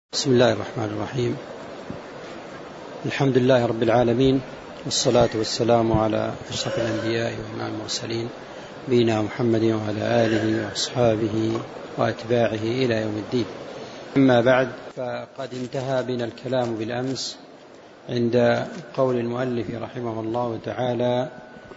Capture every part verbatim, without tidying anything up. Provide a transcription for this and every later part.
بسم الله الرحمن الرحيم. الحمد لله رب العالمين، والصلاة والسلام على أشرف الأنبياء وإمام المرسلين نبينا محمد وعلى آله وأصحابه وأتباعه إلى يوم الدين. أما بعد، فقد انتهى بنا الكلام بالأمس عند قول المؤلف رحمه الله تعالى: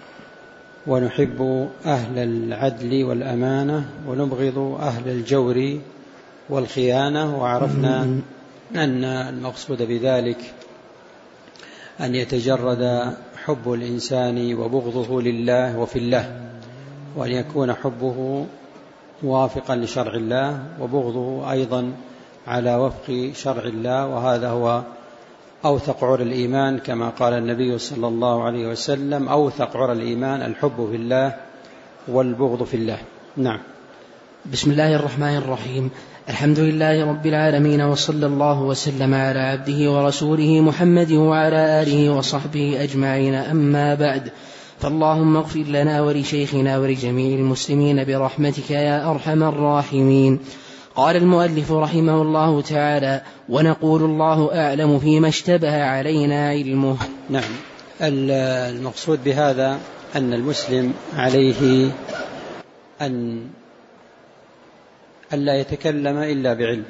ونحب أهل العدل والأمانة ونبغض أهل الجور والخيانة. وعرفنا أن المقصود بذلك أن يتجرد حب الإنسان وبغضه لله وفي الله، وأن يكون حبه موافقا لشرع الله وبغضه أيضا على وفق شرع الله، وهذا هو أوثق عرى الإيمان، كما قال النبي صلى الله عليه وسلم: أوثق عرى الإيمان الحب في الله والبغض في الله. نعم. بسم الله الرحمن الرحيم. الحمد لله رب العالمين، وصلى الله وسلم على عبده ورسوله محمد وعلى آله وصحبه أجمعين. أما بعد، فاللهم اغفر لنا ولشيخنا ولجميع المسلمين برحمتك يا أرحم الراحمين. قال المؤلف رحمه الله تعالى: ونقول الله أعلم فيما اشتبه علينا علمه. نعم. المقصود بهذا أن المسلم عليه أن ألا يتكلم إلا بعلم،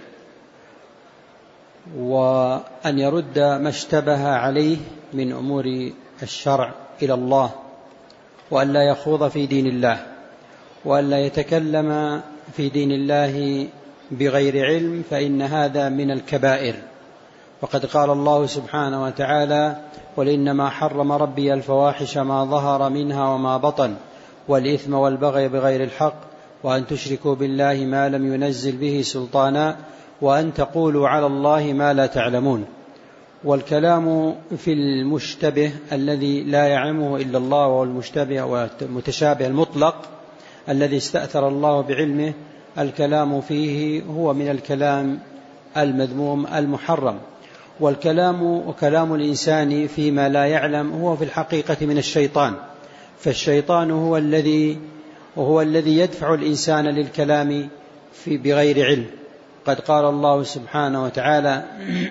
وأن يرد ما اشتبه عليه من أمور الشرع إلى الله، وأن لا يخوض في دين الله، وأن لا يتكلم في دين الله بغير علم، فإن هذا من الكبائر. وقد قال الله سبحانه وتعالى: قل إنما حرم ربي الفواحش ما ظهر منها وما بطن والإثم والبغي بغير الحق وأن تشركوا بالله ما لم ينزل به سلطانا وأن تقولوا على الله ما لا تعلمون. والكلام في المشتبه الذي لا يعلمه إلا الله، والمشتبه والمتشابه المطلق الذي استأثر الله بعلمه، الكلام فيه هو من الكلام المذموم المحرم. والكلام وكلام الإنسان فيما لا يعلم هو في الحقيقة من الشيطان، فالشيطان هو الذي وهو الذي يدفع الإنسان للكلام في بغير علم. قد قال الله سبحانه وتعالى: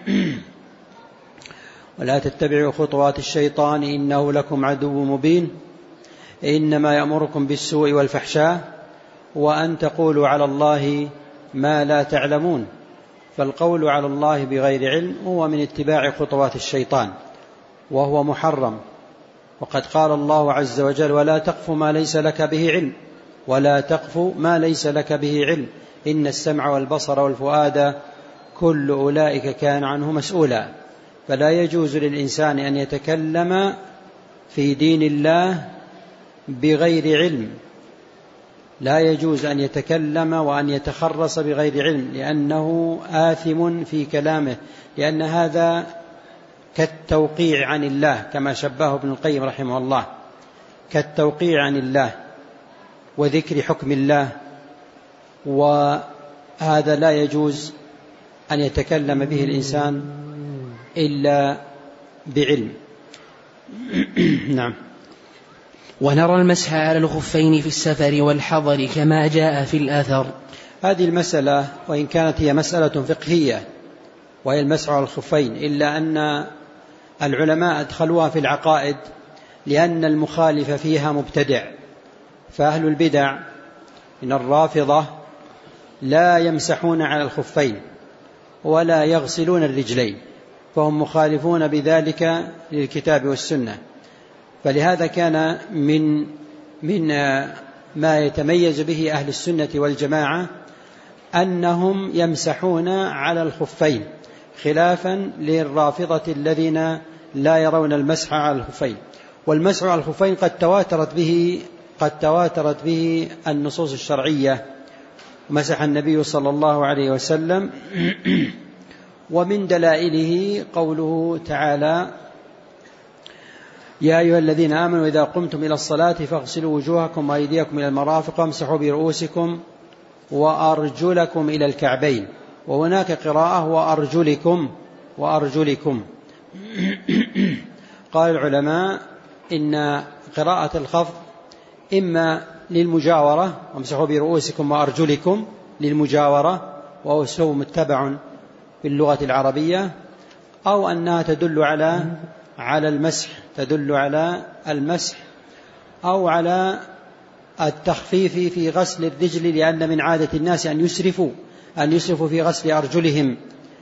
ولا تتبعوا خطوات الشيطان إنه لكم عدو مبين إنما يأمركم بالسوء والفحشاء وأن تقولوا على الله ما لا تعلمون. فالقول على الله بغير علم هو من اتباع خطوات الشيطان، وهو محرم. وقد قال الله عز وجل: ولا تقف ما ليس لك به علم ولا تقف ما ليس لك به علم إن السمع والبصر والفؤاد كل أولئك كان عنه مسؤولا. فلا يجوز للإنسان أن يتكلم في دين الله بغير علم، لا يجوز أن يتكلم وأن يتخرص بغير علم، لأنه آثم في كلامه، لأن هذا كالتوقيع عن الله، كما شبهه ابن القيم رحمه الله، كالتوقيع عن الله وذكر حكم الله، وهذا لا يجوز أن يتكلم به الإنسان إلا بعلم. نعم. ونرى المسح على الخفين في السفر والحضر كما جاء في الأثر. هذه المسألة وإن كانت هي مسألة فقهية وهي المسح على الخفين، إلا أن العلماء أدخلوها في العقائد، لأن المخالف فيها مبتدع. فأهل البدع من الرافضة لا يمسحون على الخفين ولا يغسلون الرجلين، فهم مخالفون بذلك للكتاب والسنة. فلهذا كان من من ما يتميز به أهل السنة والجماعة أنهم يمسحون على الخفين، خلافا للرافضة الذين لا يرون المسح على الخفين. والمسح على الخفين قد تواترت به قد تواترت به النصوص الشرعية. مسح النبي صلى الله عليه وسلم، ومن دلائله قوله تعالى: يا أيها الذين آمنوا إذا قمتم إلى الصلاة فاغسلوا وجوهكم وأيديكم إلى المرافق وامسحوا برؤوسكم وأرجلكم إلى الكعبين. وهناك قراءة وأرجلكم وأرجلكم. قال العلماء إن قراءة الخفض إما للمجاورة، وامسحوا برؤوسكم وأرجلكم للمجاورة، وهو سو متبع باللغة العربية، أو أنها تدل على على المسح تدل على المسح أو على التخفيف في غسل الرجل، لأن من عادة الناس أن يسرفوا أن يسرفوا في غسل أرجلهم،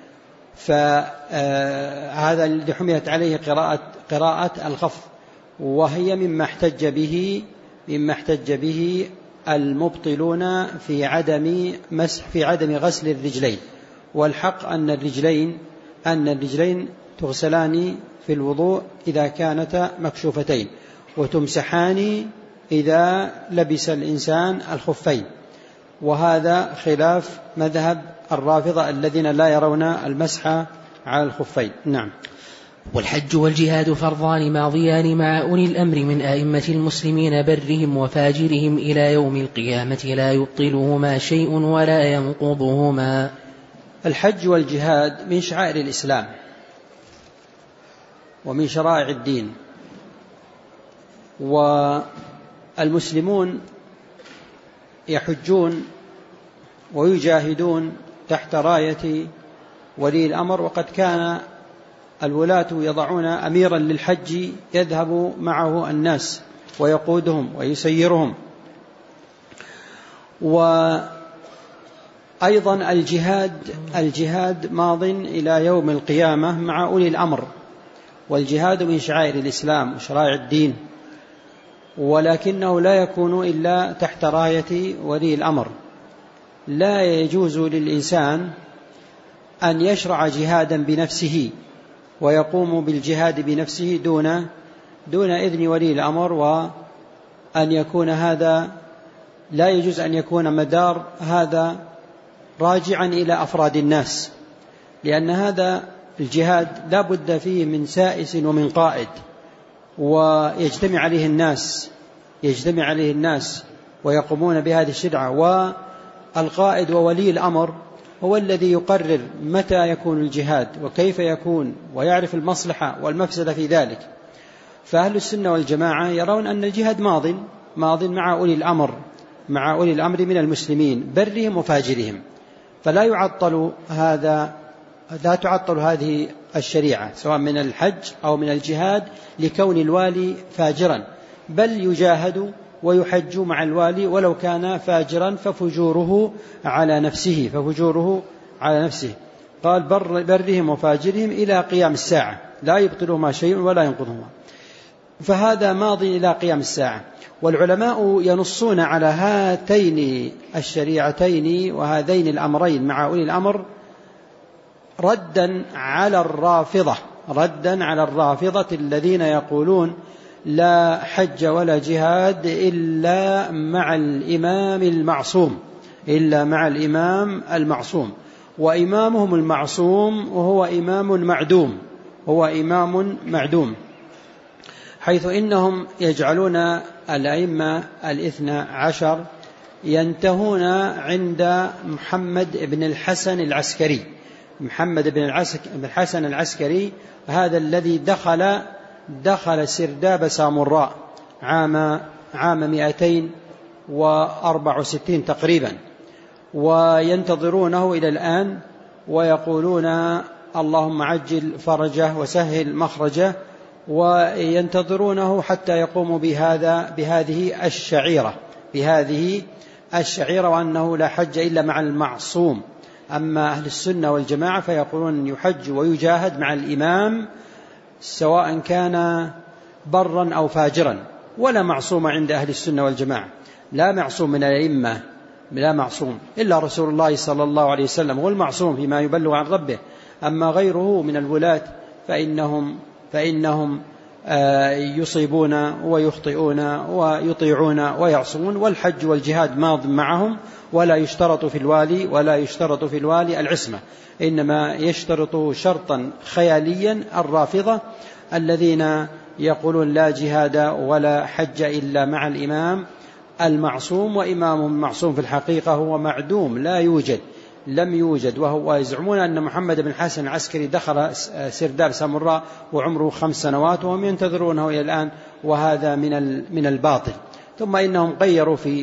فهذا الذي حملت عليه قراءة قراءة الخفض، وهي مما احتج به مما احتج به المبطلون في عدم مسح في عدم غسل الرجلين. والحق أن الرجلين أن الرجلين تغسلان في الوضوء إذا كانتا مكشوفتين، وتمسحان إذا لبس الإنسان الخفين، وهذا خلاف مذهب الرافضة الذين لا يرون المسح على الخفين. نعم. والحج والجهاد فرضان ماضيان مع أولي الأمر من أئمة المسلمين برهم وفاجرهم إلى يوم القيامة لا يبطلهما شيء ولا ينقضهما. الحج والجهاد من شعائر الإسلام ومن شرائع الدين، والمسلمون يحجون ويجاهدون تحت راية ولي الأمر، وقد كان الولاة يضعون أميرا للحج يذهب معه الناس ويقودهم ويسيرهم. وأيضا الجهاد الجهاد ماض إلى يوم القيامة مع أولي الأمر، والجهاد من شعائر الإسلام وشرائع الدين، ولكنه لا يكون إلا تحت راية ولي الأمر. لا يجوز للإنسان أن يشرع جهادا بنفسه ويقوم بالجهاد بنفسه دون دون إذن ولي الأمر، وأن يكون هذا لا يجوز أن يكون مدار هذا راجعا إلى أفراد الناس، لأن هذا الجهاد لا بد فيه من سائس ومن قائد، ويجتمع عليه الناس يجتمع عليه الناس ويقومون بهذه الشرعة، والقائد وولي الأمر هو الذي يقرر متى يكون الجهاد وكيف يكون، ويعرف المصلحة والمفسدة في ذلك. فأهل السنة والجماعة يرون أن الجهاد ماض ماض مع أولي الأمر مع أولي الأمر من المسلمين برهم وفاجرهم، فلا يعطل هذا لا تعطل هذه الشريعة سواء من الحج أو من الجهاد لكون الوالي فاجرا، بل يجاهد ويحج مع الوالي ولو كان فاجرا ففجوره على نفسه ففجوره على نفسه قال بر برهم وفاجرهم إلى قيام الساعة لا يبطلهما شيء ولا ينقضهما. فهذا ماضي إلى قيام الساعة. والعلماء ينصون على هاتين الشريعتين وهذين الأمرين مع أولي الأمر ردا على الرافضة ردا على الرافضة الذين يقولون لا حج ولا جهاد إلا مع الإمام المعصوم إلا مع الإمام المعصوم وإمامهم المعصوم وهو إمام معدوم هو إمام معدوم حيث إنهم يجعلون الأئمة الاثنى عشر ينتهون عند محمد بن الحسن العسكري محمد بن الحسن العسكري هذا الذي دخل دخل سرداب سامراء عام عام مئتين وأربع وستين تقريبا، وينتظرونه إلى الآن ويقولون اللهم عجل فرجه وسهل مخرجه، وينتظرونه حتى يقوموا بهذا بهذه الشعيرة بهذه الشعيرة وأنه لا حج إلا مع المعصوم. أما أهل السنة والجماعة فيقولون يحج ويجاهد مع الإمام سواء كان برا أو فاجرا، ولا معصوم عند أهل السنة والجماعة، لا معصوم من الأئمة لا معصوم إلا رسول الله صلى الله عليه وسلم هو المعصوم فيما يبلغ عن ربه، أما غيره من الولاة فإنهم فإنهم يصيبون ويخطئون ويطيعون ويعصون. والحج والجهاد ماض معهم، ولا يشترط في الوالي ولا يشترط في الوالي العصمة، إنما يشترط شرطا خياليا الرافضة الذين يقولون لا جهاد ولا حج إلا مع الإمام المعصوم، وإمامهم المعصوم في الحقيقة هو معدوم لا يوجد لم يوجد وهو يزعمون أن محمد بن الحسن العسكري دخل سرداب سامراء وعمره خمس سنوات وهم ينتظرونه إلى الآن، وهذا من من الباطل. ثم إنهم غيروا في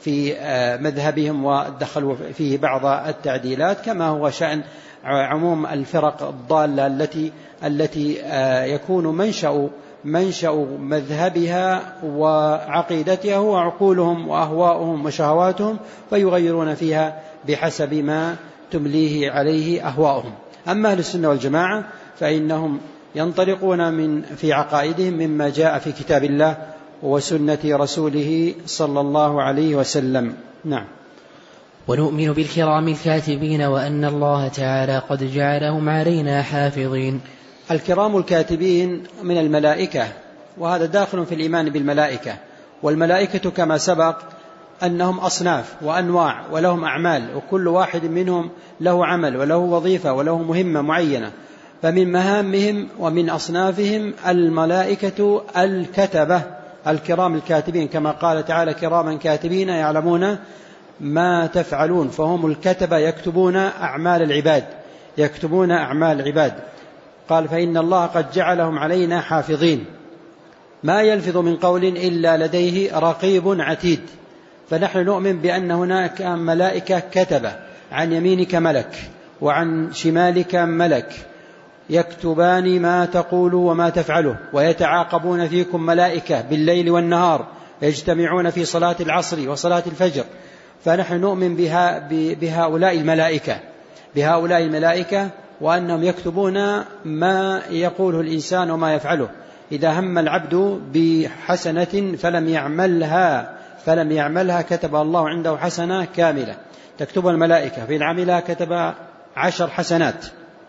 في مذهبهم ودخلوا فيه بعض التعديلات، كما هو شأن عموم الفرق الضالة التي التي يكون منشأ منشأ مذهبها وعقيدتها هو عقولهم وأهواؤهم وشهواتهم، فيغيرون فيها بحسب ما تمليه عليه أهواؤهم. أما أهل السنة والجماعة فإنهم ينطلقون من في عقائدهم مما جاء في كتاب الله وسنة رسوله صلى الله عليه وسلم. نعم. ونؤمن بالكرام الكاتبين وأن الله تعالى قد جعلهم علينا حافظين. الكرام الكاتبين من الملائكة، وهذا داخل في الإيمان بالملائكة. والملائكة كما سبق أنهم أصناف وأنواع ولهم أعمال، وكل واحد منهم له عمل وله وظيفة وله مهمة معينة. فمن مهامهم ومن أصنافهم الملائكة الكتبة الكرام الكاتبين، كما قال تعالى كراما كاتبين يعلمون ما تفعلون. فهم الكتبة يكتبون أعمال العباد يكتبون أعمال العباد. قال فإن الله قد جعلهم علينا حافظين، ما يلفظ من قول إلا لديه رقيب عتيد. فنحن نؤمن بأن هناك ملائكة كتبة، عن يمينك ملك وعن شمالك ملك يكتبان ما تقول وما تفعله، ويتعاقبون فيكم ملائكة بالليل والنهار، يجتمعون في صلاة العصر وصلاة الفجر. فنحن نؤمن بها بهؤلاء الملائكة بهؤلاء الملائكة وأنهم يكتبون ما يقوله الإنسان وما يفعله. إذا هم العبد بحسنة فلم يعملها فلم يعملها كتب الله عنده حسنة كاملة تكتبها الملائكة، فإن عملها كتب عشر حسنات.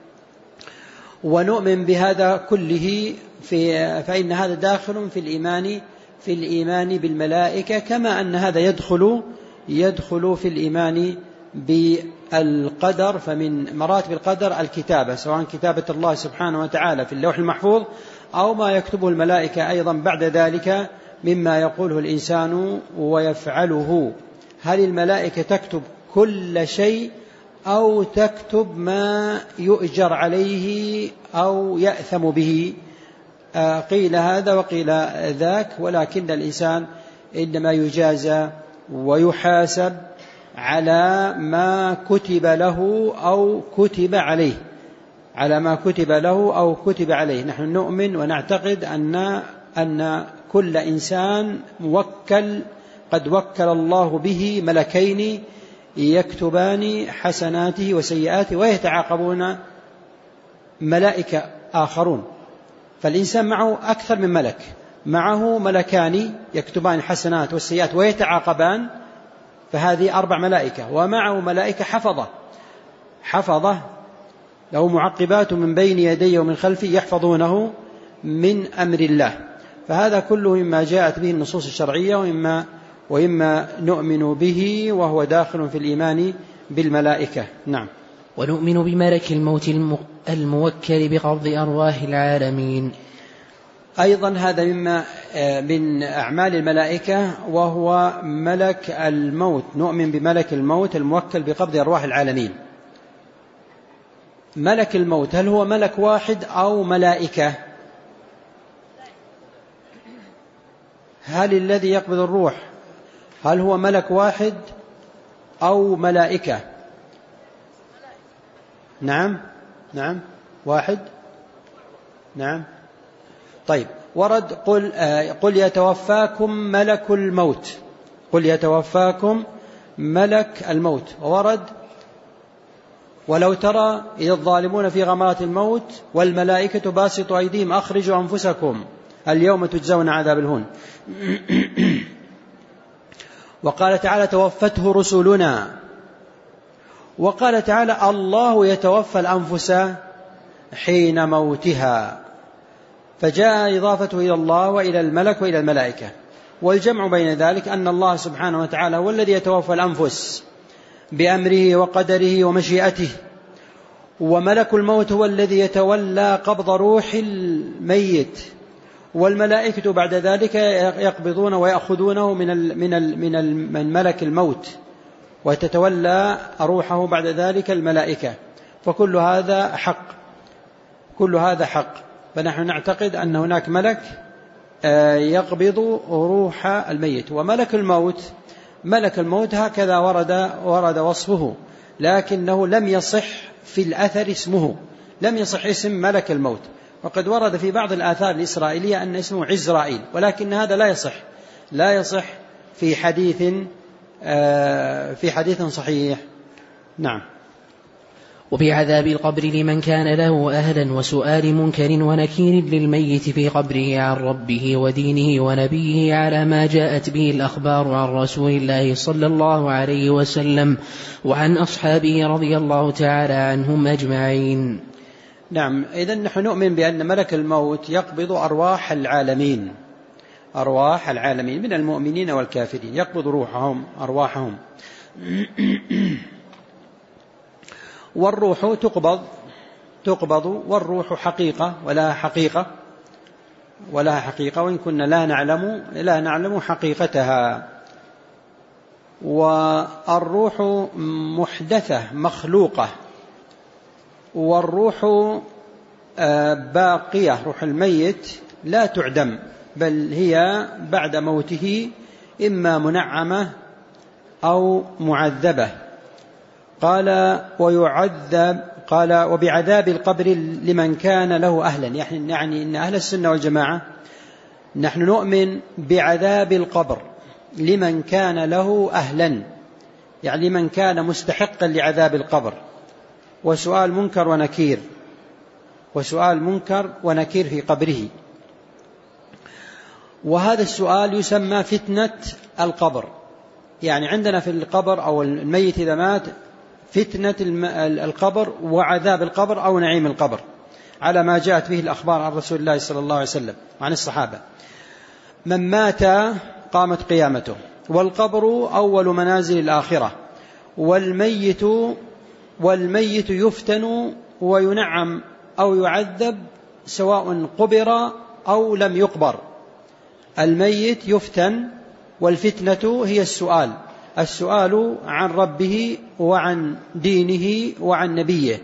ونؤمن بهذا كله في فإن هذا داخل في الإيمان في الإيمان بالملائكة، كما أن هذا يدخل يدخل في الإيمان بالقدر. فمن مراتب القدر الكتابة، سواء كتابة الله سبحانه وتعالى في اللوح المحفوظ أو ما يكتبه الملائكة أيضا بعد ذلك مما يقوله الإنسان ويفعله. هل الملائكة تكتب كل شيء أو تكتب ما يؤجر عليه أو يأثم به؟ آه قيل هذا وقيل ذاك، ولكن الإنسان إنما يجازى ويحاسب على ما كتب له أو كتب عليه على ما كتب له أو كتب عليه. نحن نؤمن ونعتقد أن أن كل إنسان موكل قد وكل الله به ملكين يكتبان حسناته وسيئاته، ويتعاقبون ملائكة آخرون. فالإنسان معه أكثر من ملك، معه ملكان يكتبان الحسنات والسيئات ويتعاقبان، فهذه أربع ملائكة، ومعه ملائكة حفظة حفظة له معقبات من بين يديه ومن خلفه يحفظونه من أمر الله. فهذا كله مما جاءت به النصوص الشرعية وإما, وإما نؤمن به، وهو داخل في الإيمان بالملائكة. نعم. ونؤمن بملك الموت الموكل بقبض أرواح العالمين. أيضا هذا مما من أعمال الملائكة وهو ملك الموت. نؤمن بملك الموت الموكل بقبض أرواح العالمين. ملك الموت هل هو ملك واحد أو ملائكة؟ هل الذي يقبض الروح هل هو ملك واحد أو ملائكة؟ نعم نعم واحد. نعم. طيب، ورد قل, آه قل يتوفاكم ملك الموت قل يتوفاكم ملك الموت. وورد ولو ترى إذا الظالمون في غمرات الموت والملائكة باسطوا أيديهم أخرجوا أنفسكم اليوم تجزون عذاب الهون. وقال تعالى توفته رسلنا. وقال تعالى الله يتوفى الأنفس حين موتها، فجاء إضافته إلى الله وإلى الملك وإلى الملائكة. والجمع بين ذلك أن الله سبحانه وتعالى هو الذي يتوفى الأنفس بأمره وقدره ومشيئته، وملك الموت هو الذي يتولى قبض روح الميت، والملائكة بعد ذلك يقبضون ويأخذونه من من من ملك الموت، وتتولى روحه بعد ذلك الملائكة. فكل هذا حق كل هذا حق فنحن نعتقد أن هناك ملك يقبض روح الميت. وملك الموت ملك الموت هكذا ورد, ورد وصفه، لكنه لم يصح في الأثر اسمه، لم يصح اسم ملك الموت. وقد ورد في بعض الآثار الإسرائيلية أن اسمه عزرائيل، ولكن هذا لا يصح لا يصح في حديث في حديث صحيح. نعم. وفي عذاب القبر لمن كان له أهلا، وسؤال منكر ونكير للميت في قبره عن ربه ودينه ونبيه على ما جاءت به الأخبار عن رسول الله صلى الله عليه وسلم وعن أصحابه رضي الله تعالى عنهم أجمعين. نعم. إذن نحن نؤمن بأن ملك الموت يقبض أرواح العالمين، أرواح العالمين من المؤمنين والكافرين، يقبض روحهم أرواحهم. والروح تقبض تقبض والروح حقيقة ولها حقيقة ولها حقيقة وإن كنا لا نعلم لا نعلم حقيقتها. والروح محدثة مخلوقة، والروح باقية، روح الميت لا تعدم، بل هي بعد موته إما منعمة أو معذبة. قال ويعذب قال وبعذاب القبر لمن كان له أهلا، يعني إن أهل السنة والجماعة نحن نؤمن بعذاب القبر لمن كان له أهلا، يعني من كان مستحقا لعذاب القبر، وسؤال منكر ونكير وسؤال منكر ونكير في قبره. وهذا السؤال يسمى فتنة القبر. يعني عندنا في القبر أو الميت إذا مات فتنة القبر وعذاب القبر أو نعيم القبر، على ما جاءت به الأخبار عن رسول الله صلى الله عليه وسلم وعن الصحابة. من مات قامت قيامته، والقبر أول منازل الآخرة، والميت والميت يفتن وينعم أو يعذب سواء قبر أو لم يقبر. الميت يفتن، والفتنة هي السؤال السؤال عن ربه وعن دينه وعن نبيه.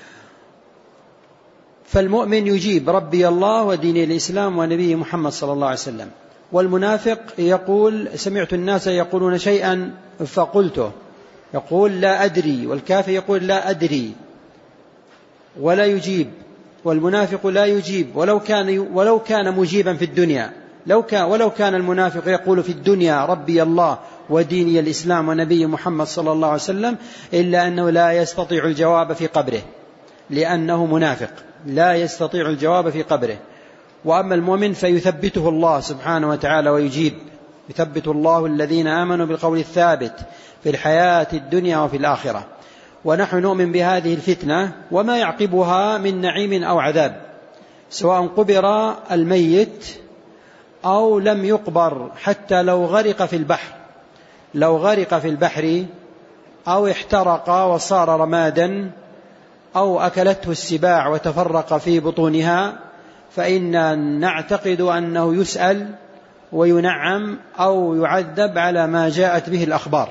فالمؤمن يجيب ربي الله ودين الإسلام ونبي محمد صلى الله عليه وسلم. والمنافق يقول سمعت الناس يقولون شيئا فقلته، يقول لا أدري، والكافر يقول لا أدري ولا يجيب. والمنافق لا يجيب ولو كان ولو كان مجيبا في الدنيا، لو كان ولو كان المنافق يقول في الدنيا ربي الله وديني الإسلام ونبي محمد صلى الله عليه وسلم، إلا أنه لا يستطيع الجواب في قبره، لأنه منافق لا يستطيع الجواب في قبره. وأما المؤمن فيثبته الله سبحانه وتعالى ويجيب، يثبت الله الذين آمنوا بالقول الثابت في الحياة الدنيا وفي الآخرة. ونحن نؤمن بهذه الفتنة وما يعقبها من نعيم أو عذاب، سواء قبر الميت أو لم يقبر، حتى لو غرق في البحر لو غرق في البحر أو احترق وصار رمادا أو أكلته السباع وتفرق في بطونها، فإننا نعتقد أنه يسأل وينعم أو يعذب على ما جاءت به الأخبار.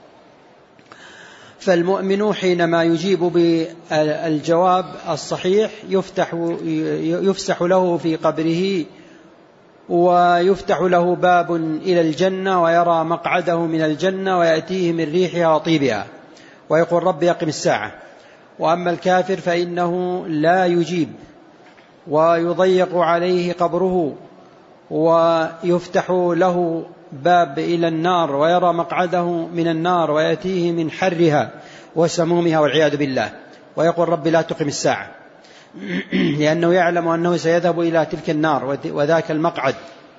فالمؤمن حينما يجيب بالجواب الصحيح يفتح, يفسح له في قبره، ويفتح له باب إلى الجنة، ويرى مقعده من الجنة ويأتيه من ريحها وطيبها، ويقول رب يقم الساعة. وأما الكافر فإنه لا يجيب، ويضيق عليه قبره، ويفتح له باب إلى النار، ويرى مقعده من النار ويأتيه من حرها وسمومها والعياذ بالله، ويقول رب لا تقم الساعة، لأنه يعلم أنه سيذهب إلى تلك النار وذاك المقعد.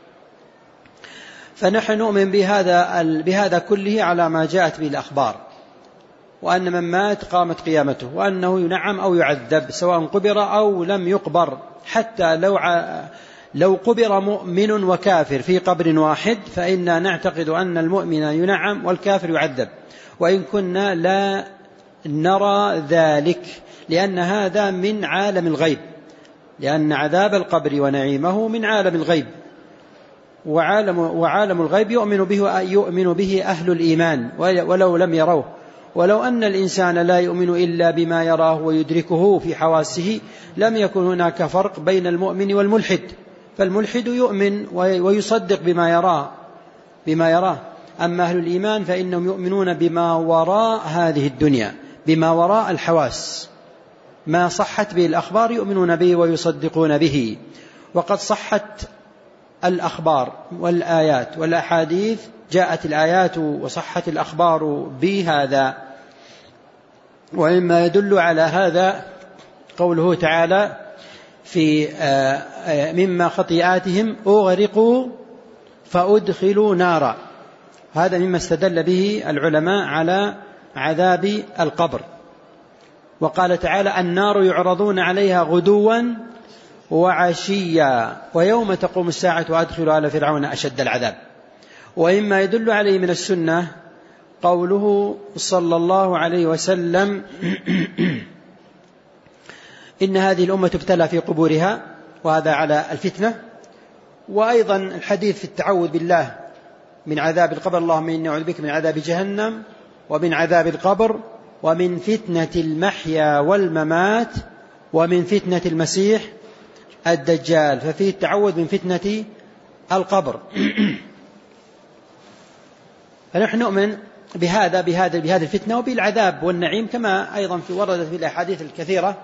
فنحن نؤمن بهذا, بهذا كله على ما جاءت به الأخبار، وأن من مات قامت قيامته، وأنه ينعم أو يعذب سواء قبر أو لم يقبر. حتى لو لو قبر مؤمن وكافر في قبر واحد فإننا نعتقد أن المؤمن ينعم والكافر يعذب، وإن كنا لا نرى ذلك، لأن هذا من عالم الغيب، لأن عذاب القبر ونعيمه من عالم الغيب، وعالم, وعالم الغيب يؤمن به, يؤمن به أهل الإيمان ولو لم يروه. ولو أن الإنسان لا يؤمن إلا بما يراه ويدركه في حواسه لم يكن هناك فرق بين المؤمن والملحد. فالملحد يؤمن ويصدق بما يراه بما يراه أما أهل الإيمان فإنهم يؤمنون بما وراء هذه الدنيا، بما وراء الحواس، ما صحت به الأخبار يؤمنون به ويصدقون به. وقد صحت الأخبار والآيات والأحاديث، جاءت الآيات وصحت الأخبار بهذا. ومما يدل على هذا قوله تعالى في مما خطيئاتهم أغرقوا فأدخلوا نارا، هذا مما استدل به العلماء على عذاب القبر. وقال تعالى النار يعرضون عليها غدوا وعشيا ويوم تقوم الساعة وأدخلوا آل فرعون أشد العذاب. وإما يدل عليه من السنة قوله صلى الله عليه وسلم إن هذه الأمة تبتلى في قبورها، وهذا على الفتنة. وأيضا الحديث في التعوذ بالله من عذاب القبر، اللهم إني أعوذ بك من عذاب جهنم ومن عذاب القبر ومن فتنة المحيا والممات ومن فتنة المسيح الدجال، ففيه التعوذ من فتنة القبر. فنحن نؤمن بهذا بهذا بهذه الفتنة وبالعذاب والنعيم، كما أيضا في وردت في الأحاديث الكثيرة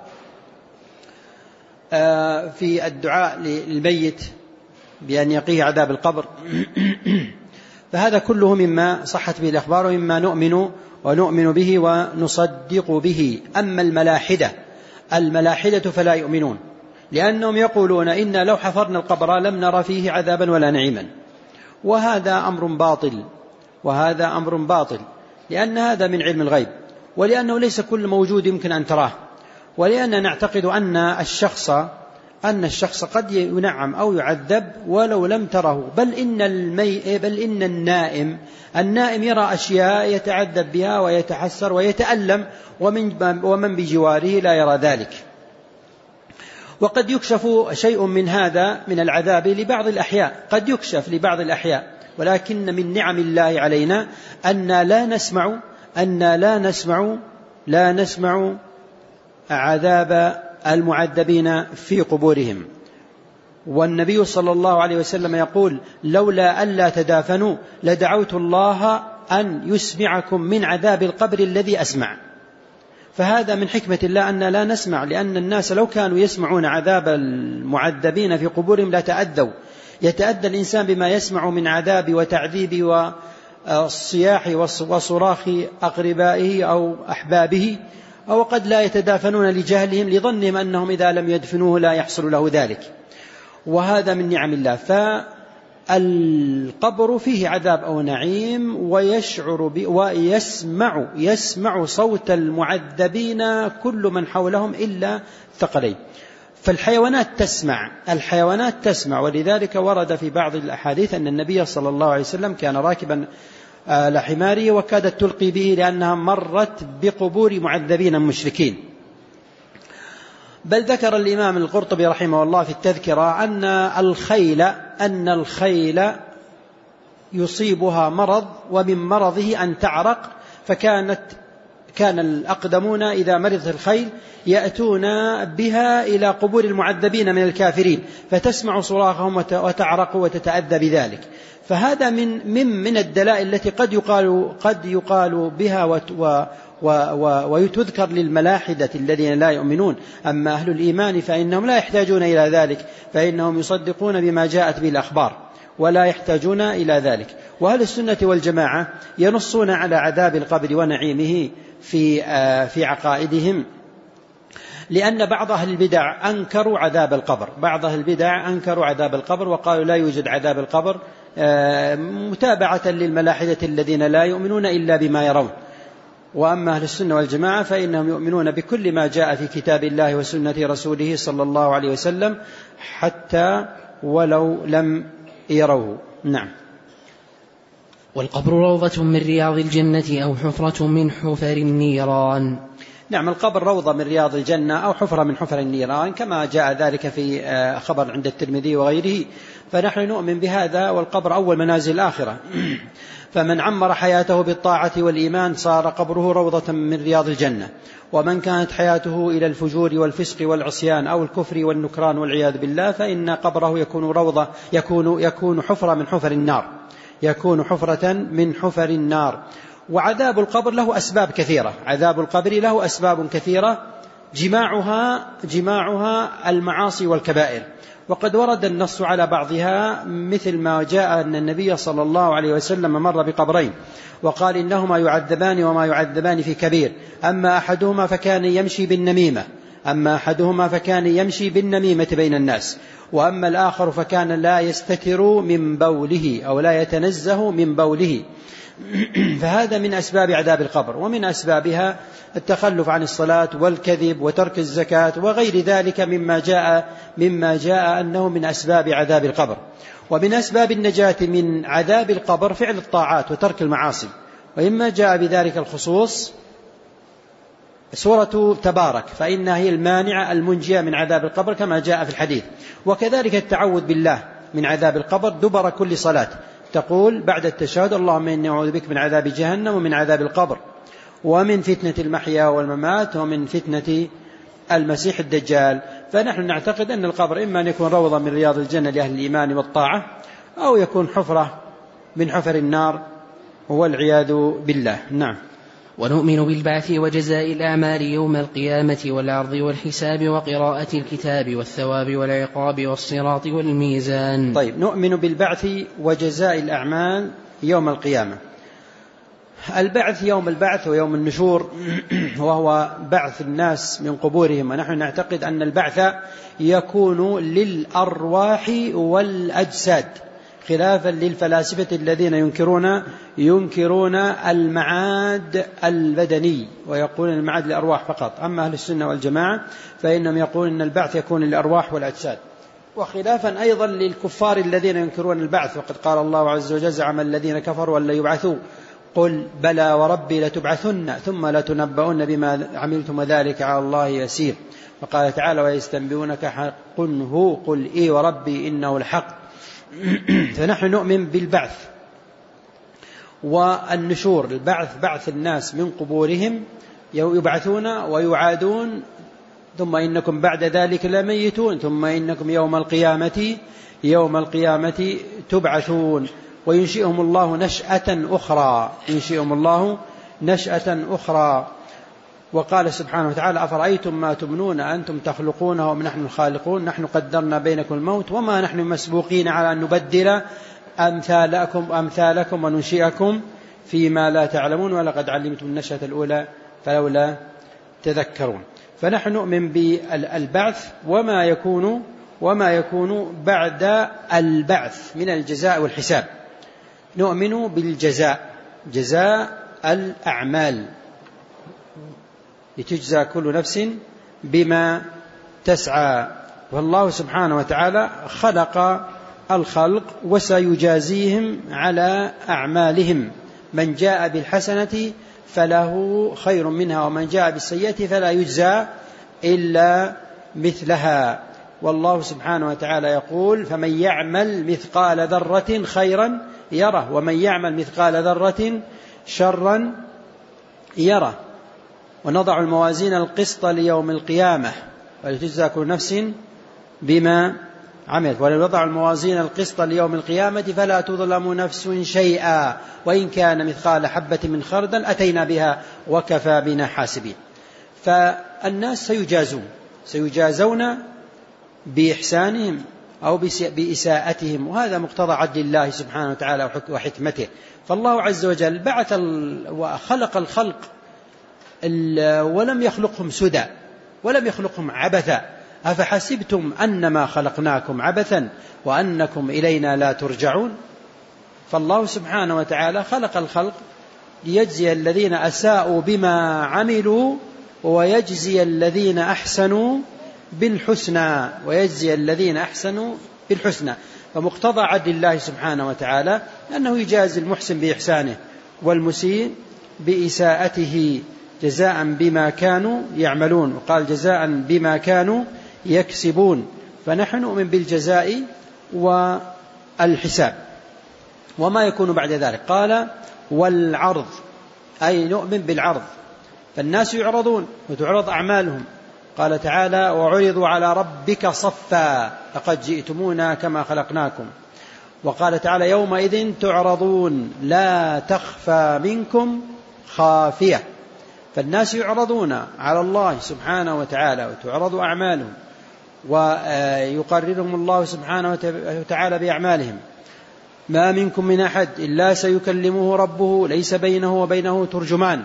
في الدعاء للميت بأن يقيه عذاب القبر. فهذا كله مما صحت به الأخبار ومما نؤمن ونؤمن به ونصدق به. أما الملاحدة الملاحدة فلا يؤمنون، لأنهم يقولون إنا لو حفرنا القبر لم نرى فيه عذابا ولا نعيما، وهذا أمر باطل وهذا أمر باطل لأن هذا من علم الغيب، ولأنه ليس كل موجود يمكن أن تراه، ولأننا نعتقد أن الشخص أن الشخص قد ينعم أو يعذب ولو لم تره، بل إن المي بل إن النائم النائم يرى أشياء يتعذب بها ويتحسر ويتألم، ومن ومن بجواره لا يرى ذلك. وقد يكشف شيء من هذا من العذاب لبعض الأحياء، قد يكشف لبعض الأحياء، ولكن من نعم الله علينا أن لا نسمع أن لا نسمع لا نسمع عذاب المعذبين في قبورهم. والنبي صلى الله عليه وسلم يقول لولا ألا تدافنوا لدعوت الله أن يسمعكم من عذاب القبر الذي أسمع. فهذا من حكمة الله أن لا نسمع، لأن الناس لو كانوا يسمعون عذاب المعذبين في قبورهم لا تأذوا. يتأذى الإنسان بما يسمع من عذاب وتعذيب والصياح وصراخ أقربائه أو أحبابه، أو قد لا يتدافنون لجهلهم لظنهم أنهم إذا لم يدفنوه لا يحصل له ذلك، وهذا من نعم الله. فالقبر فيه عذاب أو نعيم، ويشعر ويسمع يسمع صوت المعذبين كل من حولهم إلا ثقلين. فالحيوانات تسمع الحيوانات تسمع ولذلك ورد في بعض الأحاديث أن النبي صلى الله عليه وسلم كان راكبا على حماره وكادت تلقي به لأنها مرت بقبور معذبين مشركين. بل ذكر الإمام القرطبي رحمه الله في التذكرة أن الخيل أن الخيل يصيبها مرض ومن مرضه أن تعرق، فكانت كان الأقدمون إذا مرضت الخيل يأتون بها إلى قبور المعذبين من الكافرين فتسمع صراخهم وتعرق وتتأذى بذلك. فهذا من من من الدلائل التي قد يقال قد يقال بها و ويتذكر للملاحدة الذين لا يؤمنون. أما أهل الإيمان فإنهم لا يحتاجون إلى ذلك، فإنهم يصدقون بما جاءت به الأخبار ولا يحتاجون إلى ذلك. وأهل السنة والجماعة ينصون على عذاب القبر ونعيمه في في عقائدهم، لأن بعض أهل البدع أنكروا عذاب القبر بعض أهل البدع أنكروا عذاب القبر وقالوا لا يوجد عذاب القبر، متابعة للملاحدة الذين لا يؤمنون إلا بما يرون. وأما أهل السنة والجماعة فإنهم يؤمنون بكل ما جاء في كتاب الله وسنة رسوله صلى الله عليه وسلم حتى ولو لم يروه. نعم. والقبر روضة من رياض الجنة أو حفرة من حفر النيران. نعم، القبر روضة من رياض الجنة أو حفرة من حفر النيران كما جاء ذلك في خبر عند الترمذي وغيره. فنحن نؤمن بهذا، والقبر أول منازل الآخرة. فمن عمر حياته بالطاعة والإيمان صار قبره روضة من رياض الجنة، ومن كانت حياته إلى الفجور والفسق والعصيان أو الكفر والنكران والعياذ بالله فإن قبره يكون روضة يكون يكون حفرة من حفر النار يكون حفرة من حفر النار. وعذاب القبر له أسباب كثيرة، عذاب القبر له أسباب كثيرة جماعها جماعها المعاصي والكبائر، وقد ورد النص على بعضها، مثل ما جاء أن النبي صلى الله عليه وسلم مر بقبرين وقال إنهما يعذبان وما يعذبان في كبير، أما أحدهما فكان يمشي بالنميمة أما أحدهما فكان يمشي بالنميمة بين الناس، وأما الآخر فكان لا يستتر من بوله أو لا يتنزه من بوله. فهذا من أسباب عذاب القبر. ومن أسبابها التخلف عن الصلاة والكذب وترك الزكاة وغير ذلك مما جاء مما جاء أنه من أسباب عذاب القبر. ومن أسباب النجاة من عذاب القبر فعل الطاعات وترك المعاصي، وإما جاء بذلك الخصوص سورة تبارك فإنها هي المانعة المنجية من عذاب القبر كما جاء في الحديث. وكذلك التعوذ بالله من عذاب القبر دبر كل صلاة، تقول بعد التشهد اللهم إني أعوذ بك من عذاب جهنم ومن عذاب القبر ومن فتنة المحيا والممات ومن فتنة المسيح الدجال. فنحن نعتقد أن القبر إما أن يكون روضة من رياض الجنة لأهل الإيمان والطاعة، أو يكون حفرة من حفر النار والعياذ بالله. نعم. ونؤمن بالبعث وجزاء الأعمال يوم القيامة والعرض والحساب وقراءة الكتاب والثواب والعقاب والصراط والميزان. طيب، نؤمن بالبعث وجزاء الأعمال يوم القيامة. البعث يوم البعث ويوم النشور، وهو بعث الناس من قبورهم. ونحن نعتقد أن البعث يكون للأرواح والأجساد، خلافا للفلاسفة الذين ينكرون ينكرون المعاد البدني ويقولون المعاد للأرواح فقط. أما أهل السنة والجماعة فإنهم يقولون أن البعث يكون للأرواح والأجساد، وخلافا أيضا للكفار الذين ينكرون البعث. وقد قال الله عز وجل زعم الذين كفروا أن لا يبعثوا قل بلى وربي لتبعثن ثم لتنبؤن بما عملتم وذلك على الله يسير. وقال تعالى ويستنبئونك حق هو قل إي وربي إنه الحق. فنحن نؤمن بالبعث والنشور. البعث بعث الناس من قبورهم، يبعثون ويعادون، ثم إنكم بعد ذلك لميتون، ثم إنكم يوم القيامة يوم القيامة تبعثون. وينشئهم الله نشأة أخرى ينشئهم الله نشأة أخرى. وقال سبحانه وتعالى أفرأيتم ما تمنون أنتم تخلقونه أم نحن الخالقون نحن قدرنا بينكم الموت وما نحن مسبوقين على أن نبدل أمثالكم أمثالكم وننشئكم فيما لا تعلمون ولقد علمتم النشأة الأولى فلولا تذكرون. فنحن نؤمن بالبعث وما يكون وما يكون بعد البعث من الجزاء والحساب. نؤمن بالجزاء، جزاء الأعمال، لتجزى كل نفس بما تسعى. والله سبحانه وتعالى خلق الخلق وسيجازيهم على أعمالهم، من جاء بالحسنة فله خير منها ومن جاء بالسيئة فلا يجزى إلا مثلها. والله سبحانه وتعالى يقول فمن يعمل مثقال ذرة خيرا يره ومن يعمل مثقال ذرة شرا يره. ونضع الموازين القسط ليوم القيامة ولتجزى كل نفس بما عملت ونضع الموازين القسط ليوم القيامة فلا تظلم نفس شيئا وإن كان مثقال حبة من خردل أتينا بها وكفى بنا حاسبين. فالناس سيجازون سيجازون بإحسانهم أو بإساءتهم، وهذا مقتضى عدل الله سبحانه وتعالى وحكمته. فالله عز وجل بعث وخلق الخلق ولم يخلقهم سدى ولم يخلقهم عبثا، أفحسبتم أنما خلقناكم عبثا وأنكم إلينا لا ترجعون. فالله سبحانه وتعالى خلق الخلق ليجزي الذين أساءوا بما عملوا ويجزي الذين أحسنوا بالحسنى ويجزي الذين أحسنوا بالحسنى. فمقتضى عدل الله سبحانه وتعالى أنه يجازي المحسن بإحسانه والمسيء بإساءته جزاء بما كانوا يعملون، وقال جزاء بما كانوا يكسبون. فنحن نؤمن بالجزاء والحساب وما يكون بعد ذلك. قال والعرض، أي نؤمن بالعرض، فالناس يعرضون وتعرض أعمالهم. قال تعالى وعرضوا على ربك صفا لقد جئتمونا كما خلقناكم. وقال تعالى يومئذ تعرضون لا تخفى منكم خافية. فالناس يعرضون على الله سبحانه وتعالى وتعرض أعمالهم ويقررهم الله سبحانه وتعالى بأعمالهم. ما منكم من أحد إلا سيكلمه ربه ليس بينه وبينه ترجمان،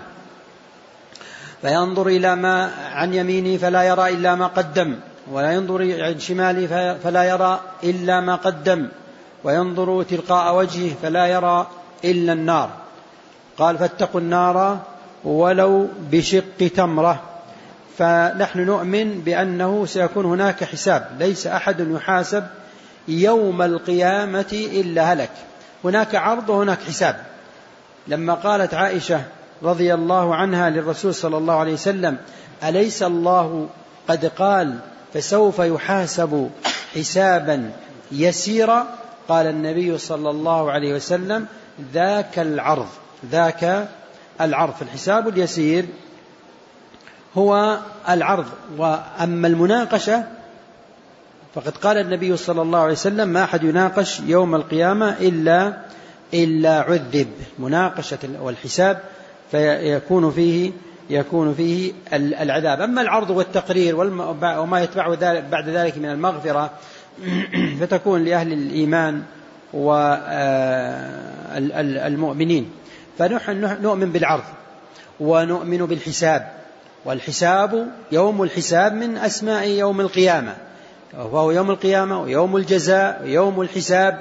فينظر إلى ما عن يمينه فلا يرى إلا ما قدم، ولا ينظر عن شماله فلا يرى إلا ما قدم، وينظر تلقاء وجهه فلا يرى إلا النار. قال فاتقوا النار ولو بشق تمرة. فنحن نؤمن بأنه سيكون هناك حساب، ليس أحد يحاسب يوم القيامة إلا هلك، هناك عرض وهناك حساب. لما قالت عائشة رضي الله عنها للرسول صلى الله عليه وسلم أليس الله قد قال فسوف يحاسب حسابا يسيرا؟ قال النبي صلى الله عليه وسلم ذاك العرض، ذاك العرض. فالحساب اليسير هو العرض. وأما المناقشة فقد قال النبي صلى الله عليه وسلم ما أحد يناقش يوم القيامة إلا إلا عذب. مناقشة والحساب فيكون فيه يكون فيه العذاب. أما العرض والتقرير وما يتبع بعد ذلك من المغفرة فتكون لأهل الإيمان والمؤمنين. فنحن نؤمن بالعرض ونؤمن بالحساب، والحساب يوم الحساب من أسماء يوم القيامة، وهو يوم القيامة ويوم الجزاء ويوم الحساب.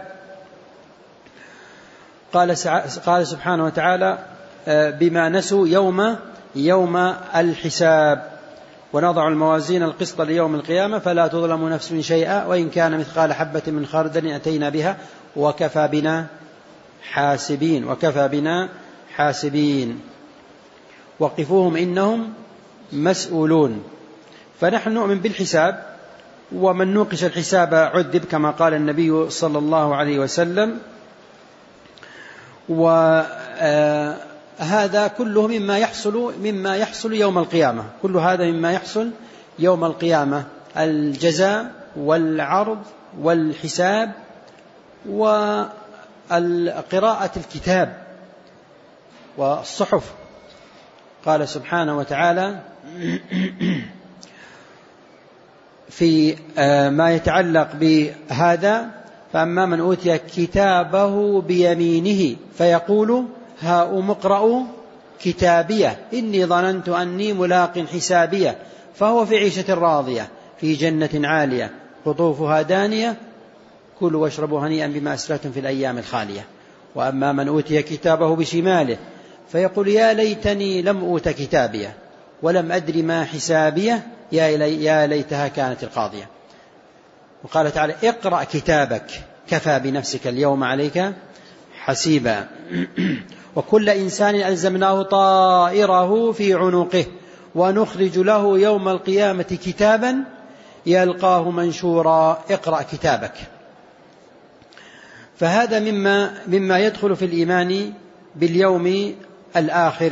قال قال سبحانه وتعالى بما نسوا يوم يوم الحساب ونضع الموازين القسط ليوم القيامة فلا تظلم نفس شيئا وإن كان مثقال حبة من خردل أتينا بها وكفى بنا حاسبين وكفى بنا حاسبين وقفوهم إنهم مسؤولون. فنحن نؤمن بالحساب، ومن نوقش الحساب عذب كما قال النبي صلى الله عليه وسلم. وهذا كله مما يحصل مما يحصل يوم القيامة، كل هذا مما يحصل يوم القيامة، الجزاء والعرض والحساب وقراءة الكتاب والصحف. قال سبحانه وتعالى في ما يتعلق بهذا فأما من أوتي كتابه بيمينه فيقول هاؤم اقرءوا كتابيه إني ظننت أني ملاق حسابيه فهو في عيشة راضية في جنة عالية قطوفها دانية كلوا واشربوا هنيئا بما أسلفتم في الأيام الخالية. وأما من أوتي كتابه بشماله فيقول يا ليتني لم أوت كتابيه ولم أدر ما حسابيه يا ليتها كانت القاضية. وقال تعالى اقرأ كتابك كفى بنفسك اليوم عليك حسيبا. وكل إنسان ألزمناه طائره في عنقه ونخرج له يوم القيامة كتابا يلقاه منشورا اقرأ كتابك. فهذا مما, مما يدخل في الإيمان باليوم الآخر،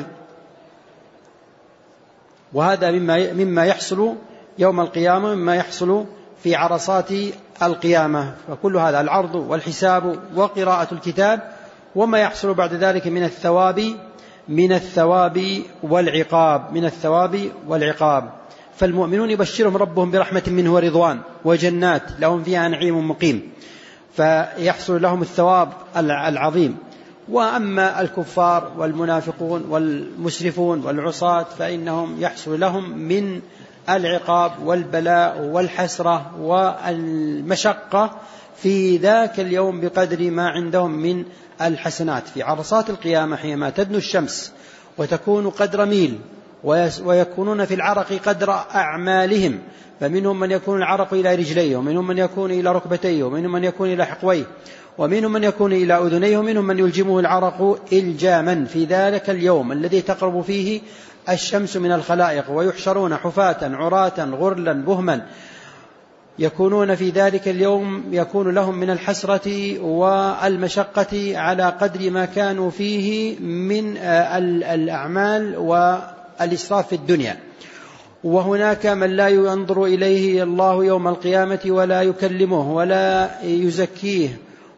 وهذا مما, مما يحصل يوم القيامة، مما يحصل في عرصات القيامة. فكل هذا العرض والحساب وقراءة الكتاب وما يحصل بعد ذلك من الثواب من الثواب والعقاب من الثواب والعقاب. فالمؤمنون يبشرهم ربهم برحمة منه ورضوان وجنات لهم فيها نعيم مقيم، فيحصل لهم الثواب العظيم. وأما الكفار والمنافقون والمسرفون والعصاة فإنهم يحصل لهم من العقاب والبلاء والحسرة والمشقة في ذاك اليوم بقدر ما عندهم من الحسنات. في عرصات القيامة حينما تدنو الشمس وتكون قدر ميل ويكونون في العرق قدر أعمالهم، فمنهم من يكون العرق إلى رجليه ومنهم من يكون إلى ركبتيه ومنهم من يكون إلى حقويه ومنهم من يكون إلى أذنيه ومنهم من يلجمه العرق إلجاما في ذلك اليوم الذي تقرب فيه الشمس من الخلائق ويحشرون حفاة عراة غرلا بهما. يكونون في ذلك اليوم يكون لهم من الحسرة والمشقة على قدر ما كانوا فيه من الأعمال والإسراف في الدنيا. وهناك من لا ينظر إليه الله يوم القيامة ولا يكلمه ولا يزكيه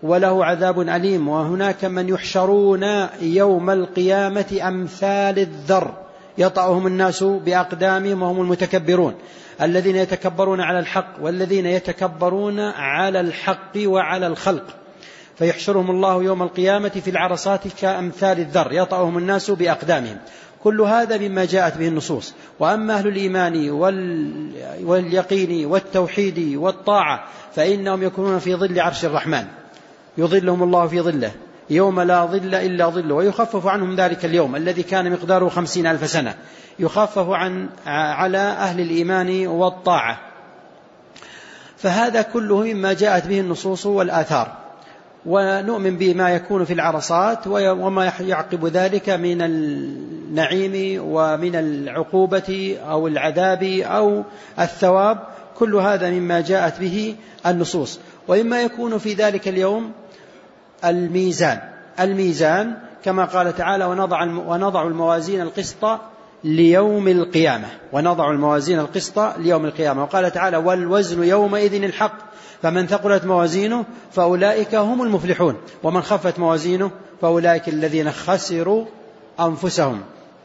وله عذاب أليم. وهناك من يحشرون يوم القيامة أمثال الذر يطأهم الناس بأقدامهم وهم المتكبرون الذين يتكبرون على الحق والذين يتكبرون على الحق وعلى الخلق، فيحشرهم الله يوم القيامة في العرصات كأمثال الذر يطأهم الناس بأقدامهم. كل هذا مما جاءت به النصوص. وأما أهل الإيمان واليقين والتوحيد والطاعة فإنهم يكونون في ظل عرش الرحمن يظلهم الله في ظله يوم لا ظل إلا ظله، ويخفف عنهم ذلك اليوم الذي كان مقداره خمسين ألف سنة، يخفف عن على أهل الإيمان والطاعة. فهذا كله مما جاءت به النصوص والآثار، ونؤمن بما يكون في العرصات وما يعقب ذلك من النعيم ومن العقوبة أو العذاب أو الثواب، كل هذا مما جاءت به النصوص. ومما يكون في ذلك اليوم الميزان الميزان كما قال تعالى ونضع ونضع الموازين القسط ليوم القيامة ونضع الموازين القسط ليوم القيامة. وقال تعالى والوزن يومئذ الحق فمن ثقلت موازينه فأولئك هم المفلحون ومن خفت موازينه فأولئك الذين خسروا أنفسهم.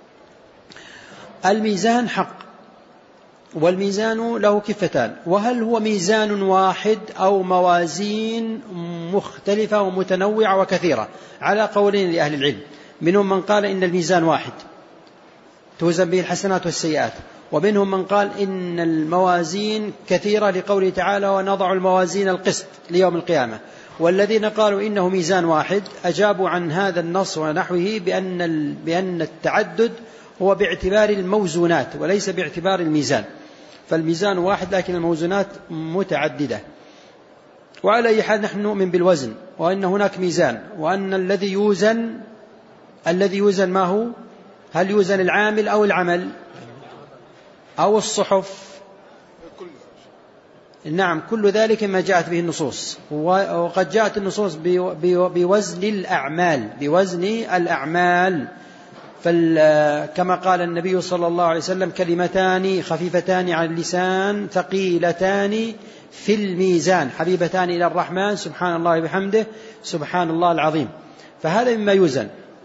الميزان حق، والميزان له كفتان، وهل هو ميزان واحد أو موازين مختلفة ومتنوعة وكثيرة؟ على قولين لأهل العلم، منهم من قال إن الميزان واحد توزن به الحسنات والسيئات، ومنهم من قال إن الموازين كثيرة لقوله تعالى ونضع الموازين القسط ليوم القيامة. والذين قالوا إنه ميزان واحد أجابوا عن هذا النص ونحوه بأن بأن التعدد هو باعتبار الموزونات وليس باعتبار الميزان، فالميزان واحد لكن الموزونات متعددة. وعلى أي حال نحن نؤمن بالوزن وأن هناك ميزان، وأن الذي يوزن الذي يوزن ما هو؟ هل يوزن العامل أو العمل أو الصحف؟ نعم، كل ذلك ما جاءت به النصوص، وقد جاءت النصوص بوزن الأعمال بوزن الأعمال كما قال النبي صلى الله عليه وسلم كلمتان خفيفتان على اللسان ثقيلتان في الميزان حبيبتان إلى الرحمن سبحان الله وبحمده سبحان الله العظيم. فهذا مما يوزن،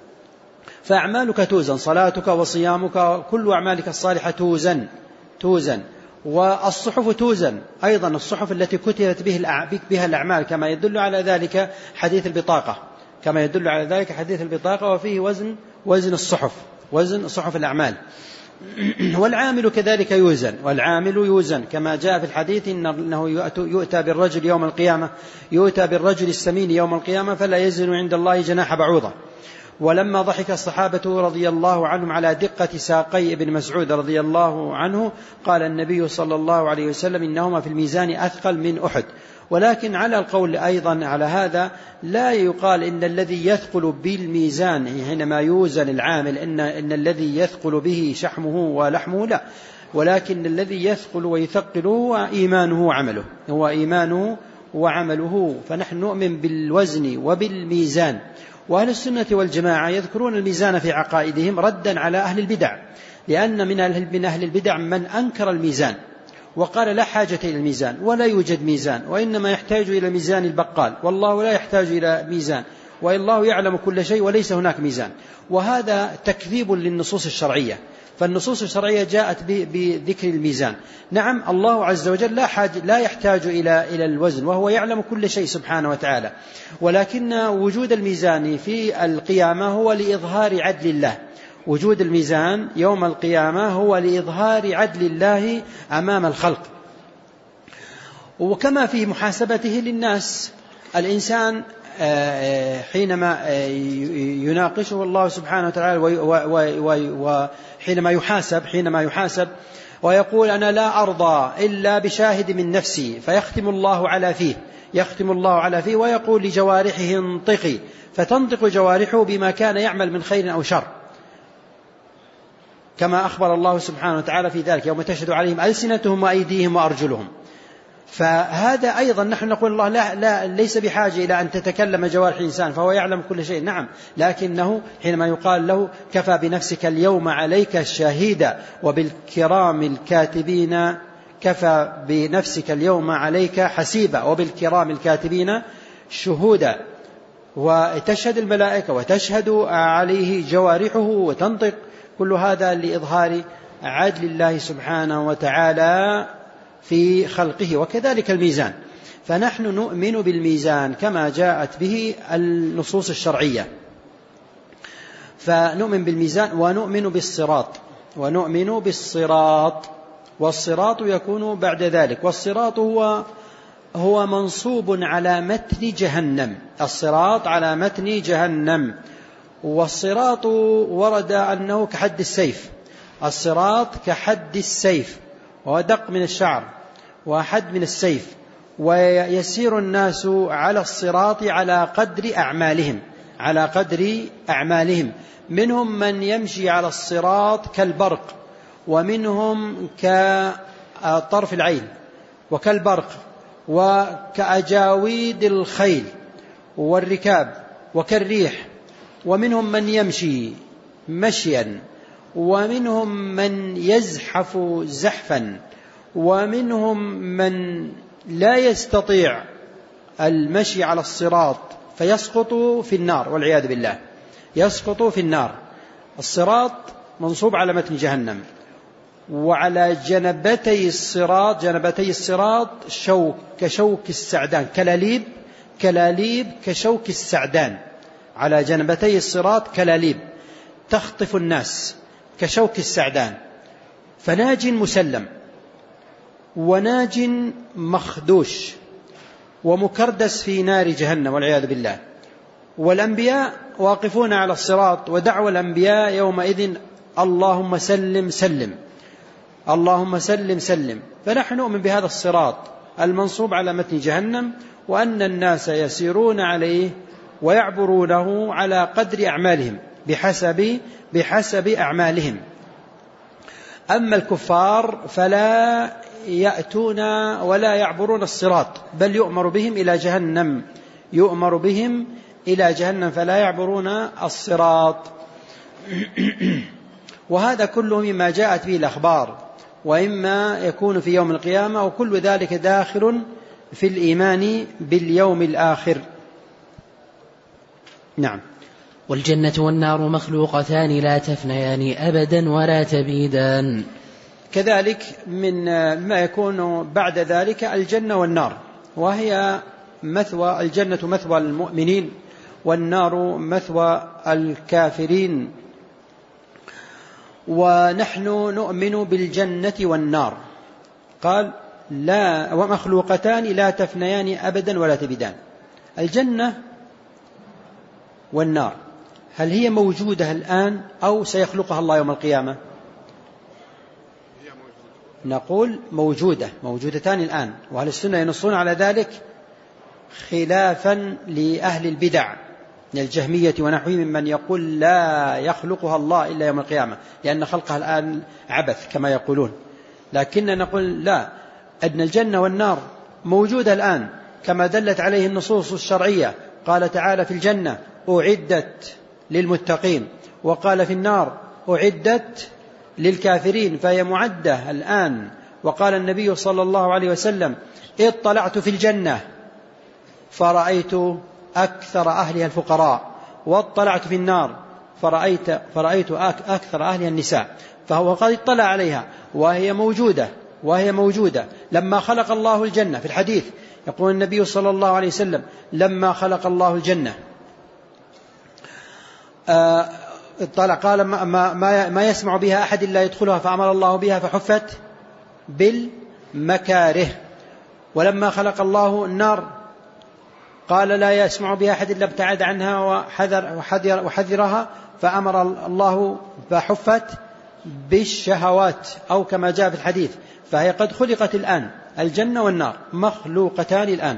فأعمالك توزن، صلاتك وصيامك كل أعمالك الصالحة توزن توزن والصحف توزن أيضا، الصحف التي كتبت بها الأعمال، كما يدل على ذلك حديث البطاقة كما يدل على ذلك حديث البطاقة وفيه وزن وزن الصحف وزن صحف الأعمال. والعامل كذلك يوزن والعامل يوزن كما جاء في الحديث إنه يؤتى بالرجل يوم القيامة يؤتى بالرجل السمين يوم القيامة فلا يزن عند الله جناح بعوضة. ولما ضحك الصحابة رضي الله عنهم على دقة ساقي ابن مسعود رضي الله عنه قال النبي صلى الله عليه وسلم إنهما في الميزان أثقل من أحد. ولكن على القول أيضا على هذا لا يقال إن الذي يثقل بالميزان حينما يوزن العامل إن, إن الذي يثقل به شحمه ولحمه، لا، ولكن الذي يثقل ويثقل هو إيمانه وعمله هو إيمانه وعمله. فنحن نؤمن بالوزن وبالميزان. وأهل السنة والجماعة يذكرون الميزان في عقائدهم ردا على أهل البدع، لأن من أهل البدع من أنكر الميزان وقال لا حاجة إلى الميزان ولا يوجد ميزان، وإنما يحتاج إلى ميزان البقال، والله لا يحتاج إلى ميزان، والله يعلم كل شيء وليس هناك ميزان. وهذا تكذيب للنصوص الشرعية، فالنصوص الشرعية جاءت بذكر الميزان. نعم، الله عز وجل لا, حاج لا يحتاج إلى إلى الوزن وهو يعلم كل شيء سبحانه وتعالى، ولكن وجود الميزان في القيامة هو لإظهار عدل الله. وجود الميزان يوم القيامة هو لإظهار عدل الله أمام الخلق. وكما في محاسبته للناس، الإنسان حينما يناقشه الله سبحانه وتعالى وحينما يحاسب حينما يحاسب ويقول أنا لا أرضى إلا بشاهد من نفسي، فيختم الله على فيه يختم الله على فيه ويقول لجوارحه انطقي، فتنطق جوارحه بما كان يعمل من خير أو شر، كما أخبر الله سبحانه وتعالى في ذلك يوم تشهد عليهم ألسنتهم وأيديهم وأرجلهم. فهذا أيضا نحن نقول الله لا, لا ليس بحاجة إلى أن تتكلم جوارح الإنسان فهو يعلم كل شيء، نعم، لكنه حينما يقال له كفى بنفسك اليوم عليك شهيدا وبالكرام الكاتبين كفى بنفسك اليوم عليك حسيبا وبالكرام الكاتبين شهودا، وتشهد الملائكة وتشهد عليه جوارحه وتنطق، كل هذا لإظهار عدل الله سبحانه وتعالى في خلقه. وكذلك الميزان، فنحن نؤمن بالميزان كما جاءت به النصوص الشرعية، فنؤمن بالميزان ونؤمن بالصراط ونؤمن بالصراط والصراط يكون بعد ذلك. والصراط هو هو منصوب على متن جهنم، الصراط على متن جهنم. والصراط ورد أنه كحد السيف، الصراط كحد السيف، ودق من الشعر وحد من السيف. ويسير الناس على الصراط على قدر أعمالهم، على قدر أعمالهم. منهم من يمشي على الصراط كالبرق، ومنهم كطرف العين وكالبرق وكأجاويد الخيل والركاب وكالريح. ومنهم من يمشي مشيا، ومنهم من يزحف زحفا، ومنهم من لا يستطيع المشي على الصراط فيسقط في النار والعياذ بالله، يسقط في النار. الصراط منصوب على متن جهنم، وعلى جنبتي الصراط جنبتي الصراط شوك كشوك السعدان، كلاليب كلاليب كشوك السعدان. على جنبتي الصراط كلاليب تخطف الناس كشوك السعدان. فناج مسلم وناج مخدوش ومكردس في نار جهنم والعياذ بالله. والأنبياء واقفون على الصراط، ودعوى الأنبياء يومئذ اللهم سلم سلم، اللهم سلم سلم. فنحن نؤمن بهذا الصراط المنصوب على متن جهنم، وأن الناس يسيرون عليه ويعبرونه على قدر أعمالهم، بحسب بحسب أعمالهم. أما الكفار فلا يأتون ولا يعبرون الصراط، بل يؤمر بهم إلى جهنم، يؤمر بهم إلى جهنم فلا يعبرون الصراط. وهذا كله مما جاءت به الأخبار، وإما يكون في يوم القيامة، وكل ذلك داخل في الإيمان باليوم الآخر. نعم. والجنة والنار مخلوقتان لا تفنيان أبدا ولا تبيدان. كذلك من ما يكون بعد ذلك الجنة والنار، وهي مثوى، الجنة مثوى المؤمنين والنار مثوى الكافرين. ونحن نؤمن بالجنة والنار، قال لا ومخلوقتان لا تفنيان أبدا ولا تبيدان. الجنة والنار هل هي موجودة الآن أو سيخلقها الله يوم القيامة؟ نقول موجودة، موجودتان الآن. وأهل السنة ينصون على ذلك خلافا لأهل البدع من الجهمية ونحوهم ممن يقول لا يخلقها الله إلا يوم القيامة، لأن خلقها الآن عبث كما يقولون. لكننا نقول لا، أن الجنة والنار موجودة الآن كما دلت عليه النصوص الشرعية. قال تعالى في الجنة أعدت للمتقين، وقال في النار أعدت للكافرين، فهي معدة الآن. وقال النبي صلى الله عليه وسلم اطلعت في الجنة فرأيت أكثر أهلها الفقراء، واطلعت في النار فرأيت, فرأيت أكثر أهلها النساء. فهو قد اطلع عليها وهي موجودة، وهي موجودة. لما خلق الله الجنة في الحديث يقول النبي صلى الله عليه وسلم لما خلق الله الجنة اطلع قال ما, ما, ما يسمع بها أحد إلا يدخلها، فأمر الله بها فحفت بالمكاره. ولما خلق الله النار قال لا يسمع بها أحد إلا ابتعد عنها وحذر وحذر وحذرها، فأمر الله فحفت بالشهوات، أو كما جاء في الحديث. فهي قد خلقت الآن، الجنة والنار مخلوقتان الآن،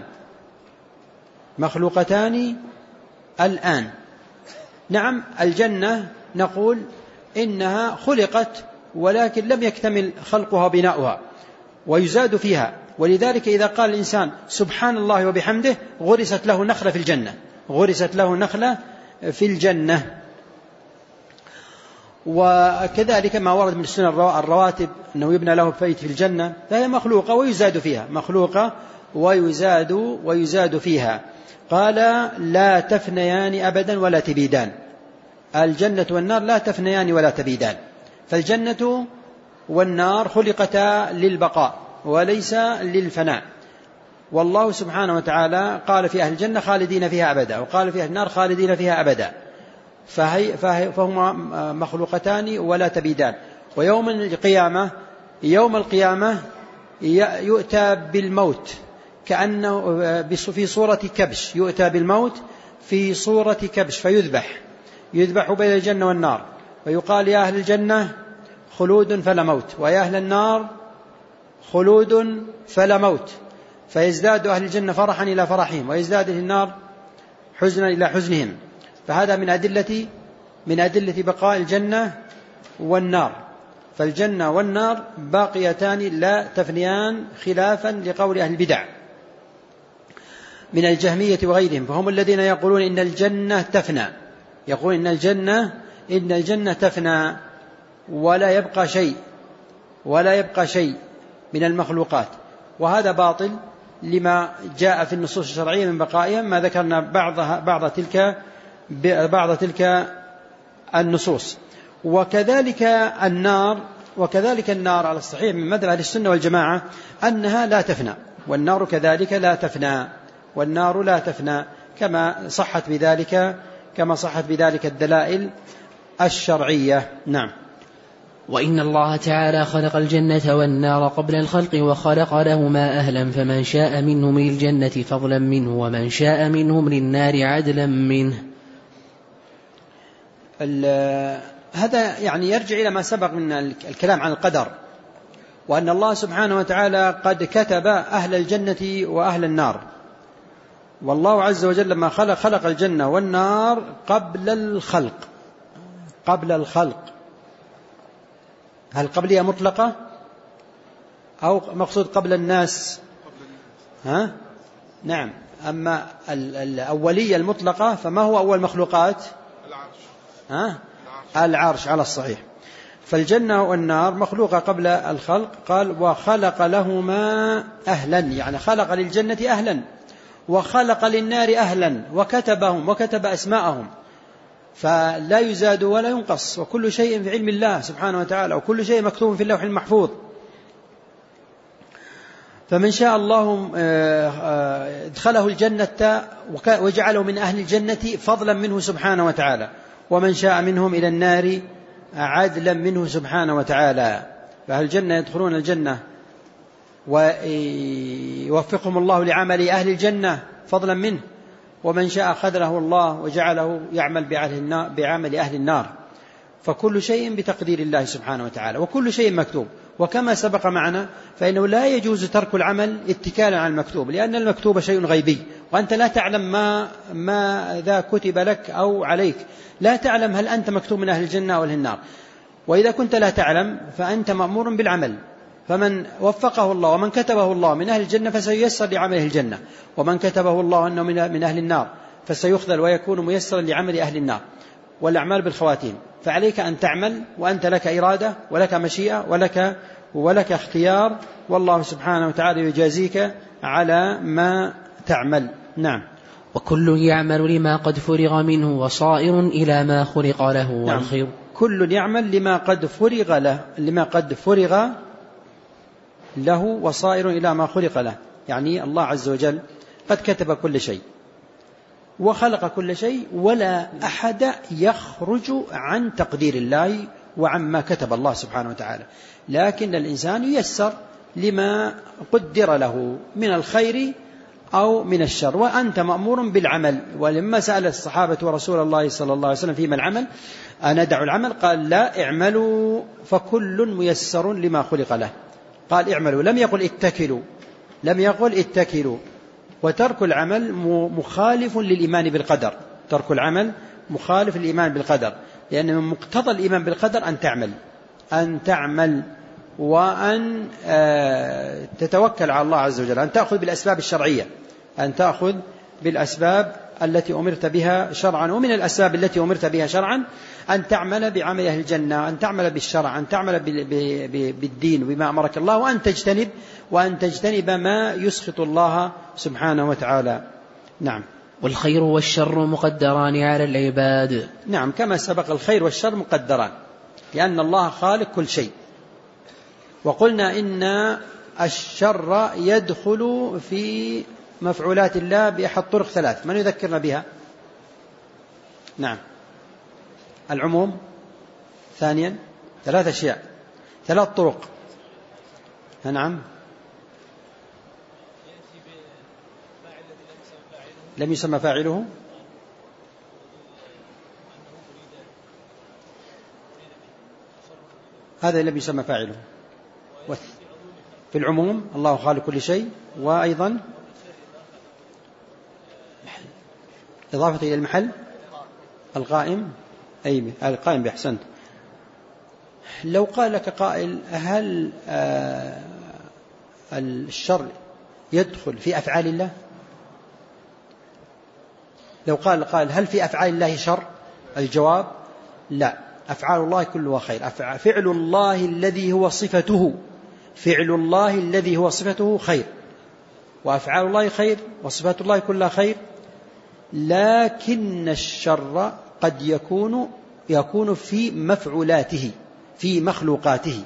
مخلوقتان الآن. نعم، الجنة نقول إنها خلقت ولكن لم يكتمل خلقها بناؤها، ويزاد فيها. ولذلك إذا قال الإنسان سبحان الله وبحمده غرست له نخلة في الجنة، غرست له نخلة في الجنة. وكذلك ما ورد من السنن الرواتب أنه يبنى له بيت في الجنة، فهي مخلوقة ويزاد فيها، مخلوقة ويزاد ويزاد فيها. قال لا تفنيان أبدا ولا تبيدان، الجنة والنار لا تفنيان ولا تبيدان، فالجنة والنار خلقتا للبقاء وليس للفناء. والله سبحانه وتعالى قال في أهل الجنة خالدين فيها أبدا، وقال في أهل النار خالدين فيها أبدا، فهي فهي فهما مخلوقتان ولا تبيدان. ويوم القيامة يوم القيامة يؤتى بالموت كأنه في صورة كبش، يؤتى بالموت في صورة كبش فيذبح، يذبح بين الجنة والنار، ويقال يا أهل الجنة خلود فلا موت، ويا أهل النار خلود فلا موت، فيزداد أهل الجنة فرحا إلى فرحهم، ويزداد أهل النار حزنا إلى حزنهم. فهذا من أدلة من أدلة بقاء الجنة والنار، فالجنة والنار باقيتان لا تفنيان، خلافا لقول أهل البدع من الجهمية وغيرهم، فهم الذين يقولون إن الجنة تفنى، يقول إن الجنة إن الجنة تفنى ولا يبقى شيء ولا يبقى شيء من المخلوقات، وهذا باطل لما جاء في النصوص الشرعية من بقائها، ما ذكرنا بعضها بعض تلك بعض تلك النصوص. وكذلك النار وكذلك النار على الصحيح من مذهب أهل السنة والجماعة أنها لا تفنى، والنار كذلك لا تفنى، والنار لا تفنى كما صحت بذلك كما صحت بذلك الدلائل الشرعية. نعم. وإن الله تعالى خلق الجنة والنار قبل الخلق وخلق لهما أهلا، فمن شاء منهم للجنة فضلا منه ومن شاء منهم للنار عدلا منه. هذا يعني يرجع إلى ما سبق من الكلام عن القدر، وأن الله سبحانه وتعالى قد كتب أهل الجنة وأهل النار، والله عز وجل لما خلق خلق الجنة والنار قبل الخلق قبل الخلق هل قبلية مطلقة أو مقصود قبل الناس؟ ها؟ نعم. أما الأولية المطلقة فما هو أول مخلوقات؟ ها؟ العرش على الصحيح. فالجنة والنار مخلوقة قبل الخلق، قال وخلق لهما أهلا، يعني خلق للجنة أهلا وخلق للنار أهلا وكتبهم وكتب أسماءهم، فلا يزاد ولا ينقص، وكل شيء في علم الله سبحانه وتعالى، وكل شيء مكتوب في اللوح المحفوظ. فمن شاء الله ادخله الجنة وجعله من أهل الجنة فضلا منه سبحانه وتعالى، ومن شاء منهم إلى النار عدلا منه سبحانه وتعالى. فأهل الجنة يدخلون الجنة ويوفقهم الله لعمل أهل الجنة فضلا منه، ومن شاء خذله الله وجعله يعمل بعمل أهل النار. فكل شيء بتقدير الله سبحانه وتعالى، وكل شيء مكتوب. وكما سبق معنا فإنه لا يجوز ترك العمل اتكالا على المكتوب، لأن المكتوب شيء غيبي، وأنت لا تعلم ما ماذا كتب لك أو عليك، لا تعلم هل أنت مكتوب من أهل الجنة أو أهل النار. وإذا كنت لا تعلم فأنت مأمور بالعمل، فمن وفقه الله ومن كتبه الله من أهل الجنة فسييسر لعمله الجنة، ومن كتبه الله أنه من أهل النار فسيخذل ويكون ميسرا لعمل أهل النار. والأعمال بالخواتيم، فعليك أن تعمل وأنت لك إرادة ولك مشيئة ولك ولك اختيار، والله سبحانه وتعالى يجازيك على ما تعمل. نعم. وكل يعمل لما قد فرغ منه وصائر إلى ما خلق له. نعم. والخير كل يعمل لما قد فرغ له لما قد فرغ له وصائر إلى ما خلق له، يعني الله عز وجل قد كتب كل شيء وخلق كل شيء، ولا أحد يخرج عن تقدير الله وعما كتب الله سبحانه وتعالى، لكن الإنسان ييسر لما قدر له من الخير أو من الشر، وأنت مأمور بالعمل. ولما سأل الصحابة ورسول الله صلى الله عليه وسلم فيما العمل أنا دع العمل، قال لا، اعملوا فكل ميسر لما خلق له. قال اعملوا، لم يقل اتكلوا لم يقل اتكلوا. وترك العمل مخالف للإيمان بالقدر، ترك العمل مخالف للإيمان بالقدر، لأن من مقتضى الإيمان بالقدر أن تعمل أن تعمل وأن تتوكل على الله عز وجل، أن تأخذ بالأسباب الشرعية أن تأخذ بالأسباب التي أمرت بها شرعا، ومن الأسباب التي أمرت بها شرعا أن تعمل بعمل أهل الجنة، أن تعمل بالشرع، أن تعمل بالدين وبما أمرك الله، وأن تجتنب وأن تجتنب ما يسخط الله سبحانه وتعالى. نعم. والخير والشر مقدران على العباد. نعم، كما سبق الخير والشر مقدران، لأن الله خالق كل شيء. وقلنا إن الشر يدخل في مفعولات الله بأحد طرق ثلاث، من يذكرنا بها؟ نعم، العموم، ثانيا ثلاث أشياء، ثلاث طرق. نعم، لم يسمى فاعله، هذا لم يسمى فاعله. في العموم الله خالق كل شيء، وأيضا إضافة إلى المحل القائم، أي القائم بأحسنت. لو قال لك قائل هل آه الشر يدخل في أفعال الله؟ لو قال قال هل في أفعال الله شر؟ الجواب لا، أفعال الله كلها خير. فعل الله الذي هو صفته فعل الله الذي هو صفته خير، وأفعال الله خير، وصفات الله كلها خير. لكن الشر قد يكون يكون في مفعولاته، في مخلوقاته.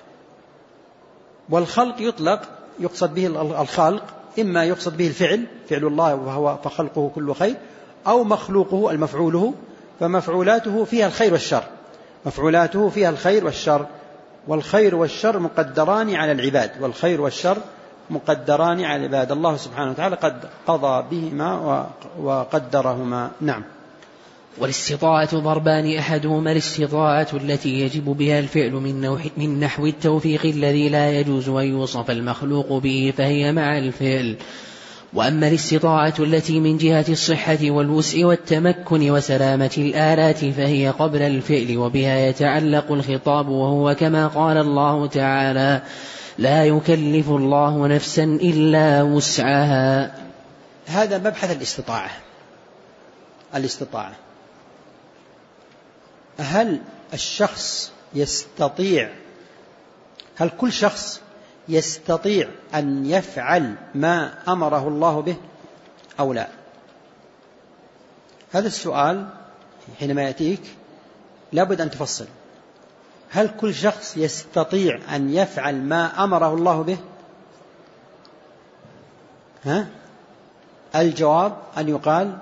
والخلق يطلق يقصد به الخلق، إما يقصد به الفعل، فعل الله وهو فخلقه كله خير، أو مخلوقه المفعوله، فمفعولاته فيها الخير والشر، مفعولاته فيها الخير والشر. والخير والشر مقدران على العباد، والخير والشر مقدران على العباد. الله سبحانه وتعالى قد قضى بهما وقدرهما. نعم. والاستطاعة ضربان، أحدهما الاستطاعة التي يجب بها الفعل من نحو التوفيق الذي لا يجوز أن يوصف المخلوق به، فهي مع الفعل. وأما الاستطاعة التي من جهة الصحة والوسع والتمكن وسلامة الآلات فهي قبل الفعل، وبها يتعلق الخطاب، وهو كما قال الله تعالى: لا يكلف الله نفسا إلا وسعها. هذا مبحث الاستطاعة. الاستطاعة، هل الشخص يستطيع هل كل شخص يستطيع أن يفعل ما أمره الله به أو لا؟ هذا السؤال حينما يأتيك لابد أن تفصل. هل كل شخص يستطيع أن يفعل ما أمره الله به؟ ها؟ الجواب أن يقال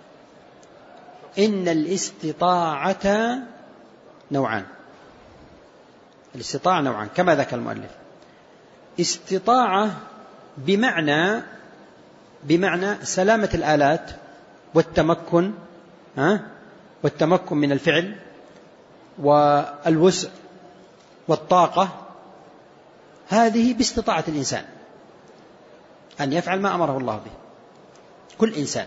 إن الاستطاعة نوعان. الاستطاعة نوعان كما ذكر المؤلف. استطاعة بمعنى بمعنى سلامة الآلات والتمكن، ها؟ والتمكن من الفعل والوسع والطاقة، هذه باستطاعة الإنسان أن يفعل ما أمره الله به، كل إنسان.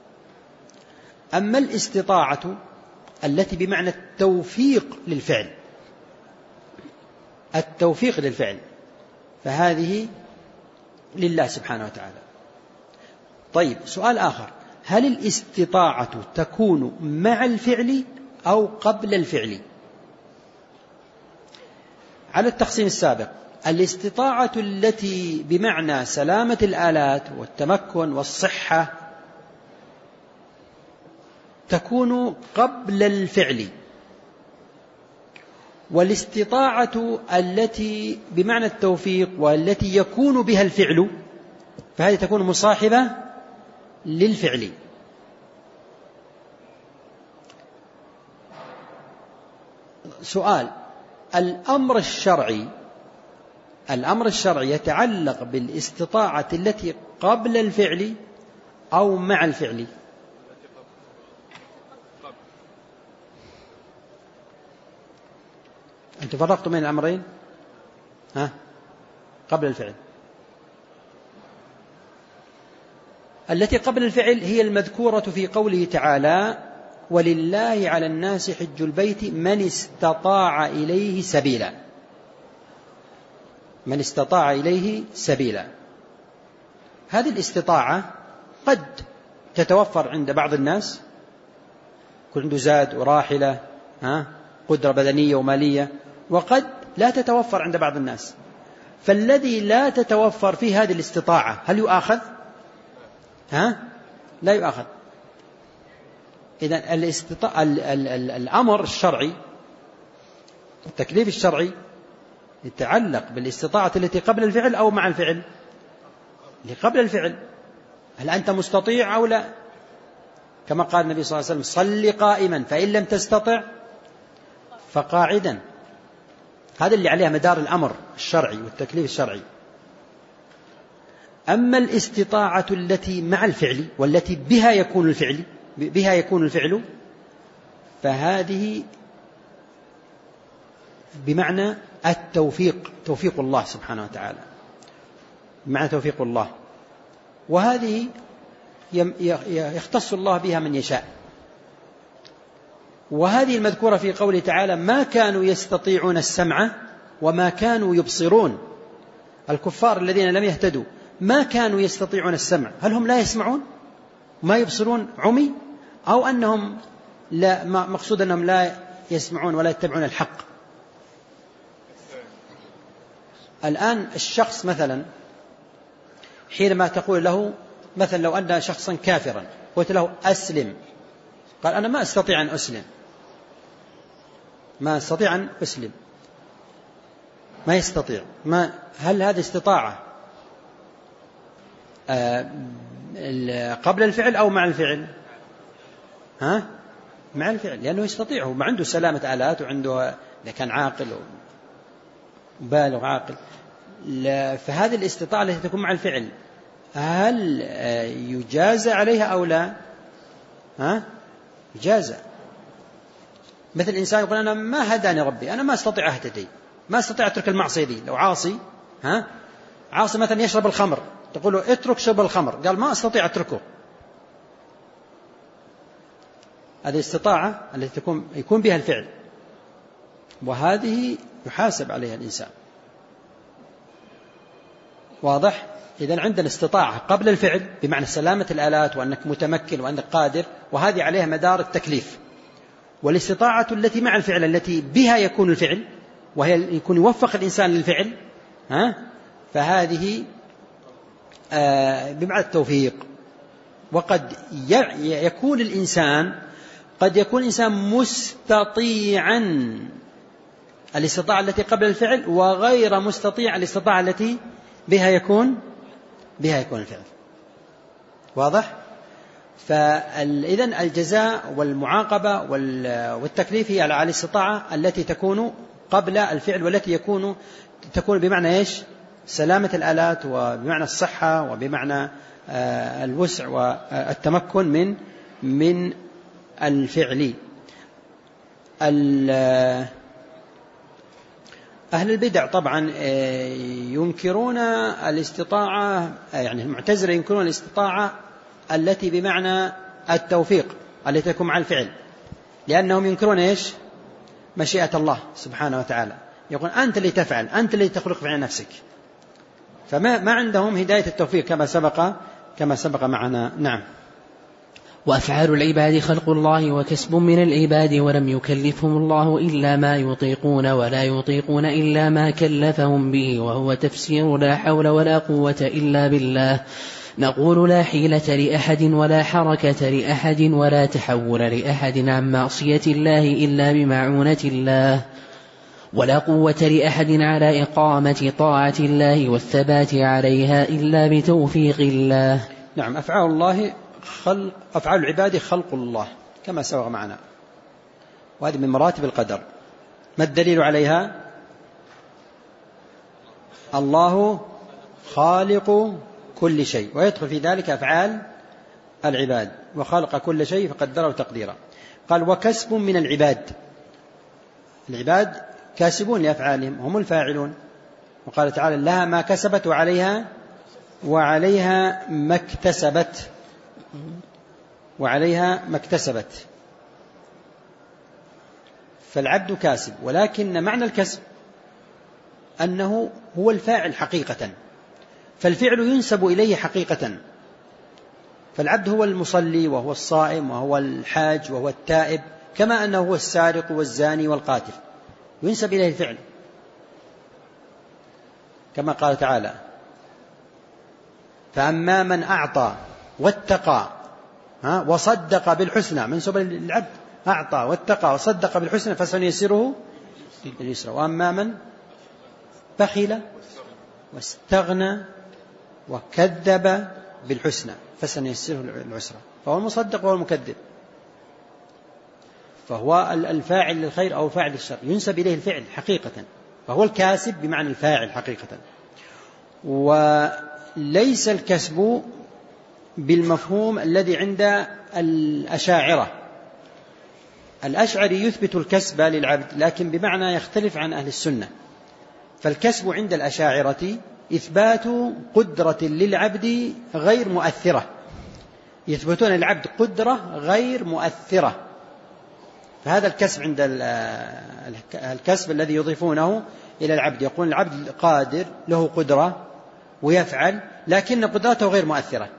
أما الاستطاعة التي بمعنى التوفيق للفعل، التوفيق للفعل، فهذه لله سبحانه وتعالى. طيب، سؤال آخر: هل الاستطاعة تكون مع الفعل أو قبل الفعل؟ على التقسيم السابق، الاستطاعة التي بمعنى سلامة الآلات والتمكن والصحة تكون قبل الفعل، والاستطاعة التي بمعنى التوفيق والتي يكون بها الفعل فهذه تكون مصاحبة للفعل. سؤال: الأمر الشرعي الأمر الشرعي يتعلق بالاستطاعة التي قبل الفعل أو مع الفعل؟ أنتم فرقتم بين الأمرين؟ ها؟ قبل الفعل. التي قبل الفعل هي المذكورة في قوله تعالى: ولله على الناس حج البيت من استطاع إليه سبيلا. من استطاع إليه سبيلا، هذه الاستطاعة قد تتوفر عند بعض الناس، يكون عنده زاد وراحلة، ها، قدرة بدنية ومالية، وقد لا تتوفر عند بعض الناس. فالذي لا تتوفر فيه هذه الاستطاعة هل يؤاخذ؟ ها؟ لا يؤاخذ. إذن الاستطاعة الأمر الشرعي، التكليف الشرعي يتعلق بالاستطاعة التي قبل الفعل أو مع الفعل؟ اللي قبل الفعل. هل أنت مستطيع أو لا؟ كما قال النبي صلى الله عليه وسلم: صل قائما فإن لم تستطع فقاعدا. هذا اللي عليه مدار الأمر الشرعي والتكليف الشرعي. أما الاستطاعة التي مع الفعل والتي بها يكون الفعل بها يكون الفعل فهذه بمعنى التوفيق، توفيق الله سبحانه وتعالى، بمعنى توفيق الله، وهذه يختص الله بها من يشاء. وهذه المذكورة في قوله تعالى: ما كانوا يستطيعون السمع وما كانوا يبصرون. الكفار الذين لم يهتدوا ما كانوا يستطيعون السمع، هل هم لا يسمعون ما يبصرون عمي، أو أنهم لا مقصود أنهم لا يسمعون ولا يتبعون الحق؟ الآن الشخص مثلا حينما تقول له مثلا لو أن شخصا كافرا قلت له أسلم، قال أنا ما أستطيع أن أسلم، ما أستطيع أن أسلم، ما يستطيع. ما هل هذه استطاعة قبل الفعل أو مع الفعل؟ ها؟ مع الفعل، لأنه يستطيعه، ما عنده سلامة آلات، وعنده إذا كان عاقل وبالغ عاقل. فهذه الاستطاعة التي تكون مع الفعل هل يجازى عليها أو لا؟ ها؟ يجازى. مثل الإنسان يقول أنا ما هداني ربي، أنا ما أستطيع أهتدي، ما أستطيع أترك المعصية دي. لو عاصي، ها، عاصي مثلا يشرب الخمر، تقول له اترك شرب الخمر، قال ما أستطيع أتركه. هذه استطاعة التي تكون يكون بها الفعل، وهذه يحاسب عليها الإنسان. واضح؟ إذن عندنا استطاعة قبل الفعل بمعنى سلامة الآلات وأنك متمكن وأنك قادر، وهذه عليها مدار التكليف. والاستطاعة التي مع الفعل التي بها يكون الفعل، وهي يكون يوفق الإنسان للفعل، ها، فهذه آه بمعنى التوفيق. وقد يكون الإنسان قد يكون الإنسان مستطيعا الاستطاعة التي قبل الفعل، وغير مستطيع الاستطاعة التي بها يكون بها يكون الفعل. واضح؟ فإذن الجزاء والمعاقبة والتكليف هي على الاستطاعة التي تكون قبل الفعل، والتي يكون تكون بمعنى إيش؟ سلامة الآلات، وبمعنى الصحة، وبمعنى الوسع والتمكن من من الفعل. أهل البدع طبعا ينكرون الاستطاعة، يعني المعتزلة ينكرون الاستطاعة التي بمعنى التوفيق التي تكون مع الفعل، لأنهم ينكرون إيش؟ مشيئة الله سبحانه وتعالى. يقول أنت اللي تفعل، أنت اللي تخلق فعل نفسك، فما ما عندهم هداية التوفيق كما سبق كما سبق معنا. نعم. وأفعال العباد خلق الله وكسب من العباد، ولم يكلفهم الله إلا ما يطيقون، ولا يطيقون إلا ما كلفهم به، وهو تفسير لا حول ولا قوة إلا بالله. نقول لا حيلة لأحد ولا حركة لأحد ولا تحول لأحد عن معصية الله إلا بمعونة الله، ولا قوة لأحد على إقامة طاعة الله والثبات عليها إلا بتوفيق الله. نعم. أفعال الله خلق، أفعال العباد خلق الله كما سبق معنا، وهذه من مراتب القدر. ما الدليل عليها؟ الله خالق كل شيء، ويدخل في ذلك أفعال العباد، وخلق كل شيء فقدره تقديرا. قال وكسب من العباد، العباد كاسبون لأفعالهم، هم الفاعلون. وقال تعالى لها ما كسبت وعليها وعليها ما اكتسبت وعليها ما اكتسبت. فالعبد كاسب، ولكن معنى الكسب أنه هو الفاعل حقيقة، فالفعل ينسب إليه حقيقة، فالعبد هو المصلي وهو الصائم وهو الحاج وهو التائب، كما أنه هو السارق والزاني والقاتل، ينسب إليه الفعل، كما قال تعالى: فأما من أعطى واتقى وصدق بالحسنى، منسوب للعبد، أعطى واتقى وصدق بالحسنى فسنيسره لليسرى. وأما من بخل واستغنى وكذب بالحسنى فسنيسره للعسرى، فهو المصدق وهو المكذب، فهو الفاعل للخير أو فاعل للشر، ينسب إليه الفعل حقيقة، فهو الكاسب بمعنى الفاعل حقيقة. وليس الكسب بالمفهوم الذي عند الأشاعرة. الأشعري يثبت الكسب للعبد لكن بمعنى يختلف عن أهل السنة. فالكسب عند الأشاعرة إثبات قدرة للعبد غير مؤثرة، يثبتون للعبد قدرة غير مؤثرة، فهذا الكسب عند الكسب الذي يضيفونه إلى العبد، يقول العبد قادر له قدرة ويفعل لكن قدرته غير مؤثرة.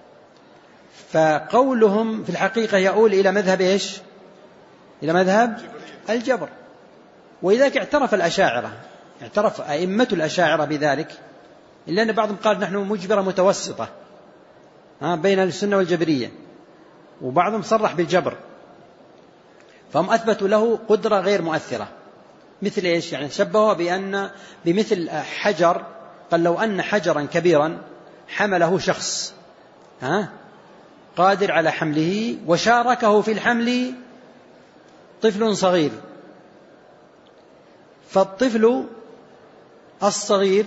فقولهم في الحقيقة يؤول إلى مذهب إيش؟ إلى مذهب الجبر. ولذلك اعترف الأشاعرة، اعترف أئمة الأشاعرة بذلك، إلا أن بعضهم قال نحن مجبرة متوسطة بين السنة والجبرية، وبعضهم صرح بالجبر، فهم أثبتوا له قدرة غير مؤثرة. مثل إيش؟ يعني شبهوا بأن بمثل حجر، قال لو أن حجرا كبيرا حمله شخص ها قادر على حمله وشاركه في الحمل طفل صغير، فالطفل الصغير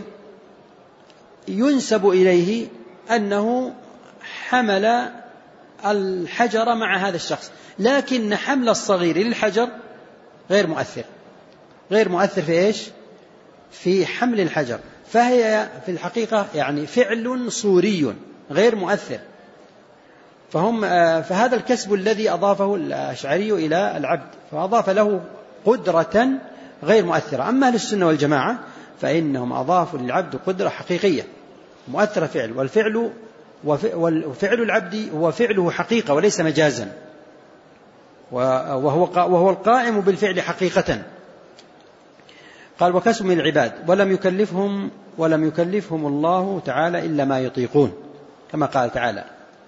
ينسب إليه أنه حمل الحجر مع هذا الشخص، لكن حمل الصغير للحجر غير مؤثر، غير مؤثر في إيش؟ في حمل الحجر، فهي في الحقيقة يعني فعل صوري غير مؤثر. فهم فهذا الكسب الذي أضافه الأشعري إلى العبد، فأضاف له قدرة غير مؤثرة. أما أهل السنة والجماعة فإنهم أضافوا للعبد قدرة حقيقية مؤثرة فعل، والفعل وفعل العبد هو فعله حقيقة وليس مجازا، وهو وهو القائم بالفعل حقيقة. قال: وكسب من العباد ولم يكلفهم ولم يكلفهم الله تعالى إلا ما يطيقون، كما قال تعالى: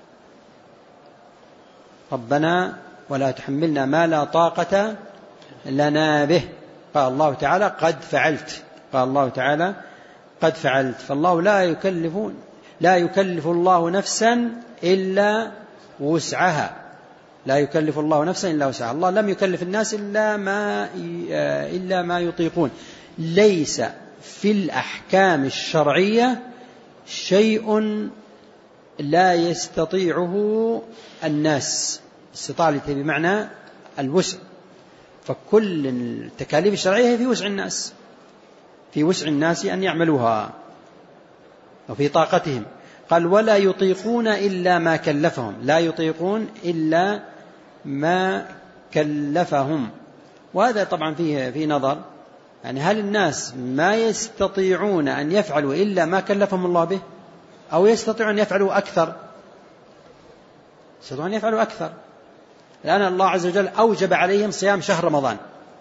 ربنا ولا تحملنا ما لا طاقة لنا به. قال الله تعالى: قد فعلت. قال الله تعالى: قد فعلت. فالله لا يكلف لا يكلف الله نفسا إلا وسعها، لا يكلف الله نفسا إلا وسعها. الله لم يكلف الناس إلا ما إلا ما يطيقون. ليس في الأحكام الشرعية شيء لا يستطيعه الناس، استطاعة بمعنى الوسع، فكل التكاليف الشرعية في وسع الناس، في وسع الناس أن يعملوها وفي طاقتهم. قال: ولا يطيقون إلا ما كلفهم، لا يطيقون إلا ما كلفهم. وهذا طبعا فيه في نظر، يعني هل الناس ما يستطيعون أن يفعلوا إلا ما كلفهم الله به، أو يستطيعون أن يفعلوا أكثر؟ يستطيعون أن يفعلوا أكثر. الآن الله عز وجل أوجب عليهم صيام شهر رمضان،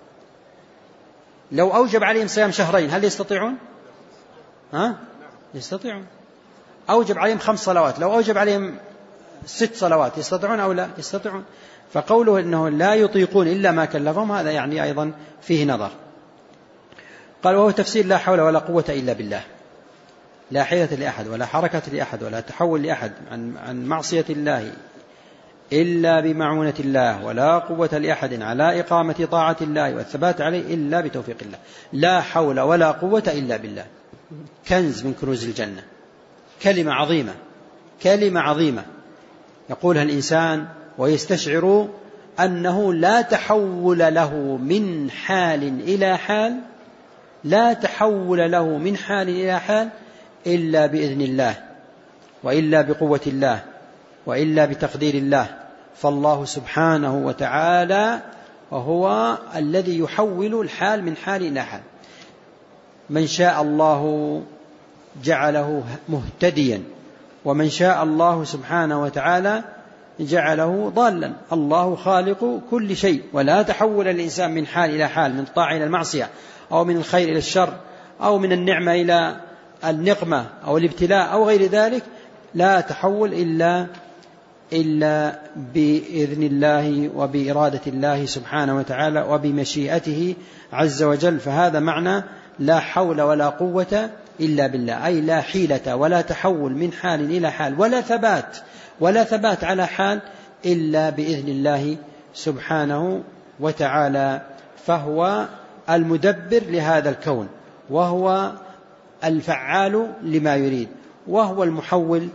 لو أوجب عليهم صيام شهرين هل يستطيعون؟ ها؟ يستطيعون. أوجب عليهم خمس صلوات، لو أوجب عليهم ست صلوات يستطيعون أو لا؟ يستطيعون. فقوله إنه لا يطيقون إلا ما كلفهم هذا يعني أيضا فيه نظر. قال: وهو تفسير لا حول ولا قوة إلا بالله، لا حيلة لأحد ولا حركة لأحد ولا تحول لأحد عن, عن معصية الله إلا بمعونة الله، ولا قوة لأحد على إقامة طاعة الله والثبات عليه إلا بتوفيق الله. لا حول ولا قوة إلا بالله، كنز من كنوز الجنة، كلمة عظيمة، كلمة عظيمة يقولها الإنسان ويستشعر أنه لا تحول له من حال إلى حال، لا تحول له من حال إلى حال إلا بإذن الله، وإلا بقوة الله، وإلا بتقدير الله. فالله سبحانه وتعالى وهو الذي يحول الحال من حال إلى حال. من شاء الله جعله مهتديا ومن شاء الله سبحانه وتعالى جعله ضالا. الله خالق كل شيء، ولا تحول الإنسان من حال إلى حال، من طاعة إلى المعصية، أو من الخير إلى الشر، أو من النعمة إلى النقمة أو الابتلاء أو غير ذلك، لا تحول إلا إلا بإذن الله وبإرادة الله سبحانه وتعالى وبمشيئته عز وجل. فهذا معنى لا حول ولا قوة إلا بالله، أي لا حيلة ولا تحول من حال إلى حال، ولا ثبات ولا ثبات على حال إلا بإذن الله سبحانه وتعالى. فهو المدبر لهذا الكون، وهو الفعال لما يريد، وهو المحول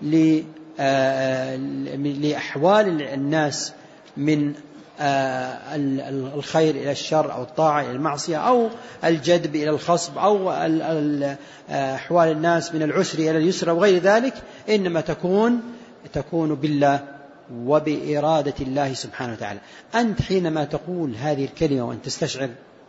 لأحوال الناس من الخير إلى الشر، أو الطاعة إلى المعصية، أو الجدب إلى الخصب، أو أحوال الناس من العسر إلى اليسر أو غير ذلك، إنما تكون تكون بالله وبإرادة الله سبحانه وتعالى. أنت حينما تقول هذه الكلمة وأن تستشعر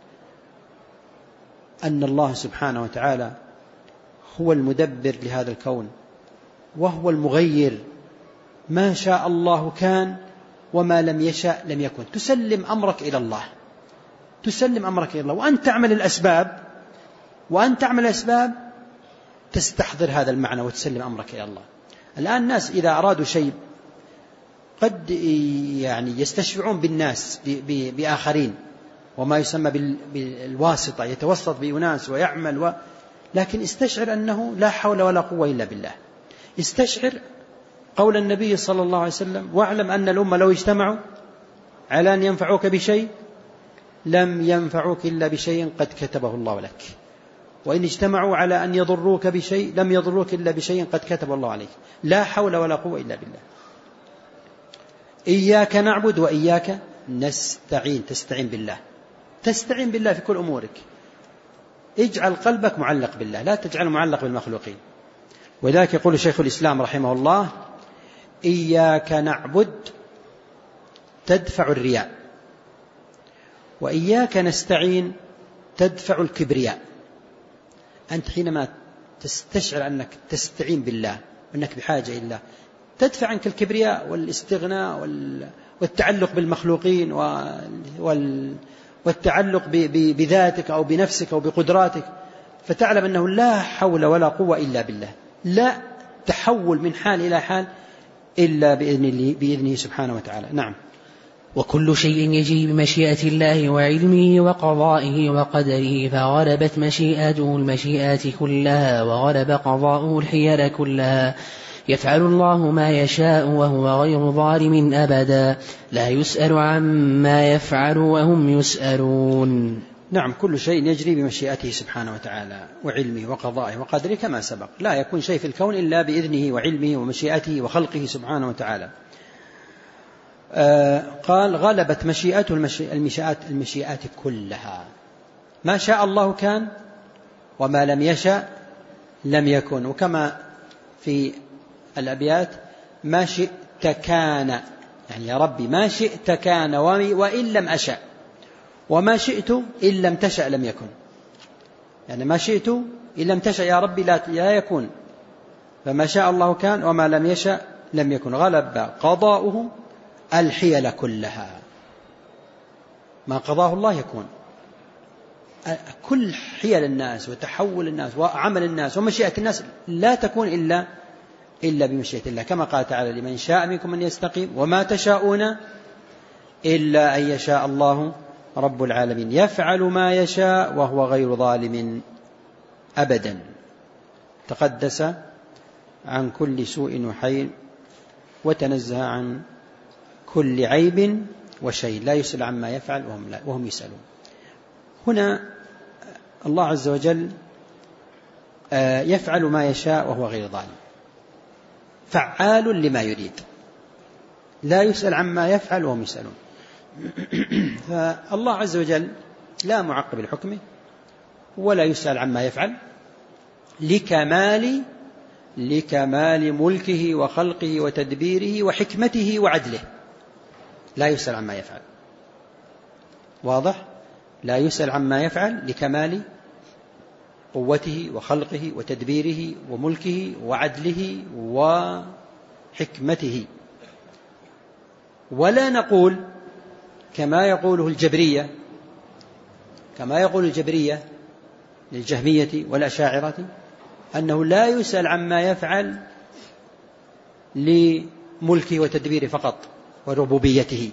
أن الله سبحانه وتعالى هو المدبر لهذا الكون، وهو المغير، ما شاء الله كان وما لم يشاء لم يكن، تسلم أمرك إلى الله، تسلم أمرك إلى الله، وأن تعمل الأسباب، وأن تعمل الأسباب تستحضر هذا المعنى وتسلم أمرك إلى الله. الآن الناس إذا أرادوا شيء قد يعني يستشفعون بالناس بآخرين، وما يسمى بالواسطة، يتوسط بأناس ويعمل و... لكن استشعر أنه لا حول ولا قوة إلا بالله. استشعر قول النبي صلى الله عليه وسلم: واعلم أن الأمة لو اجتمعوا على أن ينفعوك بشيء لم ينفعوك إلا بشيء قد كتبه الله لك، وإن اجتمعوا على أن يضروك بشيء لم يضروك إلا بشيء قد كتب الله عليك. لا حول ولا قوة إلا بالله. إياك نعبد وإياك نستعين، تستعين بالله، تستعين بالله في كل أمورك. اجعل قلبك معلق بالله، لا تجعل معلق بالمخلوقين. ولذلك يقول شيخ الإسلام رحمه الله: إياك نعبد تدفع الرياء، وإياك نستعين تدفع الكبرياء. أنت حينما تستشعر أنك تستعين بالله وأنك بحاجة إلى الله تدفع عنك الكبرياء والاستغناء والتعلق بالمخلوقين والتعلق بذاتك أو بنفسك أو بقدراتك، فتعلم أنه لا حول ولا قوة إلا بالله، لا تحول من حال إلى حال إلا بإذن بإذنه سبحانه وتعالى. نعم. وكل شيء يجري بمشيئة الله وعلمه وقضائه وقدره، فغلبت مشيئته المشيئات كلها، وغلب قضاؤه الحيل كلها. يفعل الله ما يشاء وهو غير ظالم أبدا، لا يسأل عما يفعل وهم يسألون. نعم، كل شيء يجري بمشيئته سبحانه وتعالى وعلمه وقضائه وقدره كما سبق. لا يكون شيء في الكون إلا بإذنه وعلمه ومشيئته وخلقه سبحانه وتعالى. آه قال: غلبت مشيئته المشيئات, المشيئات كلها، ما شاء الله كان وما لم يشاء لم يكن. وكما في الأبيات: ما شئت كان، يعني يا ربي ما شئت كان وإن لم أشأ، وما شئت إن لم تشأ لم يكن. يعني ما شئت إن لم تشأ يا ربي لا يكون، فما شاء الله كان وما لم يشأ لم يكن. غلب قضاؤه الحيل كلها، ما قضاه الله يكون. كل حيل الناس وتحول الناس وعمل الناس ومشيئة الناس لا تكون إلا إلا بمشيئة الله، كما قال تعالى: لمن شاء منكم أن يستقيم وما تشاءون إلا أن يشاء الله رب العالمين. يفعل ما يشاء وهو غير ظالم أبدا، تقدس عن كل سوء وحيل، وتنزه عن كل عيب وشيء، لا يسأل عما يفعل وهم, لا وهم يسألون. هنا الله عز وجل يفعل ما يشاء وهو غير ظالم، فعال لما يريد، لا يسأل عما يفعل وهم يسألون. فالله عز وجل لا معقب لحكمه ولا يسأل عما يفعل، لكمال لكمال ملكه وخلقه وتدبيره وحكمته وعدله، لا يسأل عما يفعل. واضح؟ لا يسأل عما يفعل لكمال قوته وخلقه وتدبيره وملكه وعدله وحكمته. ولا نقول كما يقوله الجبرية كما يقول الجبرية للجهمية والأشاعرة أنه لا يسأل عما يفعل لملكه وتدبيره فقط وربوبيته.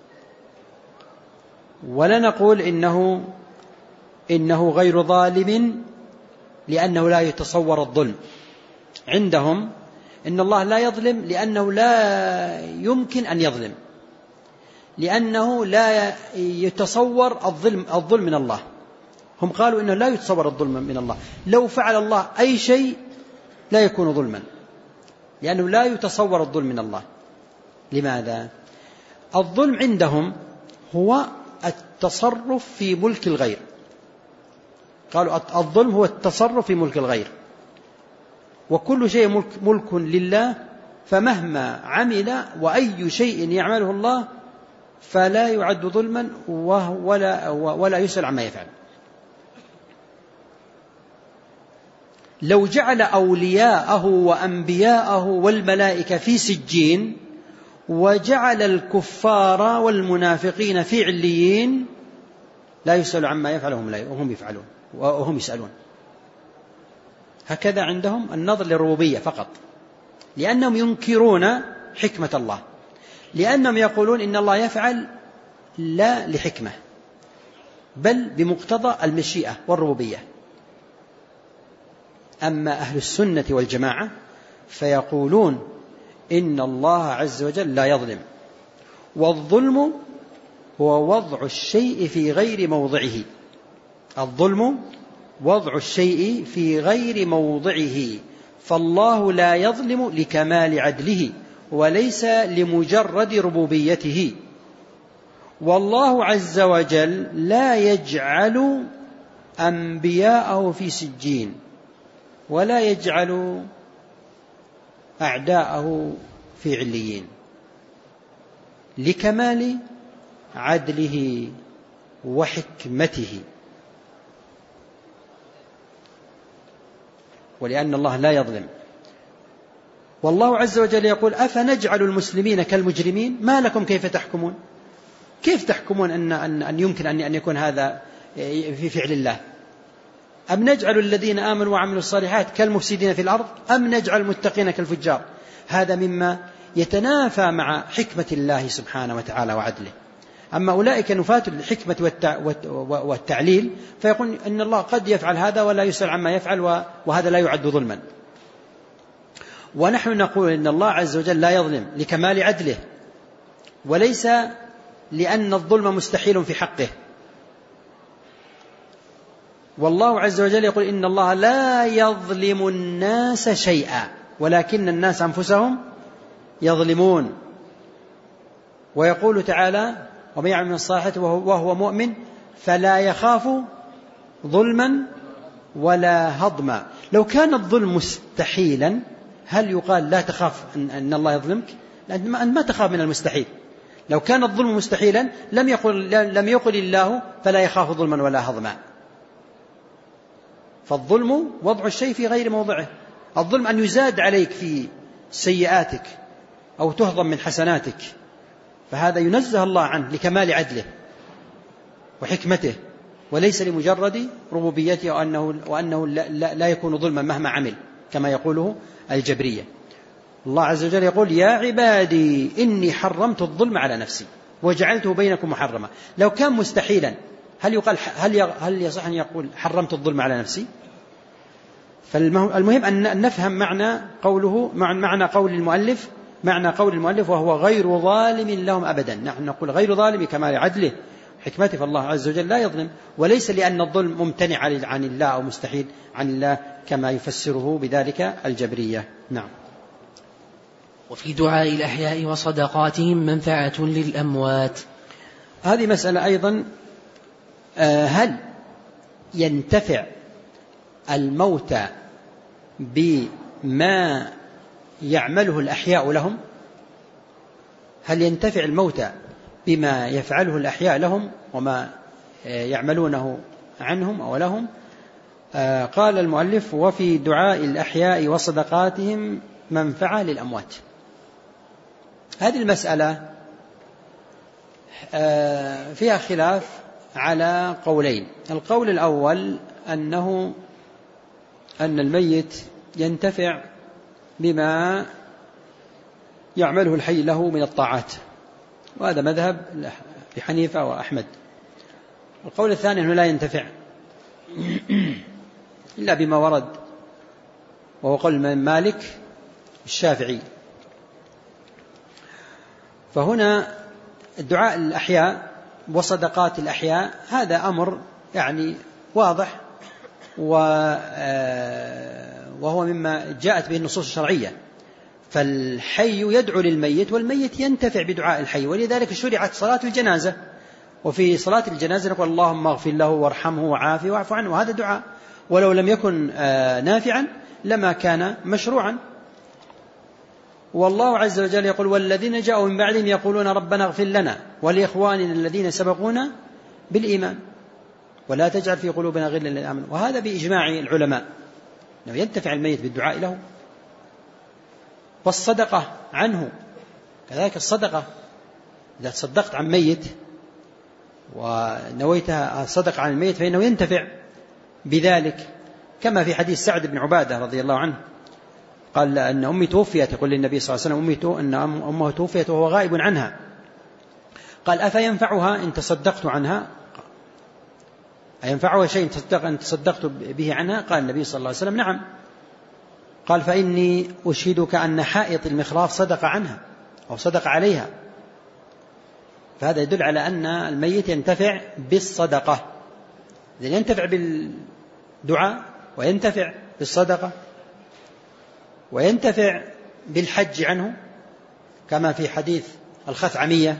ولا نقول إنه, إنه غير ظالم لأنه لا يتصور الظلم. عندهم إن الله لا يظلم لأنه لا يمكن أن يظلم، لأنه لا يتصور الظلم, الظلم من الله. هم قالوا إنه لا يتصور الظلم من الله، لو فعل الله أي شيء لا يكون ظلما، لأنه لا يتصور الظلم من الله. لماذا؟ الظلم عندهم هو التصرف في ملك الغير. قالوا الظلم هو التصرف في ملك الغير، وكل شيء ملك, ملك لله، فمهما عمل وأي شيء يعمله الله فلا يعد ظلما ولا, ولا يسأل عما يفعل. لو جعل أولياءه وأنبياءه والملائكة في سجين وجعل الكفار والمنافقين في عليين لا يسأل عما يفعلهم وهم يفعلون وهم يسألون. هكذا عندهم النظر للربوبية فقط، لأنهم ينكرون حكمة الله، لأنهم يقولون إن الله يفعل لا لحكمة بل بمقتضى المشيئة والربوبية. أما أهل السنة والجماعة فيقولون إن الله عز وجل لا يظلم، والظلم هو وضع الشيء في غير موضعه. الظلم وضع الشيء في غير موضعه، فالله لا يظلم لكمال عدله وليس لمجرد ربوبيته. والله عز وجل لا يجعل أنبياءه في سجين ولا يجعل أعداءه في عليين، لكمال عدله وحكمته، ولأن الله لا يظلم. والله عز وجل يقول أفنجعل المسلمين كالمجرمين ما لكم كيف تحكمون؟ كيف تحكمون أن, أن, أن يمكن أن يكون هذا في فعل الله؟ أم نجعل الذين آمنوا وعملوا الصالحات كالمفسدين في الأرض أم نجعل المتقين كالفجار؟ هذا مما يتنافى مع حكمة الله سبحانه وتعالى وعدله. أما أولئك نفاة الحكمة والتعليل فيقول إن الله قد يفعل هذا ولا يسأل عما يفعل، وهذا لا يعد ظلما. ونحن نقول إن الله عز وجل لا يظلم لكمال عدله، وليس لأن الظلم مستحيل في حقه. والله عز وجل يقول إن الله لا يظلم الناس شيئا ولكن الناس أنفسهم يظلمون. ويقول تعالى ومن يعمل من الصالحات وهو مؤمن فلا يخاف ظلما ولا هضما. لو كان الظلم مستحيلا هل يقال لا تخاف أن الله يظلمك؟ لأن ما تخاف من المستحيل. لو كان الظلم مستحيلا لم يقل, لم يقل الله فلا يخاف ظلما ولا هضما. فالظلم وضع الشيء في غير موضعه. الظلم أن يزاد عليك في سيئاتك أو تهضم من حسناتك، فهذا ينزه الله عنه لكمال عدله وحكمته، وليس لمجرد ربوبيته وأنه, وأنه لا, لا, لا يكون ظلما مهما عمل كما يقوله الجبرية. الله عز وجل يقول يا عبادي إني حرمت الظلم على نفسي وجعلته بينكم محرما. لو كان مستحيلا هل يقال هل هل يصح أن يقول حرمت الظلم على نفسي؟ فالمهم أن نفهم معنى قوله معنى قول المؤلف معنى قول المؤلف وهو غير ظالم لهم أبدا. نحن نقول غير ظالم كمال عدله حكمته، فالله عز وجل لا يظلم، وليس لأن الظلم ممتنع عن الله أو مستحيل عن الله كما يفسره بذلك الجبرية. نعم. وفي دعاء الأحياء وصدقاتهم منفعة للأموات. هذه مسألة أيضا، هل ينتفع الموتى بما يعمله الأحياء لهم؟ هل ينتفع الموتى بما يفعله الأحياء لهم وما يعملونه عنهم أو لهم، آه قال المؤلف: وفي دعاء الأحياء وصدقاتهم منفعة للأموات. هذه المسألة آه فيها خلاف على قولين. القول الأول أنه أن الميت ينتفع بما يعمله الحي له من الطاعات، وهذا مذهب لحنيفة وأحمد. القول الثاني أنه لا ينتفع إلا بما ورد، وهو قول مالك الشافعي. فهنا الدعاء الأحياء وصدقات الأحياء هذا أمر يعني واضح، وهو مما جاءت به النصوص الشرعية. فالحي يدعو للميت والميت ينتفع بدعاء الحي، ولذلك شرعت صلاة الجنازة. وفي صلاة الجنازة نقول: اللهم اغفر له وارحمه وعافه واعف عنه، وهذا دعاء، ولو لم يكن نافعا لما كان مشروعا. والله عز وجل يقول: والذين جاءوا من بعدهم يقولون ربنا اغفر لنا ولإخواننا الذين سبقونا بالإيمان ولا تجعل في قلوبنا غلا للذين آمنوا. وهذا بإجماع العلماء أنه ينتفع الميت بالدعاء له. والصدقة عنه كذلك. الصدقة إذا تصدقت عن ميت ونويتها صدق عن الميت فإنه ينتفع بذلك، كما في حديث سعد بن عبادة رضي الله عنه قال: أن أمي توفيت، يقول للنبي صلى الله عليه وسلم: أمي تو أن أمه توفيت وهو غائب عنها. قال: أفينفعها إن تصدقت عنها؟ أينفعها شيء إن تصدقت به عنها؟ قال النبي صلى الله عليه وسلم: نعم. قال: فإني أشهدك أن حائط المخراف صدق عنها أو صدق عليها. فهذا يدل على أن الميت ينتفع بالصدقة، إذن ينتفع بالدعاء وينتفع بالصدقة وينتفع بالحج عنه، كما في حديث الخثعمية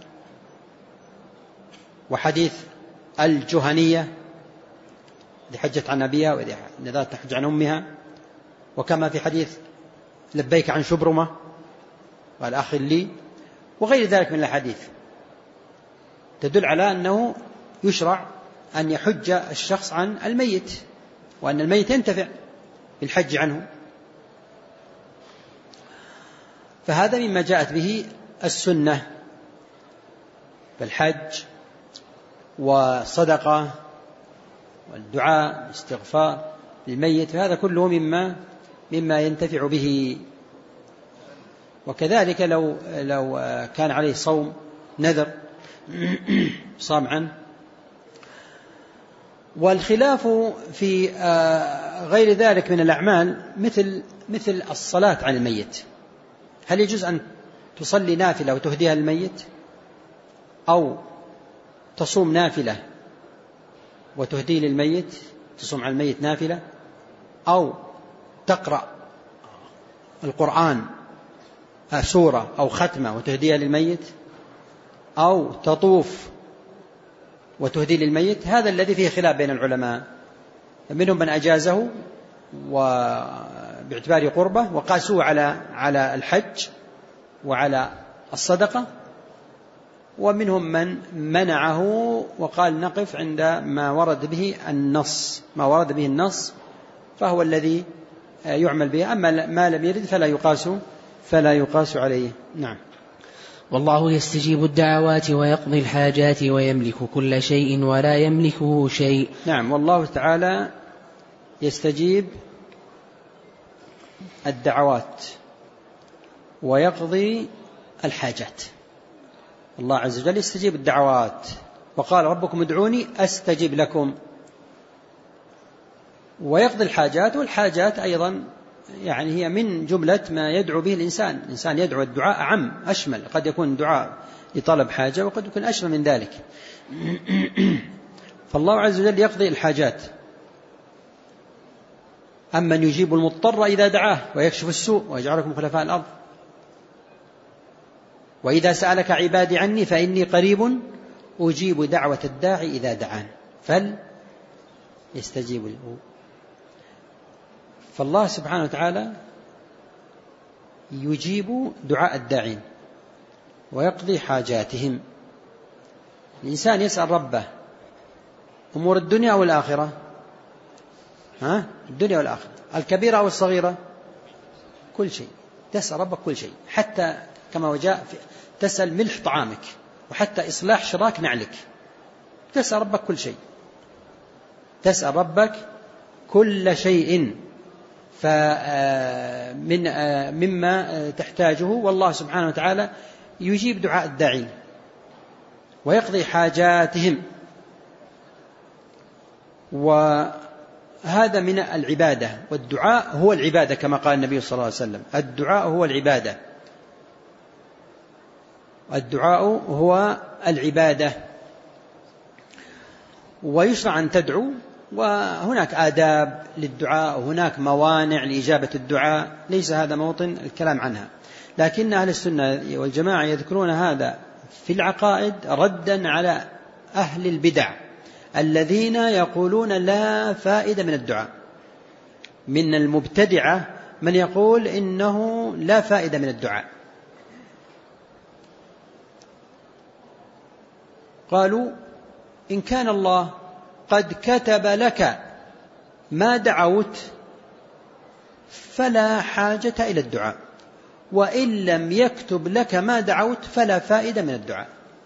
وحديث الجهنية التي حجت عن أبيها وإذا نذرت تحج عن أمها، وكما في حديث لبيك عن شبرمة والأخ لي، وغير ذلك من الحديث تدل على أنه يشرع أن يحج الشخص عن الميت، وأن الميت ينتفع بالحج عنه. فهذا مما جاءت به السنة، فالحج والصدقة والدعاء والاستغفار للميت، فهذا كله مما مما ينتفع به. وكذلك لو لو كان عليه صوم نذر صام عنه. والخلاف في غير ذلك من الأعمال مثل مثل الصلاة على الميت، هل يجوز أن تصلي نافلة وتهديها للميت، أو تصوم نافلة وتهدي للميت، تصوم على الميت نافلة، أو تقرأ القرآن سورة أو ختمة وتهديها للميت، أو تطوف وتهدي للميت. هذا الذي فيه خلاف بين العلماء، منهم من أجازه باعتبار قربة وقاسوه على على الحج وعلى الصدقة، ومنهم من منعه وقال نقف عند ما ورد به النص، ما ورد به النص فهو الذي يعمل به، أما ما لم يرد فلا يقاس فلا يقاس عليه. نعم. والله يستجيب الدعوات ويقضي الحاجات ويملك كل شيء ولا يملكه شيء. نعم، والله تعالى يستجيب الدعوات ويقضي الحاجات. الله عز وجل يستجيب الدعوات، وقال ربكم ادعوني أستجب لكم. ويقضي الحاجات، والحاجات أيضا يعني هي من جملة ما يدعو به الإنسان. الإنسان يدعو الدعاء عام أشمل، قد يكون دعاء لطلب حاجة وقد يكون أشمل من ذلك. فالله عز وجل يقضي الحاجات. أمن يجيب المضطر إذا دعاه ويكشف السوء ويجعلكم خلفاء الأرض، وإذا سألك عبادي عني فإني قريب أجيب دعوة الداعي إذا دعان فليستجيبوا له. فالله سبحانه وتعالى يجيب دعاء الداعين ويقضي حاجاتهم. الإنسان يسأل ربه أمور الدنيا والآخرة، ها؟ الدنيا والآخرة. الكبيرة أو الصغيرة؟ كل شيء. تسأل ربك كل شيء، حتى كما وجاء تسأل ملح طعامك، وحتى إصلاح شراك نعلك. تسأل ربك كل شيء، تسأل ربك كل شيء فمن مما تحتاجه، والله سبحانه وتعالى يجيب دعاء الداعين ويقضي حاجاتهم. وهذا من العبادة، والدعاء هو العبادة كما قال النبي صلى الله عليه وسلم: الدعاء هو العبادة، الدعاء هو العبادة. ويشرع أن تدعو، وهناك آداب للدعاء وهناك موانع لإجابة الدعاء، ليس هذا موطن الكلام عنها. لكن أهل السنة والجماعة يذكرون هذا في العقائد ردا على أهل البدع الذين يقولون لا فائدة من الدعاء. من المبتدعة من يقول إنه لا فائدة من الدعاء. قالوا: إن كان الله قد كتب لك ما دعوت فلا حاجة إلى الدعاء، وإن لم يكتب لك ما دعوت فلا فائدة من الدعاء.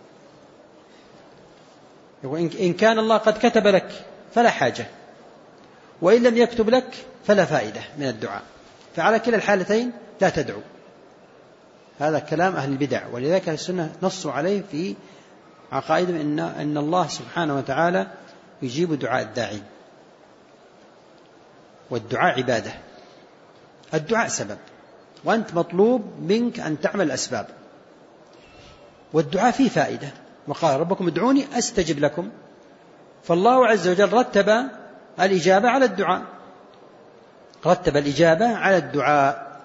إن كان الله قد كتب لك فلا حاجة، وإن لم يكتب لك فلا فائدة من الدعاء، فعلى كلا الحالتين لا تدعو. هذا كلام أهل البدع، ولذلك السنة نصوا عليه في عقائدهم إن, إن الله سبحانه وتعالى يجيب دعاء الداعين، والدعاء عبادة. الدعاء سبب، وأنت مطلوب منك أن تعمل الأسباب، والدعاء فيه فائدة. وقال: ربكم ادعوني أستجب لكم. فالله عز وجل رتب الإجابة على الدعاء، رتب الإجابة على الدعاء.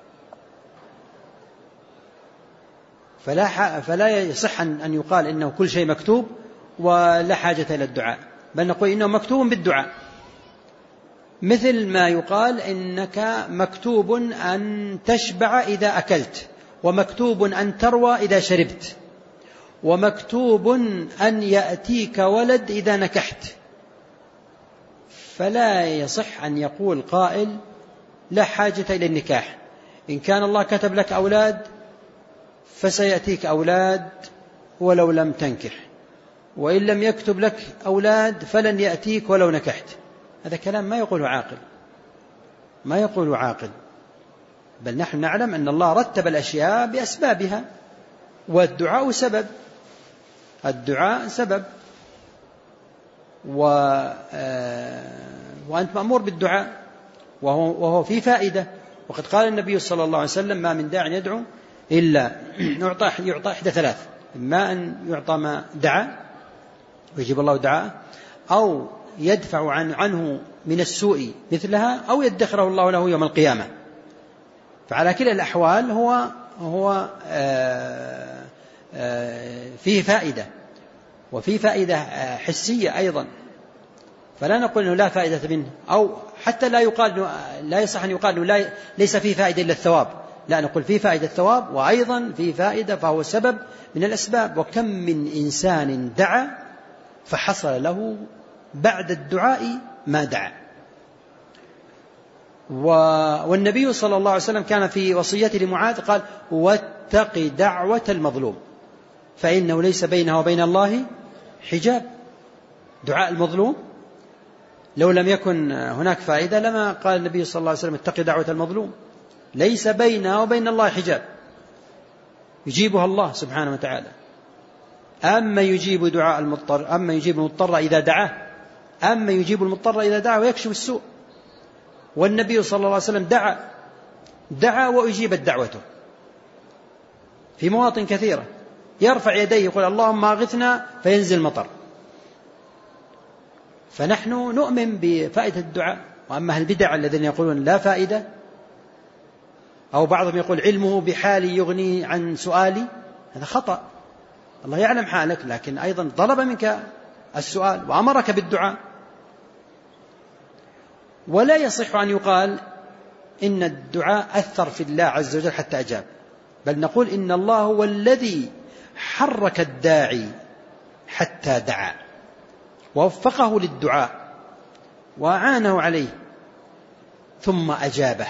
فلا, فلا يصح أن يقال إنه كل شيء مكتوب ولا حاجة إلى الدعاء، بل نقول إنه مكتوب بالدعاء. مثل ما يقال إنك مكتوب أن تشبع إذا أكلت، ومكتوب أن تروى إذا شربت، ومكتوب أن يأتيك ولد إذا نكحت. فلا يصح أن يقول قائل لا حاجة إلى النكاح. إن كان الله كتب لك أولاد فسيأتيك أولاد ولو لم تنكح، وإن لم يكتب لك أولاد فلن يأتيك ولو نكحت. هذا كلام ما يقوله عاقل، ما يقوله عاقل. بل نحن نعلم أن الله رتب الأشياء بأسبابها، والدعاء سبب، الدعاء سبب. و... وأنت مأمور بالدعاء، وهو, وهو فيه فائدة. وقد قال النبي صلى الله عليه وسلم: ما من داع يدعو إلا يعطى, يعطى إحدى ثلاث: إما أن يعطى ما دعا ويجيب الله دعاءه، أو يدفع عن عنه من السوء مثلها، أو يدخره الله له يوم القيامة. فعلى كلا الأحوال هو, هو آآ آآ فيه فائدة، وفيه فائدة حسية أيضا. فلا نقول أنه لا فائدة منه، أو حتى لا يقال، لا يصح أن يقال لا ليس فيه فائدة إلا الثواب. لا، نقول فيه فائدة الثواب، وأيضا فيه فائدة فهو سبب من الأسباب. وكم من إنسان دعا فحصل له بعد الدعاء ما دعا. والنبي صلى الله عليه وسلم كان في وصيته لمعاذ قال: واتق دعوة المظلوم فإنه ليس بينها وبين الله حجاب. دعاء المظلوم لو لم يكن هناك فائدة لما قال النبي صلى الله عليه وسلم: اتق دعوة المظلوم، ليس بينها وبين الله حجاب، يجيبها الله سبحانه وتعالى. أما يجيب دعاء المضطر، أما يجيب المضطر إذا دعاه، أما يجيب المضطر إذا دعاه ويكشف السوء. والنبي صلى الله عليه وسلم دعا دعا وأجيبت دعوته في مواطن كثيرة، يرفع يديه يقول: اللهم أغثنا، فينزل مطر. فنحن نؤمن بفائدة الدعاء. وأما البدع الذين يقولون لا فائدة، أو بعضهم يقول علمه بحالي يغني عن سؤالي، هذا خطأ. الله يعلم حالك، لكن أيضا طلب منك السؤال وأمرك بالدعاء. ولا يصح أن يقال إن الدعاء أثر في الله عز وجل حتى أجاب، بل نقول إن الله هو الذي حرك الداعي حتى دعا ووفقه للدعاء، وأعانه عليه ثم أجابه،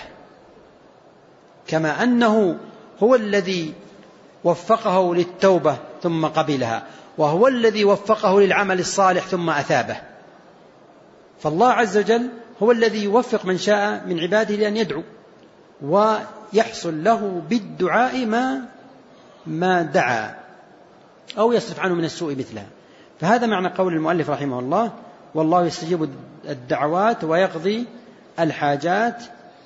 كما أنه هو الذي وفقه للتوبة ثم قبلها، وهو الذي وفقه للعمل الصالح ثم أثابه. فالله عز وجل هو الذي يوفق من شاء من عباده لأن يدعو، ويحصل له بالدعاء ما ما دعا أو يصرف عنه من السوء مثلها. فهذا معنى قول المؤلف رحمه الله: والله يستجيب الدعوات ويقضي الحاجات.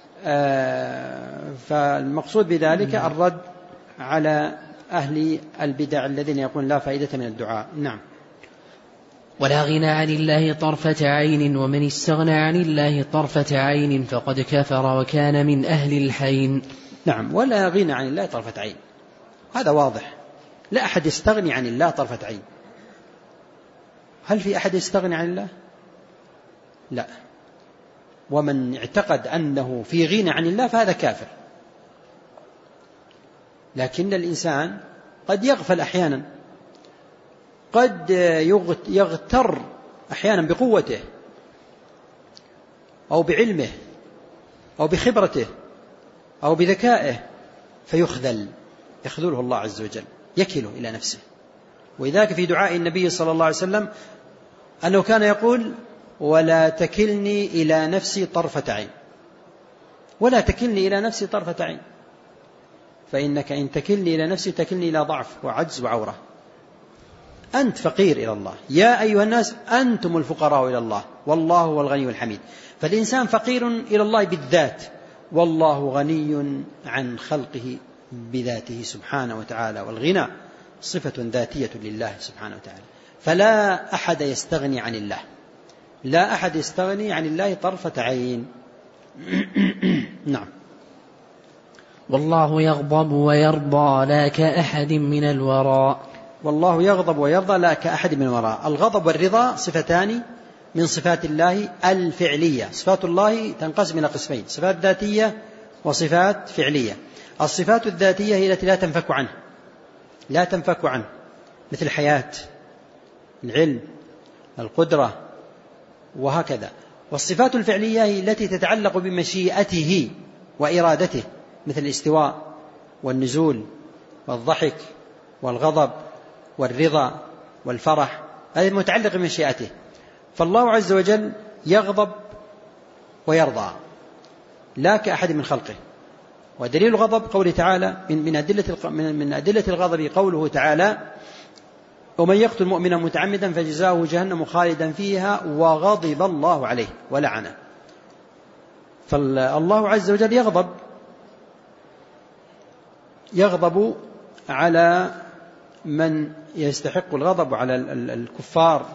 فالمقصود بذلك الرد على أهل البدع الذين يقولون لا فائدة من الدعاء. نعم. ولا غنى عن الله طرفة عين، ومن استغنى عن الله طرفة عين فقد كفر وكان من أهل الحين. نعم، ولا غنى عن الله طرفة عين، هذا واضح. لا أحد يستغني عن الله طرفة عين. هل في أحد يستغني عن الله؟ لا. ومن اعتقد أنه في غنى عن الله فهذا كافر. لكن الإنسان قد يغفل أحيانا، قد يغتر أحيانا بقوته أو بعلمه أو بخبرته أو بذكائه فيخذل، يخذله الله عز وجل، يكله إلى نفسه. وذلك في دعاء النبي صلى الله عليه وسلم أنه كان يقول: ولا تكلني إلى نفسي طرفة عين، ولا تكلني إلى نفسي طرفة عين، فإنك إن تكلني إلى نفسي تكلني إلى ضعف وعجز وعورة. أنت فقير إلى الله، يا أيها الناس أنتم الفقراء إلى الله والله هو الغني الحميد. فالإنسان فقير إلى الله بالذات، والله غني عن خلقه بذاته سبحانه وتعالى، والغنى صفة ذاتية لله سبحانه وتعالى. فلا أحد يستغني عن الله، لا أحد يستغني عن الله طرفة عين. نعم. والله يغضب ويرضى لا كأحد من الوراء. والله يغضب ويرضى لا كأحد من الوراء. الغضب والرضا صفتان من صفات الله الفعلية. صفات الله تنقسم إلى قسمين: صفات ذاتية وصفات فعلية. الصفات الذاتية هي التي لا تنفك عنه، لا تنفك عنه، مثل الحياة، العلم، القدرة، وهكذا. والصفات الفعلية هي التي تتعلق بمشيئته وإرادته، مثل الاستواء والنزول والضحك والغضب والرضا والفرح، هذه متعلقة بمشيئته. فالله عز وجل يغضب ويرضى لا كأحد من خلقه. ودليل الغضب قوله تعالى من أدلة من أدلة الغضب قوله تعالى: ومن يقتل مؤمنا متعمدا فجزاؤه جهنم خالدا فيها وغضب الله عليه ولعنه. فالله عز وجل يغضب يغضب على من يستحق الغضب، وعلى الكفار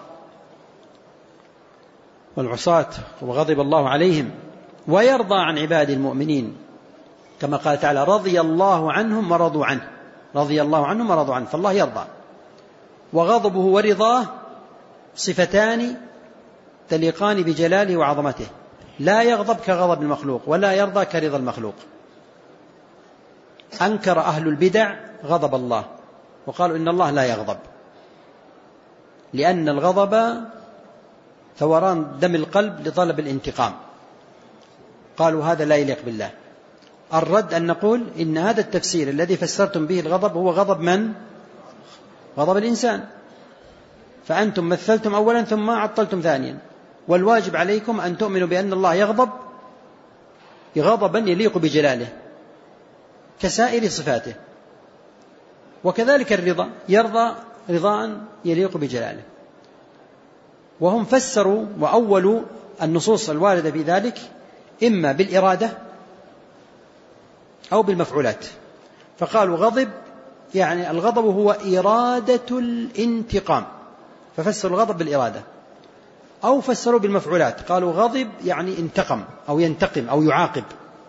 والعصاة، وغضب الله عليهم. ويرضى عن عباد المؤمنين كما قال تعالى: رضي الله عنهم ورضوا عنه، رضي الله عنهم ورضوا عنه. فالله يرضى، وغضبه ورضاه صفتان تليقان بجلاله وعظمته. لا يغضب كغضب المخلوق، ولا يرضى كرضا المخلوق. أنكر أهل البدع غضب الله وقالوا إن الله لا يغضب، لأن الغضب ثوران دم القلب لطلب الانتقام. قالوا هذا لا يليق بالله. الرد أن نقول إن هذا التفسير الذي فسرتم به الغضب هو غضب من؟ غضب الإنسان. فأنتم مثلتم أولا ثم عطلتم ثانيا، والواجب عليكم أن تؤمنوا بأن الله يغضب غضبا يليق بجلاله كسائر صفاته، وكذلك الرضا يرضى رضاء يليق بجلاله. وهم فسروا وأولوا النصوص الواردة في ذلك إما بالإرادة أو بالمفعولات. فقالوا غضب يعني الغضب هو إرادة الانتقام، ففسروا الغضب بالإرادة. أو فسروا بالمفعولات، قالوا غضب يعني انتقم أو ينتقم أو يعاقب.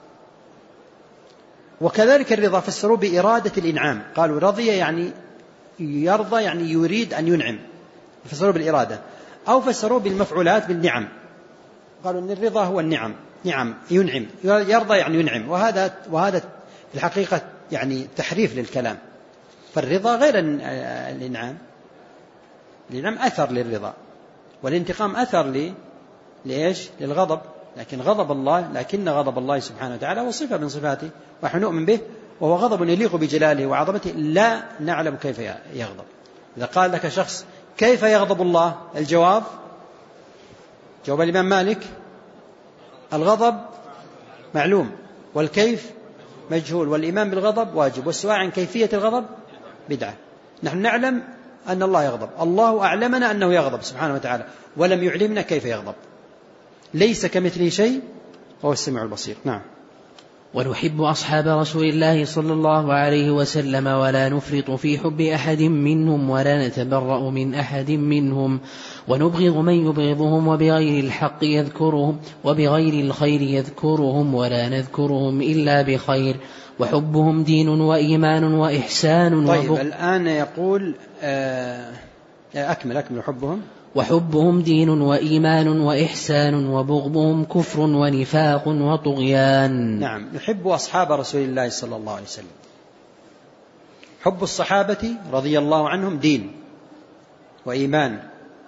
وكذلك الرضا فسروا بإرادة الإنعام، قالوا رضي يعني يرضى يعني يريد أن ينعم، فسروا بالإرادة. أو فسروا بالمفعولات بالنعم، قالوا أن الرضا هو النعم، نعم ينعم، يرضى يعني ينعم. وهذا وهذا في الحقيقة يعني تحريف للكلام. فالرضا غير الإنعام، الإنعام أثر للرضا، والانتقام أثر لإيش؟ للغضب، لكن غضب الله لكن غضب الله سبحانه وتعالى وصفة من صفاته ونحن نؤمن به، وهو غضب يليق بجلاله وعظمته لا نعلم كيف يغضب. إذا قال لك شخص كيف يغضب الله؟ الجواب جواب الإمام مالك الغضب معلوم والكيف مجهول، والإيمان بالغضب واجب، والسؤال عن كيفية الغضب بدعة. نحن نعلم أن الله يغضب، الله أعلمنا أنه يغضب سبحانه وتعالى ولم يعلمنا كيف يغضب، ليس كمثله شيء وهو السميع البصير. نعم. ونحب أصحاب رسول الله صلى الله عليه وسلم ولا نفرط في حب أحد منهم ولا نتبرأ من أحد منهم، ونبغض من يبغضهم وبغير الحق يذكرهم وبغير الخير يذكرهم ولا نذكرهم إلا بخير، وحبهم دين وإيمان وإحسان. طيب الآن يقول أكمل أكمل حبهم وحبهم دين وإيمان وإحسان وبغضهم كفر ونفاق وطغيان. نعم. نحب أصحاب رسول الله صلى الله عليه وسلم. حب الصحابة رضي الله عنهم دين وإيمان،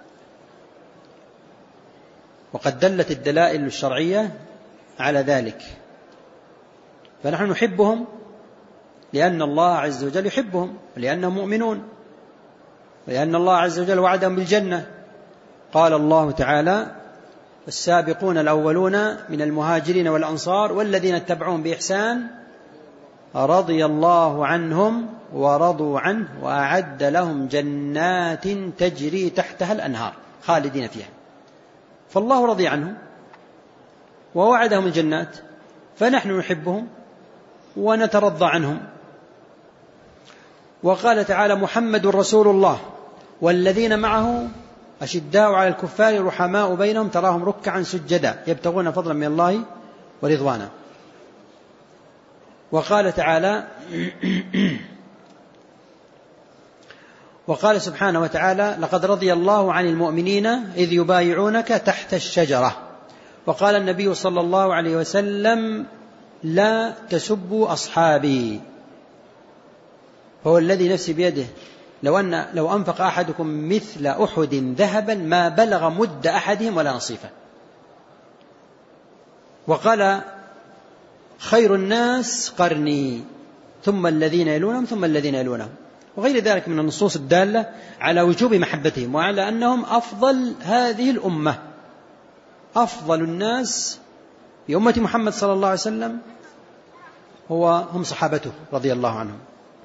وقد دلت الدلائل الشرعية على ذلك، فنحن نحبهم لأن الله عز وجل يحبهم ولأنهم مؤمنون، ولأن الله عز وجل وعدهم بالجنة. قال الله تعالى السابقون الأولون من المهاجرين والأنصار والذين اتبعوهم بإحسان رضي الله عنهم ورضوا عنه وأعد لهم جنات تجري تحتها الأنهار خالدين فيها. فالله رضي عنهم ووعدهم الجنات، فنحن نحبهم ونترضى عنهم. وقال تعالى محمد رسول الله والذين معه أشداء على الكفار رحماء بينهم تراهم ركعا سجدا يبتغون فضلا من الله ورضوانا. وقال تعالى وقال سبحانه وتعالى لقد رضي الله عن المؤمنين إذ يبايعونك تحت الشجرة. وقال النبي صلى الله عليه وسلم لا تسبوا أصحابي، هو الذي نفسي بيده لو أن لو أنفق أحدكم مثل أحد ذهبا ما بلغ مد أحدهم ولا نصيفه. وقال خير الناس قرني ثم الذين يلونهم ثم الذين يلونهم، وغير ذلك من النصوص الدالة على وجوب محبتهم وعلى أنهم أفضل هذه الأمة، أفضل الناس في أمة محمد صلى الله عليه وسلم هو هم صحابته رضي الله عنهم.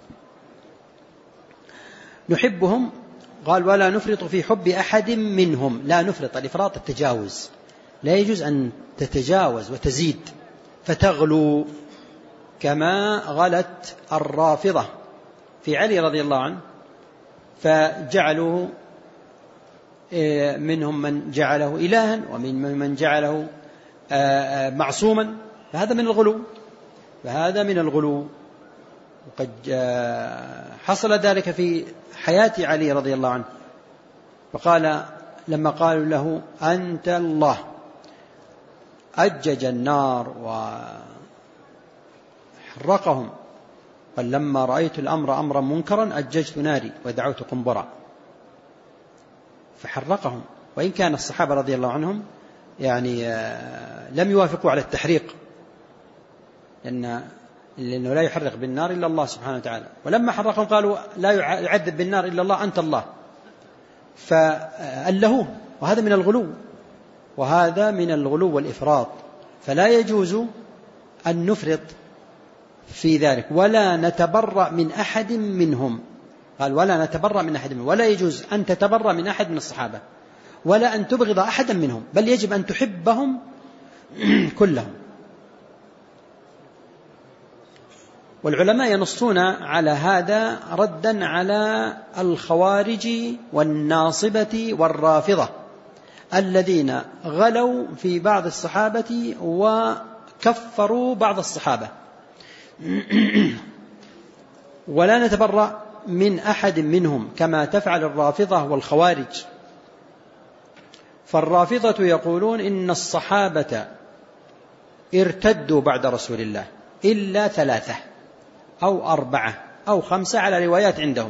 نحبهم قال ولا نفرط في حب أحد منهم. لا نفرط، الإفراط التجاوز، لا يجوز أن تتجاوز وتزيد فتغلو كما غلت الرافضة في علي رضي الله عنه، فجعلوا منهم من جعله إلها ومن من جعله معصوما، فهذا من الغلو فهذا من الغلو وقد حصل ذلك في حياة علي رضي الله عنه. فقال لما قالوا له أنت الله أجج النار وحرقهم، قال لما رأيت الأمر أمرا منكرا أججت ناري ودعوت قنبرا فحرقهم. وإن كان الصحابة رضي الله عنهم يعني لم يوافقوا على التحريق، لأن لأنه لا يحرق بالنار إلا الله سبحانه وتعالى، ولما حرقهم قالوا لا يعذب بالنار إلا الله أنت الله، فألهوه، وهذا من الغلو وهذا من الغلو والإفراط، فلا يجوز أن نفرط في ذلك. ولا نتبرأ من أحد منهم، قال ولا نتبرأ من أحد منهم، ولا يجوز أن تتبرأ من أحد من الصحابة ولا أن تبغض أحدا منهم، بل يجب أن تحبهم كلهم. والعلماء ينصون على هذا ردا على الخوارج والناصبة والرافضة الذين غلوا في بعض الصحابة وكفروا بعض الصحابة. ولا نتبرأ من أحد منهم كما تفعل الرافضة والخوارج. فالرافضة يقولون إن الصحابة ارتدوا بعد رسول الله إلا ثلاثة أو أربعة أو خمسة على روايات عندهم،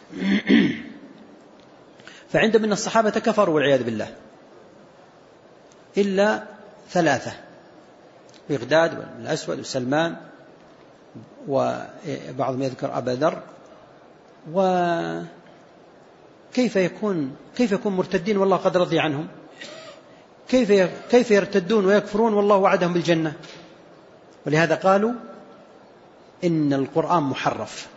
فعندهم أن الصحابة كفروا والعياذ بالله. إلا ثلاثة: بغداد والأسود وسلمان، وبعضهم يذكر أبا ذر. وكيف يكون كيف يكون مرتدين والله قد رضي عنهم؟ كيف كيف يرتدون ويكفرون والله وعدهم بالجنة؟ ولهذا قالوا إن القرآن محرف.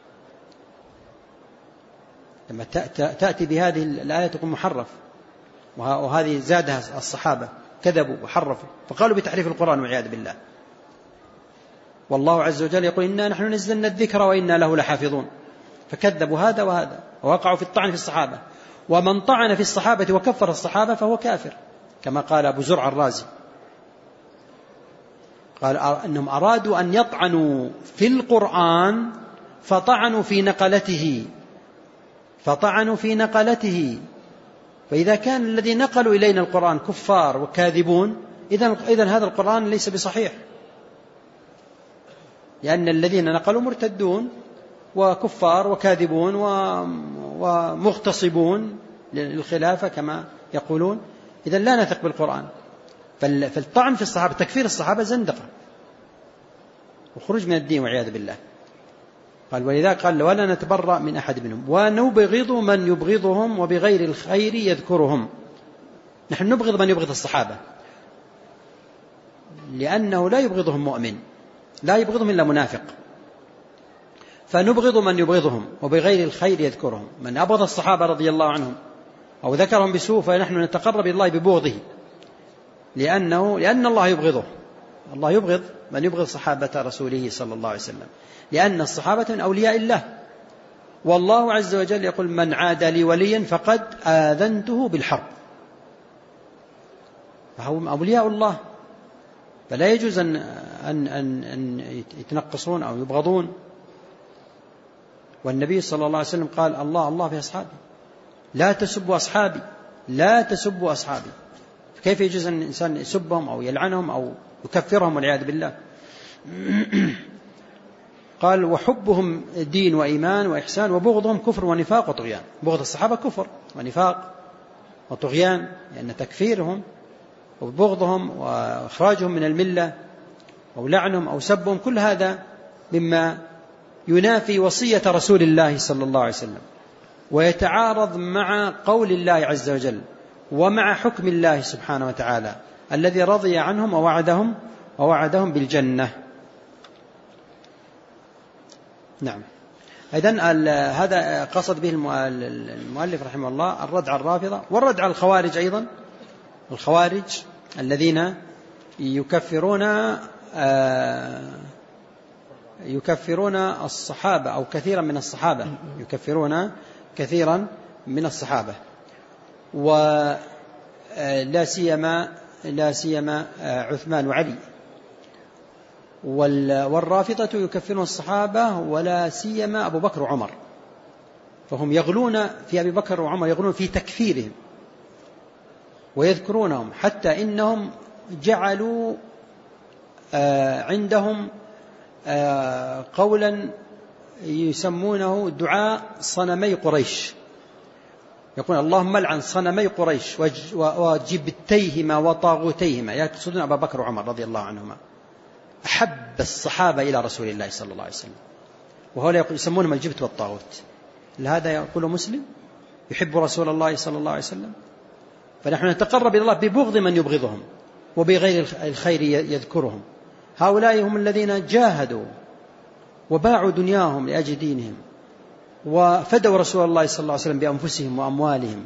لما تأتي بهذه الآية تكون محرف، وهذه زادها الصحابة، كذبوا وحرفوا فقالوا بتحريف القرآن والعياذ بالله. والله عز وجل يقول إنا نحن نزلنا الذكر وإنا له لحافظون، فكذبوا هذا وهذا ووقعوا في الطعن في الصحابة. ومن طعن في الصحابة وكفر الصحابة فهو كافر، كما قال أبو زرع الرازي، قال أنهم أرادوا أن يطعنوا في القرآن فطعنوا في نقلته فطعنوا في نقلته فإذا كان الذي نقلوا إلينا القرآن كفار وكاذبون، إذن إذن هذا القرآن ليس بصحيح، لأن الذين نقلوا مرتدون وكفار وكاذبون ومغتصبون للخلافة كما يقولون، إذن لا نثق بالقرآن. فالطعن في الصحابة، تكفير الصحابة زندقة وخروج من الدين والعياذ بالله. قال ولذا قال ولا نتبرأ من أحد منهم ونبغض من يبغضهم وبغير الخير يذكرهم. نحن نبغض من يبغض الصحابة، لأنه لا يبغضهم مؤمن، لا يبغضهم إلا منافق، فنبغض من يبغضهم وبغير الخير يذكرهم. من أبغض الصحابة رضي الله عنهم أو ذكرهم بسوء فنحن نتقرب إلى الله ببغضه، لأنه لأن الله يبغضه. الله يبغض من يبغض صحابة رسوله صلى الله عليه وسلم، لأن الصحابة من أولياء الله، والله عز وجل يقول من عاد لي وليا فقد آذنته بالحرب، فهم أولياء الله، فلا يجوز أن, أن, أن, أن يتنقصون أو يبغضون. والنبي صلى الله عليه وسلم قال الله الله في أصحابي، لا تسبوا أصحابي، لا تسبوا أصحابي. فكيف يجوز أن الإنسان يسبهم أو يلعنهم أو يكفرهم والعياذ بالله؟ قال وحبهم دين وإيمان وإحسان وبغضهم كفر ونفاق وطغيان. بغض الصحابة كفر ونفاق وطغيان، لأن تكفيرهم وبغضهم وإخراجهم من الملة أو لعنهم أو سبهم كل هذا مما ينافي وصية رسول الله صلى الله عليه وسلم، ويتعارض مع قول الله عز وجل ومع حكم الله سبحانه وتعالى الذي رضي عنهم ووعدهم ووعدهم بالجنة. نعم. إذن هذا قصد به المؤلف رحمه الله الرد على الرافضة والرد على الخوارج أيضا، الخوارج الذين يكفرون يكفرون الصحابة أو كثيرا من الصحابة، يكفرون كثيرا من الصحابة، ولا سيما لا سيما عثمان وعلي. والرافضة يكفرون الصحابة ولا سيما أبو بكر وعمر، فهم يغلون في أبي بكر وعمر، يغلون في تكفيرهم ويذكرونهم، حتى إنهم جعلوا عندهم قولا يسمونه دعاء صنمي قريش، يقول اللهم لعن صنمي قريش وجبتيهما وطاغوتيهما، يقصدون أبا بكر وعمر رضي الله عنهما، أحب الصحابة إلى رسول الله صلى الله عليه وسلم، وهؤلاء يسمونهم الجبت والطاغوت. هذا يقول مسلم يحب رسول الله صلى الله عليه وسلم؟ فنحن نتقرب إلى الله ببغض من يبغضهم وبغير الخير يذكرهم. هؤلاء هم الذين جاهدوا وباعوا دنياهم لأجل دينهم، وفدوا رسول الله صلى الله عليه وسلم بأنفسهم وأموالهم،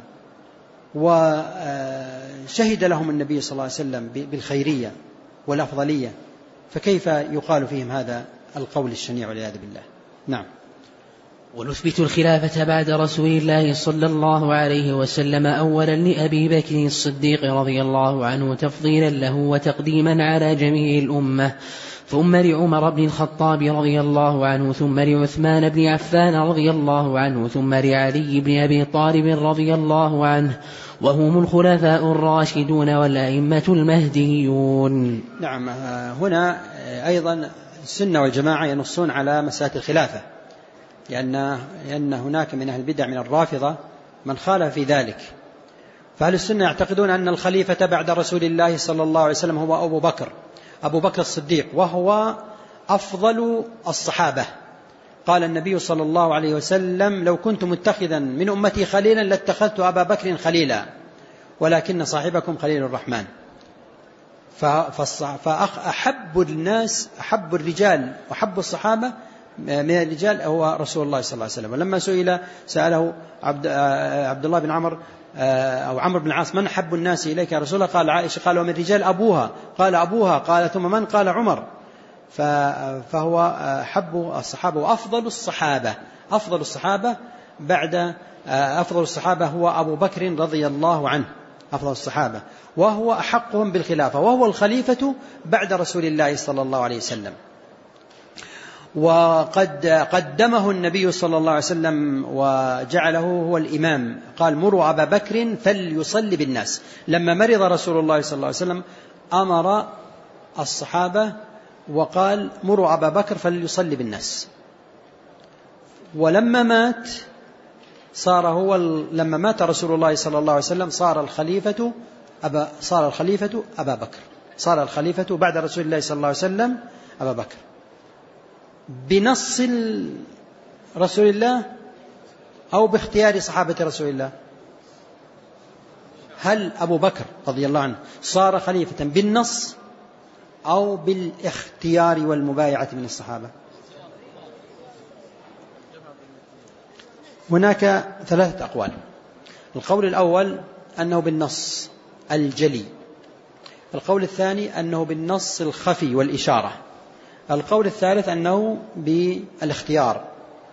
وشهد لهم النبي صلى الله عليه وسلم بالخيرية والأفضلية، فكيف يقال فيهم هذا القول الشنيع والعياذ بالله؟ نعم. ونثبت الخلافة بعد رسول الله صلى الله عليه وسلم أولا لأبي بكر الصديق رضي الله عنه تفضيلا له وتقديما على جميع الأمة، ثم لعمر بن الخطاب رضي الله عنه، ثم لعثمان بن عفان رضي الله عنه، ثم لعلي بن أبي طالب رضي الله عنه، وهم الخلفاء الراشدون والأئمة المهديون. نعم. هنا أيضا السنة والجماعة ينصون على مسألة الخلافة، لأن, لأن هناك من أهل البدع من الرافضة من خالف في ذلك، فأهل السنة يعتقدون أن الخليفة بعد رسول الله صلى الله عليه وسلم هو أبو بكر أبو بكر الصديق، وهو أفضل الصحابة. قال النبي صلى الله عليه وسلم: لو كنت متخذا من أمتي خليلا لاتخذت أبا بكر خليلا ولكن صاحبكم خليل الرحمن. فأحب الناس أحب الرجال وأحب الصحابة من الرجال هو رسول الله صلى الله عليه وسلم. ولما سئل سأله عبد, عبد الله بن عمر أو عمرو بن العاص: من أحب الناس إليك يا رسول الله؟ قال عائشة. قال: ومن الرجال أبوها؟ قال: أبوها. قال: ثم من؟ قال: عمر. فهو أحب الصحابة وأفضل الصحابة أفضل الصحابة بعد أفضل الصحابة هو أبو بكر رضي الله عنه أفضل الصحابة، وهو أحقهم بالخلافة، وهو الخليفة بعد رسول الله صلى الله عليه وسلم. وقد قدمه النبي صلى الله عليه وسلم وجعله هو الإمام. قال: مروا أبا بكر فليصلي بالناس. لما مرض رسول الله صلى الله عليه وسلم أمر الصحابة وقال: مروا أبا بكر فليصلي بالناس. ولما مات صار هو لما مات رسول الله صلى الله عليه وسلم صار الخليفة أبا صار الخليفة أبا بكر صار الخليفة بعد رسول الله صلى الله عليه وسلم أبا بكر بنص رسول الله أو باختيار صحابة رسول الله. هل أبو بكر رضي الله عنه صار خليفة بالنص أو بالاختيار والمبايعة من الصحابة؟ هناك ثلاثة أقوال. القول الأول أنه بالنص الجلي، القول الثاني أنه بالنص الخفي والإشارة، القول الثالث أنه بالاختيار.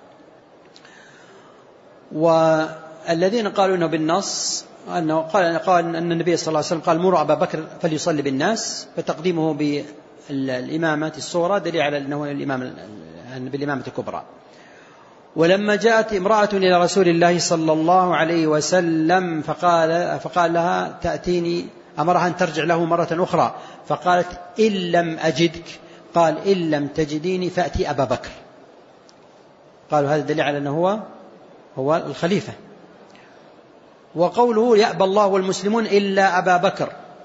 والذين قالوا أنه بالنص أنه قال, قال أن النبي صلى الله عليه وسلم قال: مروا أبا بكر فليصلي بالناس، فتقديمه بالإمامة الصغرى دليل على أنه الإمام بالإمامة الكبرى. ولما جاءت امرأة إلى رسول الله صلى الله عليه وسلم فقال, فقال لها: تأتيني، أمرها أن ترجع له مرة أخرى، فقالت: إن لم أجدك، قال: إن لم تجديني فأتي أبا بكر. قالوا هذا دليل على أنه هو, هو الخليفة. وقوله: يأبى الله والمسلمون إلا أبا بكر،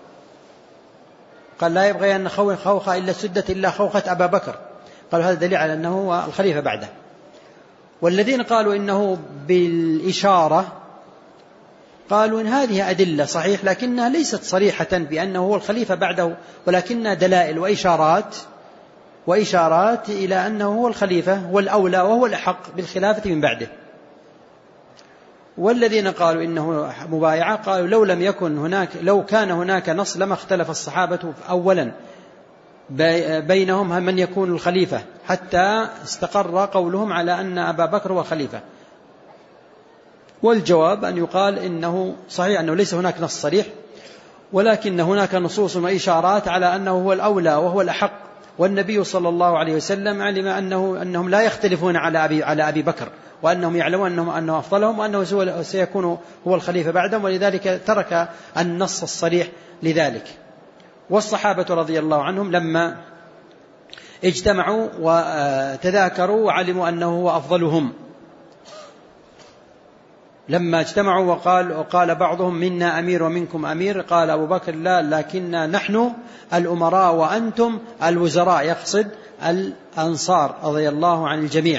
قال: لا يبغي أن خوخة إلا سدت إلا خوخة أبا بكر. قالوا هذا دليل على أنه هو الخليفة بعده. والذين قالوا إنه بالإشارة قالوا إن هذه أدلة صحيح لكنها ليست صريحة بأنه هو الخليفة بعده، ولكنها دلائل وإشارات وإشارات إلى أنه هو الخليفة والأولى وهو الأحق بالخلافة من بعده. والذين قالوا إنه مبايعة قالوا: لو لم يكن هناك لو كان هناك نص لما اختلف الصحابة أولا بينهم من يكون الخليفة حتى استقر قولهم على أن أبا بكر هو خليفة. والجواب أن يقال إنه صحيح أنه ليس هناك نص صريح، ولكن هناك نصوص وإشارات على أنه هو الأولى وهو الأحق. والنبي صلى الله عليه وسلم علم أنه أنهم لا يختلفون على أبي على أبي بكر، وأنهم يعلمون أنه أنه أفضلهم وأنه سيكون هو الخليفة بعدهم، ولذلك ترك النص الصريح لذلك. والصحابة رضي الله عنهم لما اجتمعوا وتذاكروا وعلموا أنه هو أفضلهم، لما اجتمعوا وقال, وقال بعضهم: منا أمير ومنكم أمير، قال أبو بكر: لا، لكن نحن الأمراء وأنتم الوزراء، يقصد الأنصار رضي الله عن الجميع.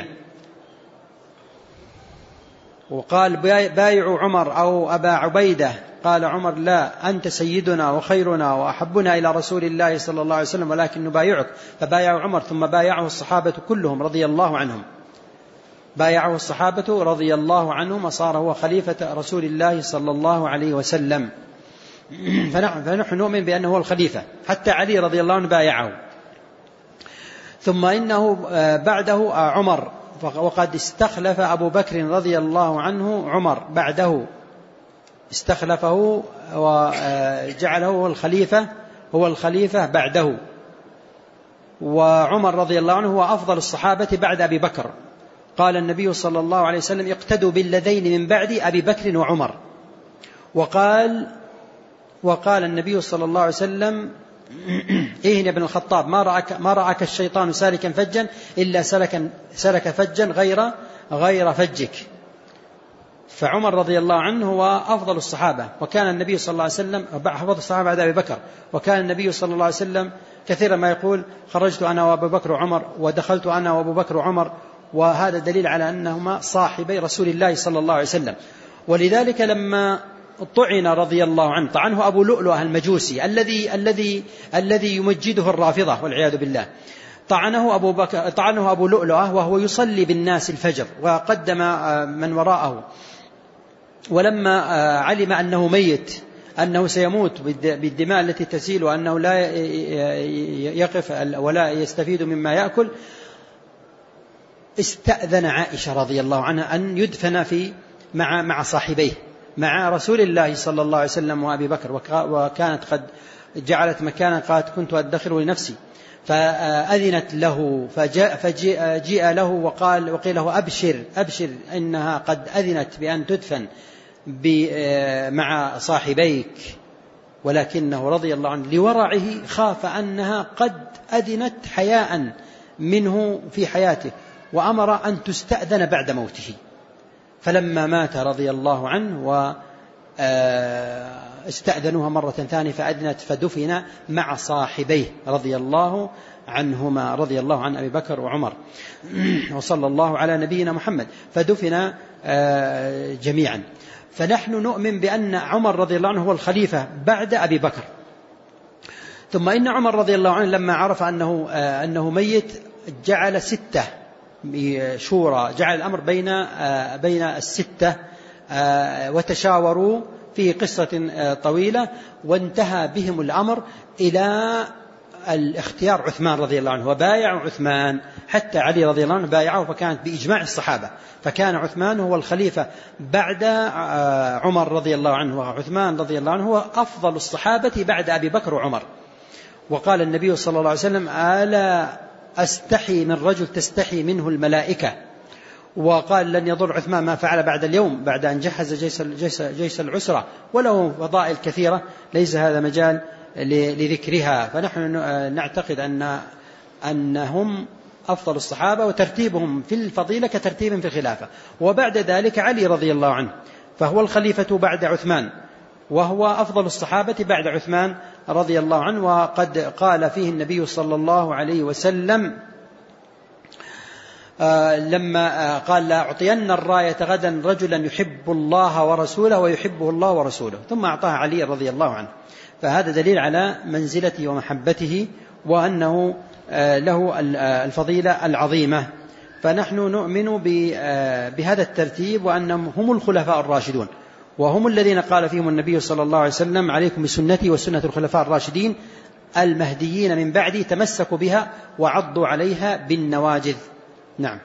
وقال: بايعوا عمر أو أبا عبيدة، قال عمر: لا، أنت سيدنا وخيرنا وأحبنا إلى رسول الله صلى الله عليه وسلم ولكن نبايعك. فبايعوا عمر، ثم بايعه الصحابة كلهم رضي الله عنهم، بايعه الصحابة رضي الله عنهم، وصار هو خليفة رسول الله صلى الله عليه وسلم. فنحن نؤمن بأنه هو الخليفة، حتى علي رضي الله عنه بايعه. ثم إنه بعده عمر، وقد استخلف أبو بكر رضي الله عنه عمر بعده، استخلفه وجعله هو الخليفة هو الخليفة بعده. وعمر رضي الله عنه هو أفضل الصحابة بعد أبي بكر. قال النبي صلى الله عليه وسلم: اقتدوا بالذين من بعد أبي بكر وعمر. وقال وقال النبي صلى الله عليه وسلم: إيه يا ابن الخطاب، ما رأك, ما رأك الشيطان سالكا فجا إلا سلك, سلك فجا غير, غير فجك. فعمر رضي الله عنه هو أفضل الصحابة، وكان النبي صلى الله عليه وسلم أفضل الصحابة بعد أبي بكر، وكان النبي صلى الله عليه وسلم كثيرا ما يقول خرجت أنا وأبو بكر وعمر، ودخلت أنا وأبو بكر وعمر، وهذا دليل على أنهما صاحبي رسول الله صلى الله عليه وسلم. ولذلك لما طعن رضي الله عنه، طعنه أبو لؤلؤة المجوسي الذي الذي الذي يمجده الرافضة والعياذ بالله، طعنه أبو بكر طعنه أبو لؤلؤة وهو يصلي بالناس الفجر وقدم من وراءه، ولما علم أنه ميت، أنه سيموت بالدماء التي تسيل، وأنه لا يقف ولا يستفيد مما يأكل، استأذن عائشة رضي الله عنها أن يدفن في مع مع صاحبيه، مع رسول الله صلى الله عليه وسلم وأبي بكر، وكانت قد جعلت مكانا قالت كنت أدخر لنفسي، فأذنت له، فجاء فجاء له وقال وقيل له أبشر أبشر إنها قد أذنت بأن تدفن مع صاحبيك، ولكنه رضي الله عنه لورعه خاف أنها قد أذنت حياء منه في حياته، وأمر أن تستأذن بعد موته. فلما مات رضي الله عنه واستأذنوها مرة ثانية فأذنت، فدفن مع صاحبيه رضي الله عنهما، رضي الله عن أبي بكر وعمر، وصلى الله على نبينا محمد، فدفن جميعا. فنحن نؤمن بأن عمر رضي الله عنه هو الخليفة بعد أبي بكر. ثم إن عمر رضي الله عنه لما عرف أنه, أنه ميت جعل ستة شورى، جعل الأمر بين بين الستة، وتشاوروا في قصة طويلة، وانتهى بهم الأمر إلى الاختيار عثمان رضي الله عنه، وبايعوا عثمان حتى علي رضي الله عنه بايعه، فكانت بإجماع الصحابة، فكان عثمان هو الخليفة بعد عمر رضي الله عنه، وعثمان رضي الله عنه هو أفضل الصحابة بعد أبي بكر وعمر. وقال النبي صلى الله عليه وسلم ألا أستحي من رجل تستحي منه الملائكة، وقال لن يضر عثمان ما فعل بعد اليوم بعد أن جهز جيش, جيش, جيش العسرة، وله فضائل كثيرة ليس هذا مجال لذكرها. فنحن نعتقد أن أنهم أفضل الصحابة، وترتيبهم في الفضيلة كترتيب في الخلافة. وبعد ذلك علي رضي الله عنه فهو الخليفة بعد عثمان، وهو أفضل الصحابة بعد عثمان رضي الله عنه. وقد قال فيه النبي صلى الله عليه وسلم آه لما آه قال لا أعطين الراية غدا رجلا يحب الله ورسوله ويحبه الله ورسوله، ثم أعطاها علي رضي الله عنه. فهذا دليل على منزلته ومحبته، وأنه آه له الفضيلة العظيمة. فنحن نؤمن بهذا الترتيب، وأنهم هم الخلفاء الراشدون، وهم الذين قال فيهم النبي صلى الله عليه وسلم عليكم بسنتي وسنة الخلفاء الراشدين المهديين من بعدي تمسكوا بها وعضوا عليها بالنواجذ. نعم.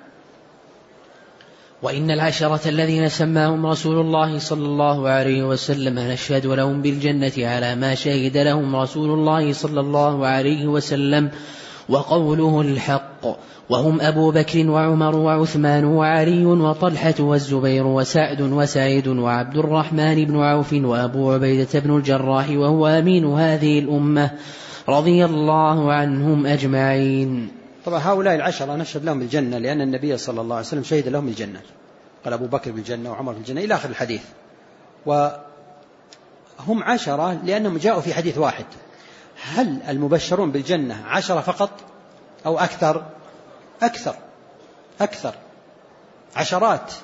وإن العشرة الذين سماهم رسول الله صلى الله عليه وسلم نشهد لهم بالجنة على ما شهد لهم رسول الله صلى الله عليه وسلم وقوله الحق، وهم أبو بكر وعمر وعثمان وعلي وطلحة والزبير وسعد وسعيد وعبد الرحمن بن عوف وأبو عبيدة بن الجراح، وهو أمين هذه الأمة رضي الله عنهم أجمعين. طبعا هؤلاء العشرة نشهد لهم بالجنة لأن النبي صلى الله عليه وسلم شهد لهم بالجنة، قال أبو بكر بالجنة وعمر بالجنة إلى آخر الحديث. وهم عشرة لأنهم جاءوا في حديث واحد. هل المبشرون بالجنة عشرة فقط أو أكثر؟ أكثر أكثر عشرات،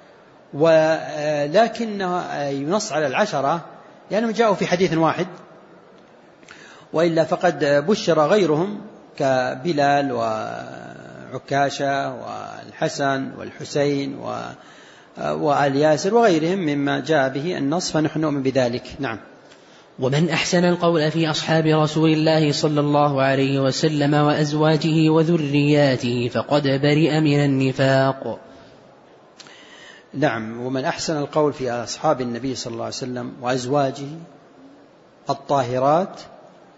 ولكن ينص على العشرة لأنهم جاءوا في حديث واحد، وإلا فقد بشر غيرهم كبلال وعكاشة والحسن والحسين وآل ياسر وغيرهم مما جاء به النص، فنحن نؤمن بذلك. نعم. ومن أحسن القول في أصحاب رسول الله صلى الله عليه وسلم وأزواجه وذرياته فقد برئ من النفاق. نعم. ومن أحسن القول في أصحاب النبي صلى الله عليه وسلم وأزواجه الطاهرات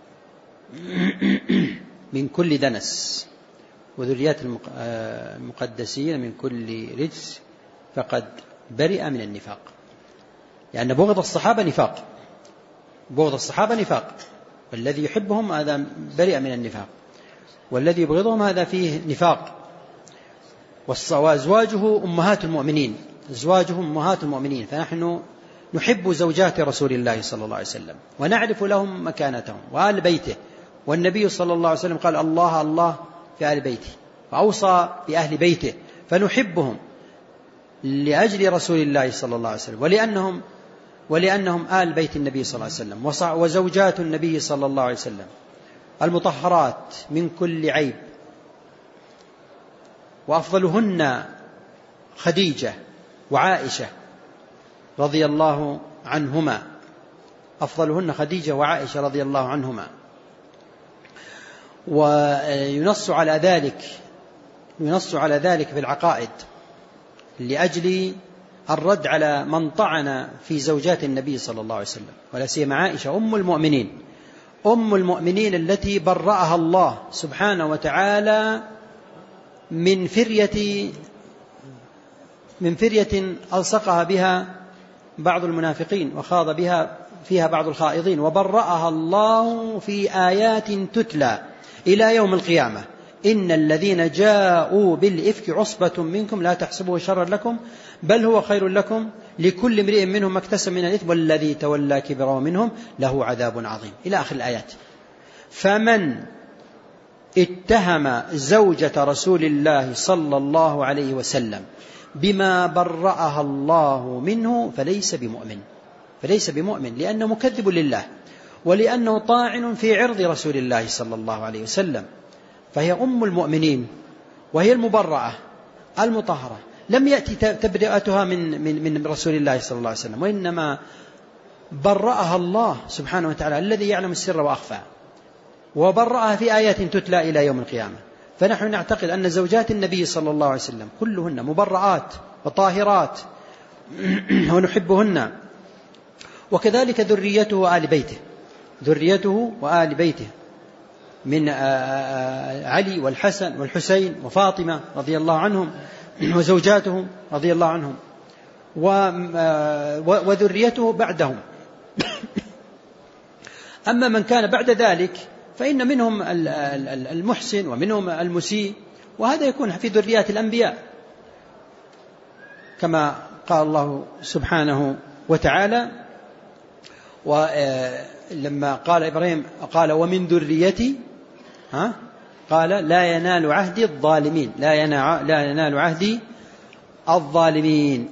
من كل دنس وذريات المقدسين من كل رجس فقد برئ من النفاق، لأن يعني بغض الصحابة نفاق، بغض الصحابة نفاق، والذي يحبهم هذا برئ من النفاق، والذي يبغضهم هذا فيه نفاق. وأزواجه أمهات المؤمنين أزواجهم أمهات المؤمنين، فنحن نحب زوجات رسول الله صلى الله عليه وسلم ونعرف لهم مكانتهم وآل بيته، والنبي صلى الله عليه وسلم قال الله الله في آل بيته، فأوصى بأهل بيته، فنحبهم لأجل رسول الله صلى الله عليه وسلم ولأنهم, ولأنهم آل بيت النبي صلى الله عليه وسلم وزوجات النبي صلى الله عليه وسلم المطهرات من كل عيب، وأفضلهن خديجة وعائشة رضي الله عنهما، أفضلهن خديجة وعائشة رضي الله عنهما. وينص على ذلك ينص على ذلك في العقائد لأجل الرد على من طعن في زوجات النبي صلى الله عليه وسلم، ولا سيما عائشة أم المؤمنين أم المؤمنين التي برأها الله سبحانه وتعالى من فرية من فرية ألصقها بها بعض المنافقين وخاض بها فيها بعض الخائضين، وبرأها الله في آيات تتلى إلى يوم القيامة. إن الذين جاءوا بالإفك عصبة منكم لا تحسبوه شرا لكم بل هو خير لكم لكل امرئ منهم ما اكتسب من الإثم والذي تولى كبره منهم له عذاب عظيم إلى آخر الآيات. فمن اتهم زوجة رسول الله صلى الله عليه وسلم بما برأها الله منه فليس بمؤمن فليس بمؤمن لأنه مكذب لله، ولأنه طاعن في عرض رسول الله صلى الله عليه وسلم. فهي أم المؤمنين وهي المبرأة المطهرة، لم يأتي تبرئتها من, من, من رسول الله صلى الله عليه وسلم، وإنما برأها الله سبحانه وتعالى الذي يعلم السر وأخفى، وبرأها في آيات تتلى إلى يوم القيامة. فنحن نعتقد أن زوجات النبي صلى الله عليه وسلم كلهن مبرآت وطاهرات ونحبهن، وكذلك ذريته وآل بيته ذريته وآل بيته من علي والحسن والحسين وفاطمة رضي الله عنهم وزوجاتهم رضي الله عنهم وذريته بعدهم. أما من كان بعد ذلك فإن منهم المحسن ومنهم المسيء، وهذا يكون في ذريات الأنبياء كما قال الله سبحانه وتعالى. ولما قال إبراهيم قال ومن ذريتي ها قال لا ينال عهدي الظالمين لا ينال, لا ينال عهدي الظالمين.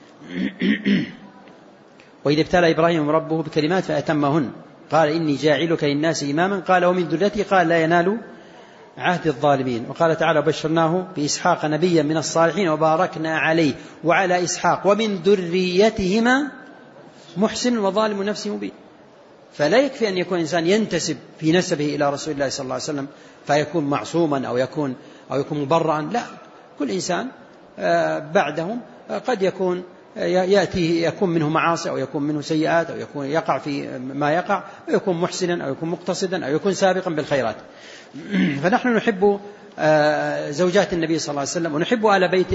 وإذا ابتلى إبراهيم ربه بكلمات فأتمهن قال إني جاعلك للناس إماما قال ومن ذريتي قال لا ينال عهد الظالمين. وقال تعالى بشرناه بإسحاق نبيا من الصالحين وباركنا عليه وعلى إسحاق ومن ذريتهما محسن وظالم نفسه مبين. فلا يكفي أن يكون إنسان ينتسب في نسبه إلى رسول الله صلى الله عليه وسلم فيكون معصوما أو يكون أو يكون مبرئا، لا، كل إنسان بعدهم قد يكون يأتي يكون منه معاصي أو يكون منه سيئات أو يكون يقع في ما يقع، ويكون محسنا أو يكون مقتصدا أو يكون سابقا بالخيرات. فنحن نحب زوجات النبي صلى الله عليه وسلم ونحب آل بيته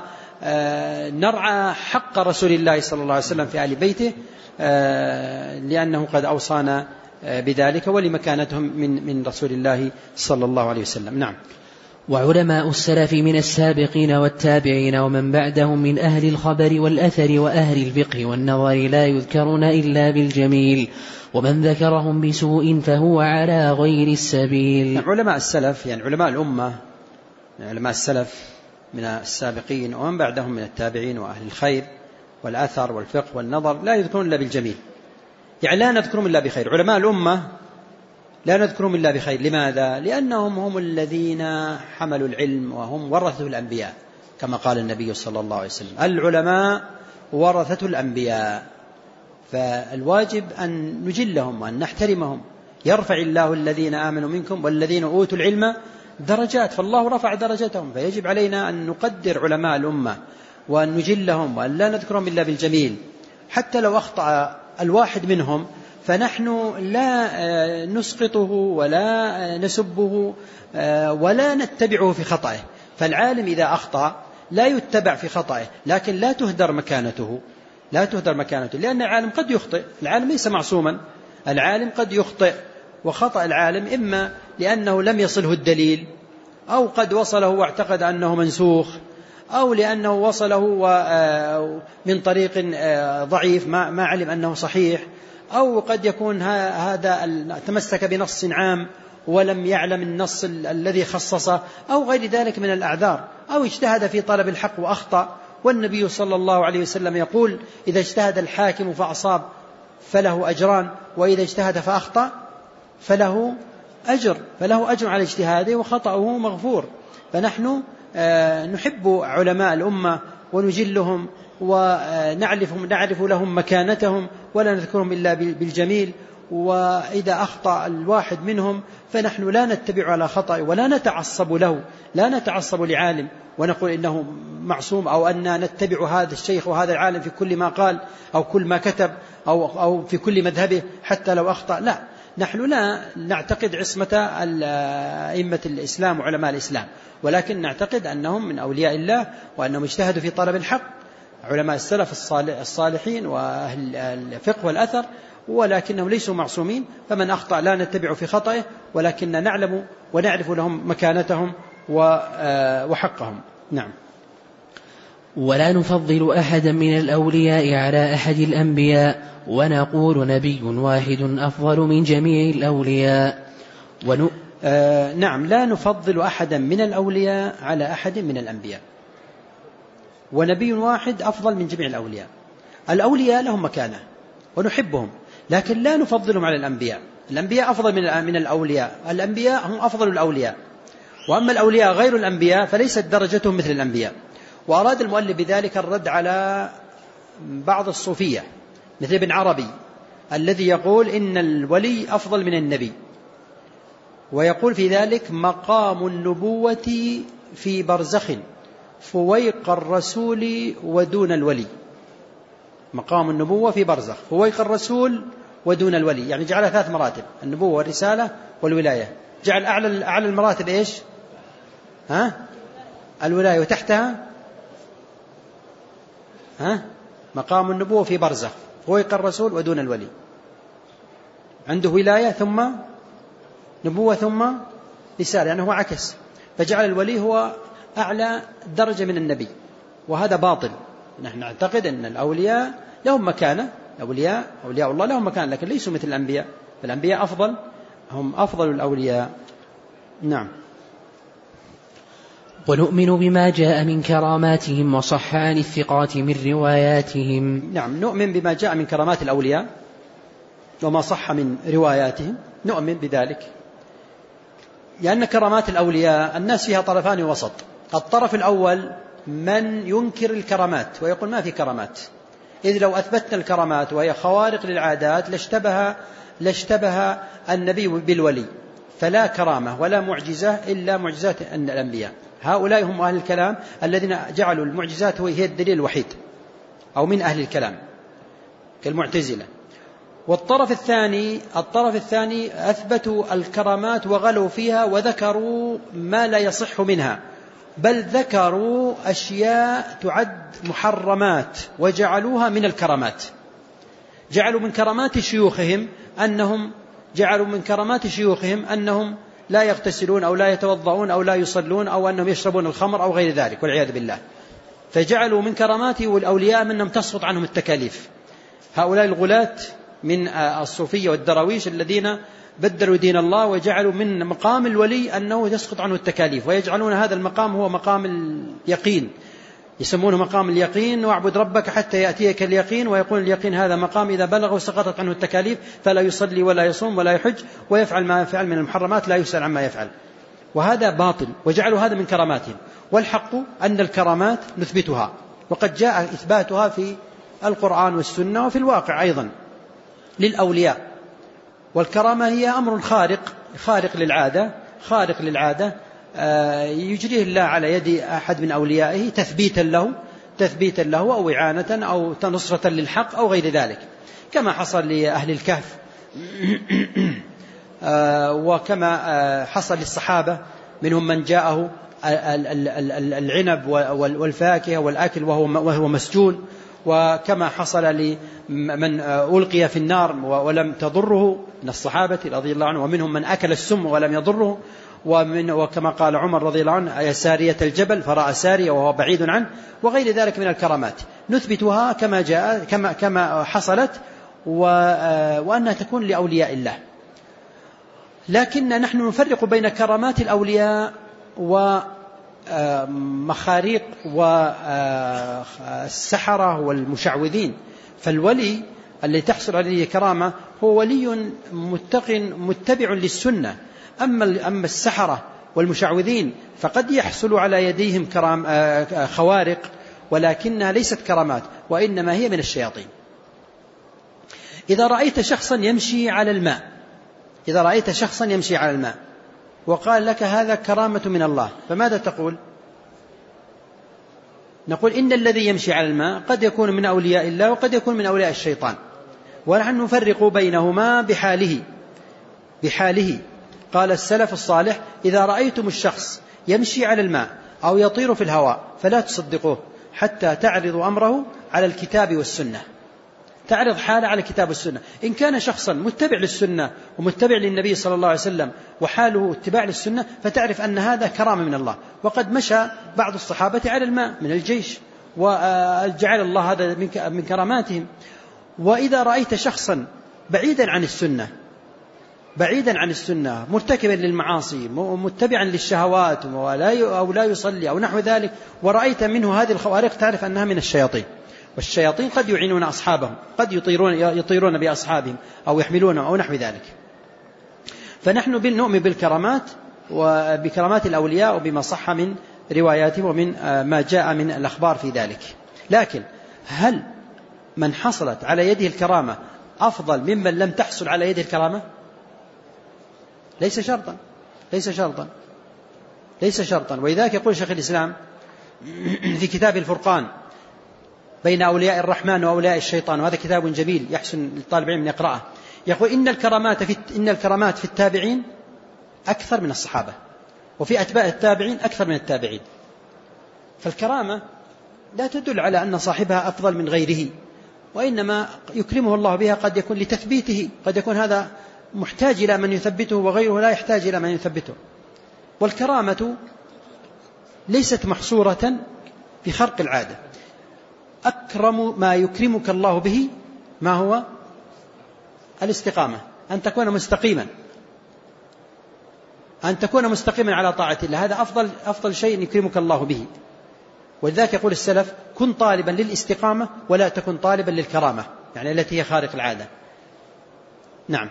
ونرعى حق رسول الله صلى الله عليه وسلم في آل بيته لأنه قد أوصانا بذلك ولمكانتهم من من رسول الله صلى الله عليه وسلم. نعم. وعلماء السلف من السابقين والتابعين ومن بعدهم من أهل الخبر والأثر وأهل الفقه والنظر لا يذكرون إلا بالجميل، ومن ذكرهم بسوء فهو على غير السبيل. علماء السلف يعني علماء الأمة، علماء السلف من السابقين ومن بعدهم من التابعين وأهل الخير والأثر والفقه والنظر لا يذكرون إلا بالجميل، يعني لا نذكرهم إلا بخير. علماء الأمة لا نذكرهم إلا بخير. لماذا؟ لأنهم هم الذين حملوا العلم وهم ورثة الأنبياء كما قال النبي صلى الله عليه وسلم العلماء ورثة الأنبياء، فالواجب أن نجلهم وأن نحترمهم. يرفع الله الذين آمنوا منكم والذين أوتوا العلم درجات، فالله رفع درجتهم، فيجب علينا أن نقدر علماء الأمة وأن نجلهم وأن لا نذكرهم إلا بالجميل. حتى لو أخطأ الواحد منهم فنحن لا نسقطه ولا نسبه ولا نتبعه في خطأه. فالعالم إذا أخطأ لا يتبع في خطأه، لكن لا تهدر مكانته لا تهدر مكانته لأن العالم قد يخطئ، العالم ليس معصوما، العالم قد يخطئ، وخطأ العالم إما لأنه لم يصله الدليل أو قد وصله واعتقد أنه منسوخ أو لأنه وصله من طريق ضعيف ما علم أنه صحيح، أو قد يكون هذا تمسك بنص عام ولم يعلم النص الذي خصصه، أو غير ذلك من الأعذار، أو اجتهد في طلب الحق وأخطأ. والنبي صلى الله عليه وسلم يقول: إذا اجتهد الحاكم فأصاب فله أجران، وإذا اجتهد فأخطأ فله أجر فله أجر على اجتهاده وخطأه مغفور. فنحن نحب علماء الأمة ونجلهم ونعرف نعرف لهم مكانتهم ولا نذكرهم إلا بالجميل، وإذا أخطأ الواحد منهم فنحن لا نتبع على خطأ ولا نتعصب له، لا نتعصب لعالم ونقول إنه معصوم، أو أن نتبع هذا الشيخ وهذا العالم في كل ما قال أو كل ما كتب أو, أو في كل مذهبه حتى لو أخطأ. لا، نحن لا نعتقد عصمة أئمة الإسلام وعلماء الإسلام، ولكن نعتقد أنهم من أولياء الله وأنهم اجتهدوا في طلب الحق، علماء السلف الصالحين وأهل الفقه والأثر، ولكنهم ليسوا معصومين. فمن أخطأ لا نتبع في خطئه، ولكن نعلم ونعرف لهم مكانتهم وحقهم. نعم. ولا نفضل أحدا من الأولياء على أحد الأنبياء، ونقول نبي واحد أفضل من جميع الأولياء. ون... آه نعم، لا نفضل أحدا من الأولياء على أحد من الأنبياء، ونبي واحد أفضل من جميع الأولياء. الأولياء لهم مكانة ونحبهم، لكن لا نفضلهم على الأنبياء. الأنبياء أفضل من الأولياء، الأنبياء هم أفضل الأولياء، وأما الأولياء غير الأنبياء فليست درجتهم مثل الأنبياء. وأراد المؤلف بذلك الرد على بعض الصوفية مثل ابن عربي الذي يقول إن الولي أفضل من النبي، ويقول في ذلك: مقام النبوة في برزخ فويق الرسول ودون الولي. مقام النبوة في برزخ فويق الرسول ودون الولي، يعني جعلها ثلاث مراتب: النبوة والرسالة والولاية. جعل أعلى أعلى المراتب إيش؟ ها؟ الولاية، وتحتها ها؟ مقام النبوة في برزخ فويق الرسول ودون الولي. عنده ولاية ثم نبوة ثم رسالة، يعني هو عكس، فجعل الولي هو أعلى درجة من النبي، وهذا باطل. نحن نعتقد أن الأولياء لهم مكانة، أولياء أولياء الله لهم مكانة، لكن ليسوا مثل الأنبياء، فالأنبياء أفضل، هم أفضل الأولياء. نعم. ونؤمن بما جاء من كراماتهم وصح عن الثقات من رواياتهم. نعم، نؤمن بما جاء من كرامات الأولياء وما صح من رواياتهم، نؤمن بذلك، لأن كرامات الأولياء الناس فيها طرفان وسط. الطرف الأول من ينكر الكرامات ويقول ما في كرامات، إذ لو أثبتنا الكرامات وهي خوارق للعادات لاشتبه, لاشتبه النبي بالولي، فلا كرامة ولا معجزة إلا معجزات الأنبياء. هؤلاء هم أهل الكلام الذين جعلوا المعجزات هي الدليل الوحيد، أو من أهل الكلام كالمعتزلة. والطرف الثاني الطرف الثاني أثبتوا الكرامات وغلوا فيها وذكروا ما لا يصح منها، بل ذكروا أشياء تعد محرمات وجعلوها من الكرامات. جعلوا من كرامات شيوخهم أنهم جعلوا من كرامات شيوخهم أنهم لا يغتسلون أو لا يتوضؤون أو لا يصلون أو أنهم يشربون الخمر أو غير ذلك والعياذ بالله. فجعلوا من كراماته والأولياء منهم تسقط عنهم التكاليف. هؤلاء الغلاة من الصوفية والدراويش الذين بدلوا دين الله وجعلوا من مقام الولي أنه يسقط عنه التكاليف، ويجعلون هذا المقام هو مقام اليقين، يسمونه مقام اليقين، واعبد ربك حتى يأتيك اليقين، ويقول اليقين هذا مقام إذا بلغه سقطت عنه التكاليف فلا يصلي ولا يصوم ولا يحج ويفعل ما يفعل من المحرمات لا يسأل عما يفعل، وهذا باطل، وجعلوا هذا من كراماتهم. والحق أن الكرامات نثبتها، وقد جاء إثباتها في القرآن والسنة وفي الواقع أيضا للأولياء. والكرامة هي أمر خارق خارق للعادة خارق للعادة يجريه الله على يد أحد من أوليائه تثبيتا له تثبيتا له أو إعانة أو نصرة للحق أو غير ذلك، كما حصل لأهل الكهف وكما حصل للصحابة، منهم من جاءه العنب والفاكهة والأكل وهو مسجون، وكما حصل لمن ألقي في النار ولم تضره من الصحابة رضي الله عنهم، ومنهم من أكل السم ولم يضره، ومن وكما قال عمر رضي الله عنه: يا سارية الجبل، فرأى سارية وهو بعيد عنه، وغير ذلك من الكرامات نثبتها كما جاء كما كما حصلت، وأنها تكون لأولياء الله. لكن نحن نفرق بين كرامات الأولياء ومخاريق والسحرة والمشعوذين. فالولي الذي تحصل عليه كرامة هو ولي متق متبع للسنة. أما أما السحرة والمشعوذين فقد يحصل على يديهم كرام خوارق، ولكنها ليست كرامات، وإنما هي من الشياطين. إذا رأيت شخصا يمشي على الماء إذا رأيت شخصا يمشي على الماء وقال لك هذا كرامة من الله، فماذا تقول؟ نقول إن الذي يمشي على الماء قد يكون من أولياء الله وقد يكون من أولياء الشيطان، ونحن نفرق بينهما بحاله بحاله قال السلف الصالح: إذا رأيتم الشخص يمشي على الماء أو يطير في الهواء فلا تصدقوه حتى تعرضوا أمره على الكتاب والسنة. تعرض حاله على الكتاب والسنة. إن كان شخصا متبع للسنة ومتبع للنبي صلى الله عليه وسلم وحاله اتباع للسنة، فتعرف أن هذا كرامة من الله. وقد مشى بعض الصحابة على الماء من الجيش، وجعل الله هذا من كراماتهم. وإذا رأيت شخصا بعيدا عن السنة بعيدا عن السنة مرتكبا للمعاصي متبعا للشهوات أو لا يصلي أو نحو ذلك، ورأيت منه هذه الخوارق، تعرف أنها من الشياطين. والشياطين قد يعينون أصحابهم، قد يطيرون, يطيرون بأصحابهم أو يحملونهم أو نحو ذلك. فنحن نؤمن بالكرامات وبكرامات الأولياء وبما صح من رواياتهم ومن ما جاء من الأخبار في ذلك. لكن هل من حصلت على يده الكرامة أفضل ممن لم تحصل على يده الكرامة؟ ليس شرطا ليس شرطا ليس شرطا ولذلك يقول شيخ الإسلام في كتاب الفرقان بين أولياء الرحمن وأولياء الشيطان، وهذا كتاب جميل يحسن للطالب العلم أن يقرأه، يقول إن الكرامات في إن الكرامات في التابعين أكثر من الصحابة، وفي أتباع التابعين أكثر من التابعين. فالكرامة لا تدل على أن صاحبها أفضل من غيره، وإنما يكرمه الله بها قد يكون لتثبيته، قد يكون هذا محتاج إلى من يثبته وغيره لا يحتاج إلى من يثبته. والكرامة ليست محصورة في خرق العادة. أكرم ما يكرمك الله به ما هو؟ الاستقامة، أن تكون مستقيما أن تكون مستقيما على طاعة الله، هذا أفضل, أفضل شيء يكرمك الله به. ولذلك يقول السلف: كن طالبا للاستقامة ولا تكن طالبا للكرامة، يعني التي هي خارق العادة. نعم.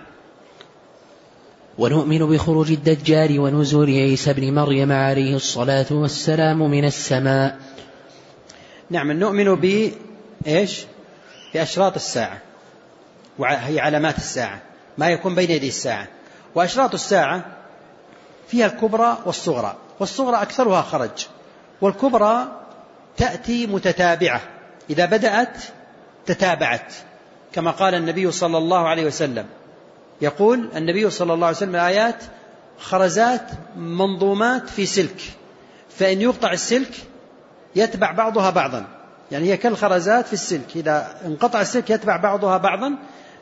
ونؤمن بخروج الدجال ونزول عيسى بن مريم عليه الصلاة والسلام من السماء. نعم، نؤمن ب إيش؟ بأشراط الساعة، وهي علامات الساعة، ما يكون بين يدي الساعة. وأشراط الساعة فيها الكبرى والصغرى، والصغرى أكثرها خرج، والكبرى تأتي متتابعة، إذا بدأت تتابعت، كما قال النبي صلى الله عليه وسلم. يقول النبي صلى الله عليه وسلم: آيات خرزات منظومات في سلك، فإن يقطع السلك يتبع بعضها بعضا، يعني هي كالخرزات في السلك، إذا انقطع السلك يتبع بعضها بعضا.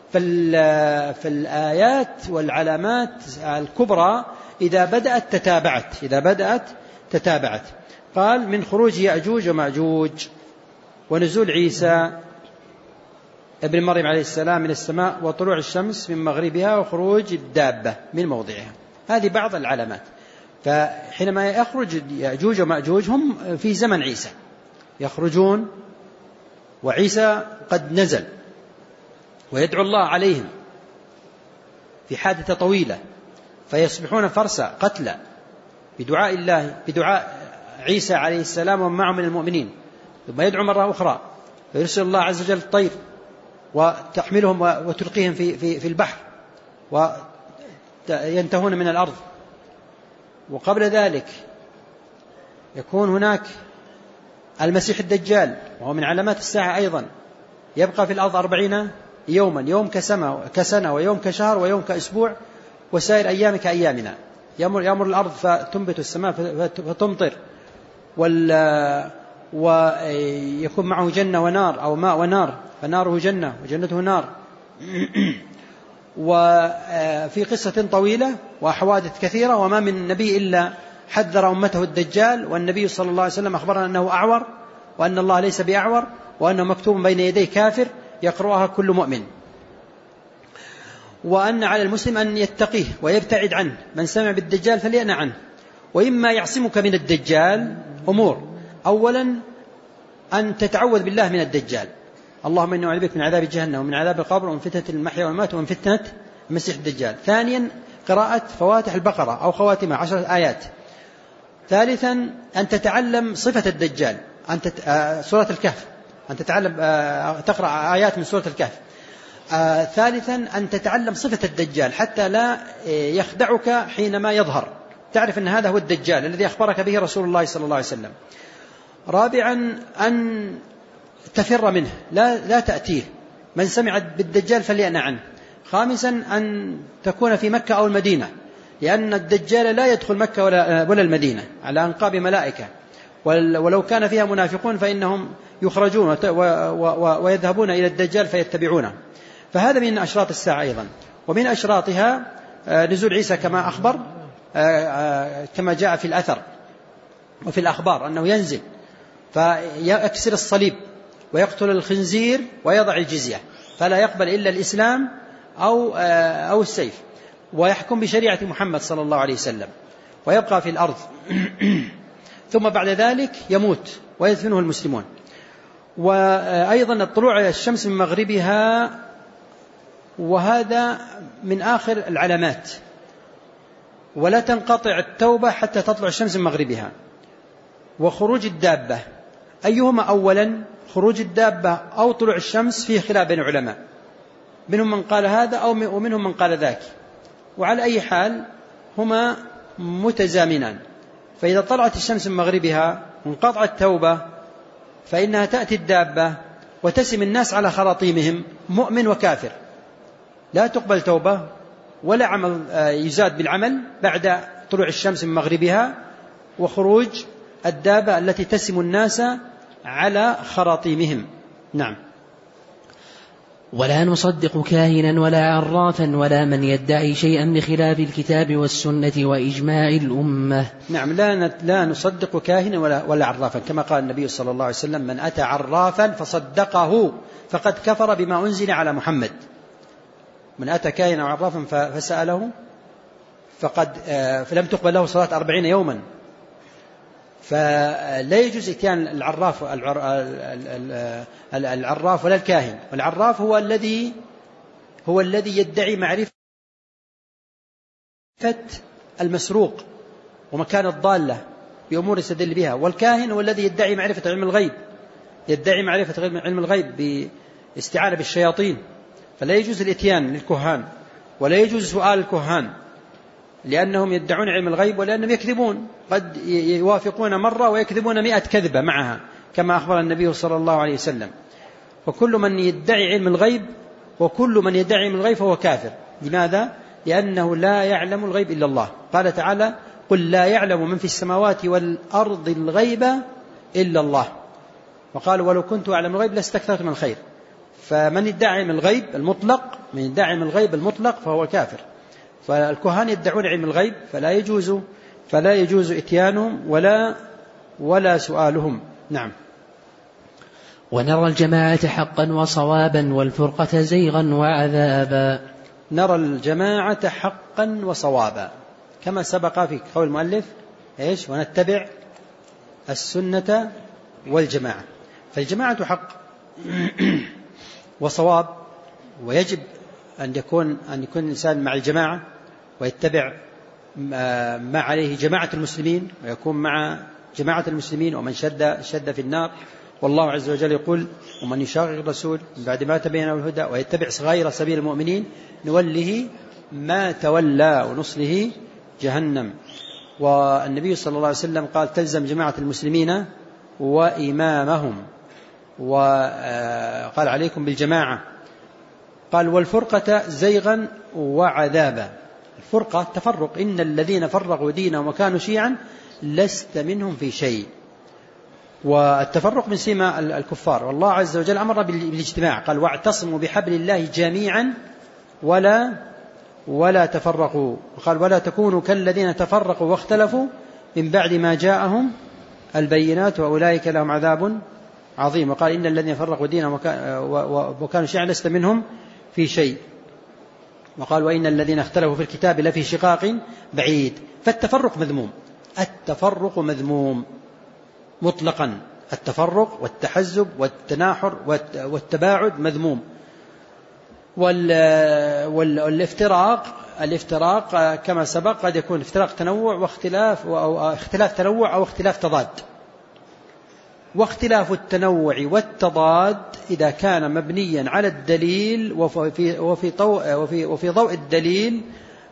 فالآيات والعلامات الكبرى إذا بدأت تتابعت إذا بدأت تتابعت قال: من خروج يأجوج ومأجوج، ونزول عيسى ابن مريم عليه السلام من السماء، وطلوع الشمس من مغربها، وخروج الدابة من موضعها. هذه بعض العلامات. فحينما يخرج يأجوج ومأجوج هم في زمن عيسى يخرجون، وعيسى قد نزل ويدعو الله عليهم في حادثة طويلة، فيصبحون فرسا قتلى بدعاء الله بدعاء عيسى عليه السلام ومعه من المؤمنين. ثم يدعو مرة أخرى فيرسل الله عز وجل الطير وتحملهم وتلقيهم في, في, في البحر وينتهون من الأرض. وقبل ذلك يكون هناك المسيح الدجال، وهو من علامات الساعة أيضا، يبقى في الأرض أربعين يوما، يوم كسنة ويوم كشهر ويوم كأسبوع وسائر أيام كأيامنا. يأمر, يأمر الأرض فتنبت السماء فتمطر، ويكون معه جنة ونار أو ماء ونار، فناره جنة وجنته نار. وفي قصة طويلة وحوادث كثيرة، وما من نبي إلا حذر أمته الدجال، والنبي صلى الله عليه وسلم أخبرنا أنه أعور، وأن الله ليس بأعور، وأنه مكتوب بين يديه كافر يقرأها كل مؤمن، وأن على المسلم أن يتقيه ويبتعد عنه، من سمع بالدجال فلينأ عنه. وإما يعصمك من الدجال أمور: أولا أن تتعوذ بالله من الدجال، اللهم إني أعوذ بك من عذاب جهنم ومن عذاب القبر ومن فتنة المحيا والممات ومن فتنة المسيح الدجال. ثانيا قراءة فواتح البقرة أو خواتمها عشرة آيات. ثالثا أن تتعلم صفة الدجال، أن تت... آه... سورة الكهف، أن تتعلم آه... تقرأ آيات من سورة الكهف. آه... ثالثا أن تتعلم صفة الدجال حتى لا يخدعك حينما يظهر، تعرف أن هذا هو الدجال الذي أخبرك به رسول الله صلى الله عليه وسلم. رابعا أن تفر منه، لا, لا تأتيه، من سمع بالدجال فليأنأ عنه. خامسا أن تكون في مكة أو المدينة، لأن الدجال لا يدخل مكة ولا, ولا المدينة على أنقاب ملائكة، ولو كان فيها منافقون فإنهم يخرجون ويذهبون إلى الدجال فيتبعونه. فهذا من أشراط الساعة أيضا. ومن أشراطها نزول عيسى كما أخبر، كما جاء في الأثر وفي الأخبار أنه ينزل فيكسر الصليب ويقتل الخنزير ويضع الجزية، فلا يقبل إلا الإسلام أو, أو السيف، ويحكم بشريعة محمد صلى الله عليه وسلم ويبقى في الأرض ثم بعد ذلك يموت ويدفنه المسلمون. وأيضا الطلوع الشمس من مغربها، وهذا من آخر العلامات، ولا تنقطع التوبة حتى تطلع الشمس من مغربها. وخروج الدابة، أيهما أولا خروج الدابة أو طلوع الشمس؟ فيه خلاف بين العلماء، منهم من قال هذا أو ومنهم من قال ذاك، وعلى أي حال هما متزامنان. فإذا طلعت الشمس من مغربها وانقطع التوبة فإنها تأتي الدابة وتسم الناس على خراطيمهم، مؤمن وكافر، لا تقبل توبة ولا عمل يزاد بالعمل بعد طلوع الشمس من مغربها وخروج الدابة التي تسم الناس على خراطيمهم. نعم. ولا نصدق كاهنا ولا عرافا ولا من يدعي شيئا بخلاف الكتاب والسنة وإجماع الأمة. نعم، لا لا نصدق كاهنا ولا ولا عرافا، كما قال النبي صلى الله عليه وسلم: من أتى عرافا فصدقه فقد كفر بما أنزل على محمد. من أتى كاهنا وعرافا فسأله فقد فلم تقبل له صلاة أربعين يوما. فلا يجوز إتيان العراف العراف ولا الكاهن. والعراف هو الذي هو الذي يدعي معرفة المسروق ومكان الضالة بأمور يستدل بها، والكاهن هو الذي يدعي معرفة علم الغيب، يدعي معرفة علم الغيب باستعانة بالشياطين. فلا يجوز الإتيان للكهان ولا يجوز سؤال الكهان، لأنهم يدعون علم الغيب ولأنهم يكذبون، قد يوافقون مرة ويكذبون مئة كذبة معها كما أخبر النبي صلى الله عليه وسلم. وكل من يدعي علم الغيب وكل من يدعي علم الغيب فهو كافر. لماذا؟ لأنه لا يعلم الغيب إلا الله. قال تعالى: قل لا يعلم من في السماوات والأرض الغيب إلا الله. وقال: ولو كنت أعلم الغيب لاستكثرت من الخير. فمن يدعي علم الغيب المطلق من يدعي علم الغيب المطلق فهو كافر. فالكهان يدعون علم الغيب فلا يجوز فلا يجوز إتيانهم ولا ولا سؤالهم. نعم. ونرى الجماعة حقا وصوابا والفرقة زيغا وعذابا. نرى الجماعة حقا وصوابا كما سبق في قول المؤلف إيش؟ ونتبع السنة والجماعة. فالجماعة حق وصواب، ويجب أن يكون أن يكون الإنسان مع الجماعة ويتبع ما عليه جماعة المسلمين، ويكون مع جماعة المسلمين ومن شد شد في النار. والله عز وجل يقول: ومن يشاقق الرسول من بعد ما تبين له الهدى ويتبع غير سبيل المؤمنين نوله ما تولى ونصله جهنم. والنبي صلى الله عليه وسلم قال: تلزم جماعة المسلمين وإمامهم، وقال: عليكم بالجماعة. قال: والفرقة زيغا وعذابا. الفرقة تفرق، إن الذين فرقوا دينهم وكانوا شيعا لست منهم في شيء. والتفرق من سيما الكفار، والله عز وجل أمر بالاجتماع، قال: واعتصموا بحبل الله جميعا ولا ولا تفرقوا. وقال ولا تكونوا كالذين تفرقوا واختلفوا من بعد ما جاءهم البينات وأولئك لهم عذاب عظيم. وقال إن الذين فرقوا دينهم وكانوا شيعا لست منهم في شيء. وقال وإن الذين اختلفوا في الكتاب لفي شقاق بعيد. فالتفرق مذموم، التفرق مذموم مطلقا، التفرق والتحزب والتناحر والتباعد مذموم. والافتراق الافتراق كما سبق قد يكون افتراق تنوع واختلاف أو اختلاف تنوع أو اختلاف تضاد. واختلاف التنوع والتضاد إذا كان مبنيا على الدليل وفي وفي ضوء وفي وفي ضوء الدليل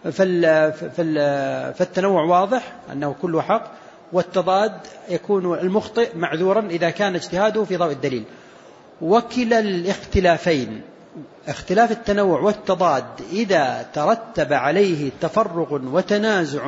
فالتنوع واضح أنه كله حق، والتضاد يكون المخطئ معذورا إذا كان اجتهاده في ضوء الدليل. وكلا الاختلافين اختلاف التنوع والتضاد إذا ترتب عليه تفرق وتنازع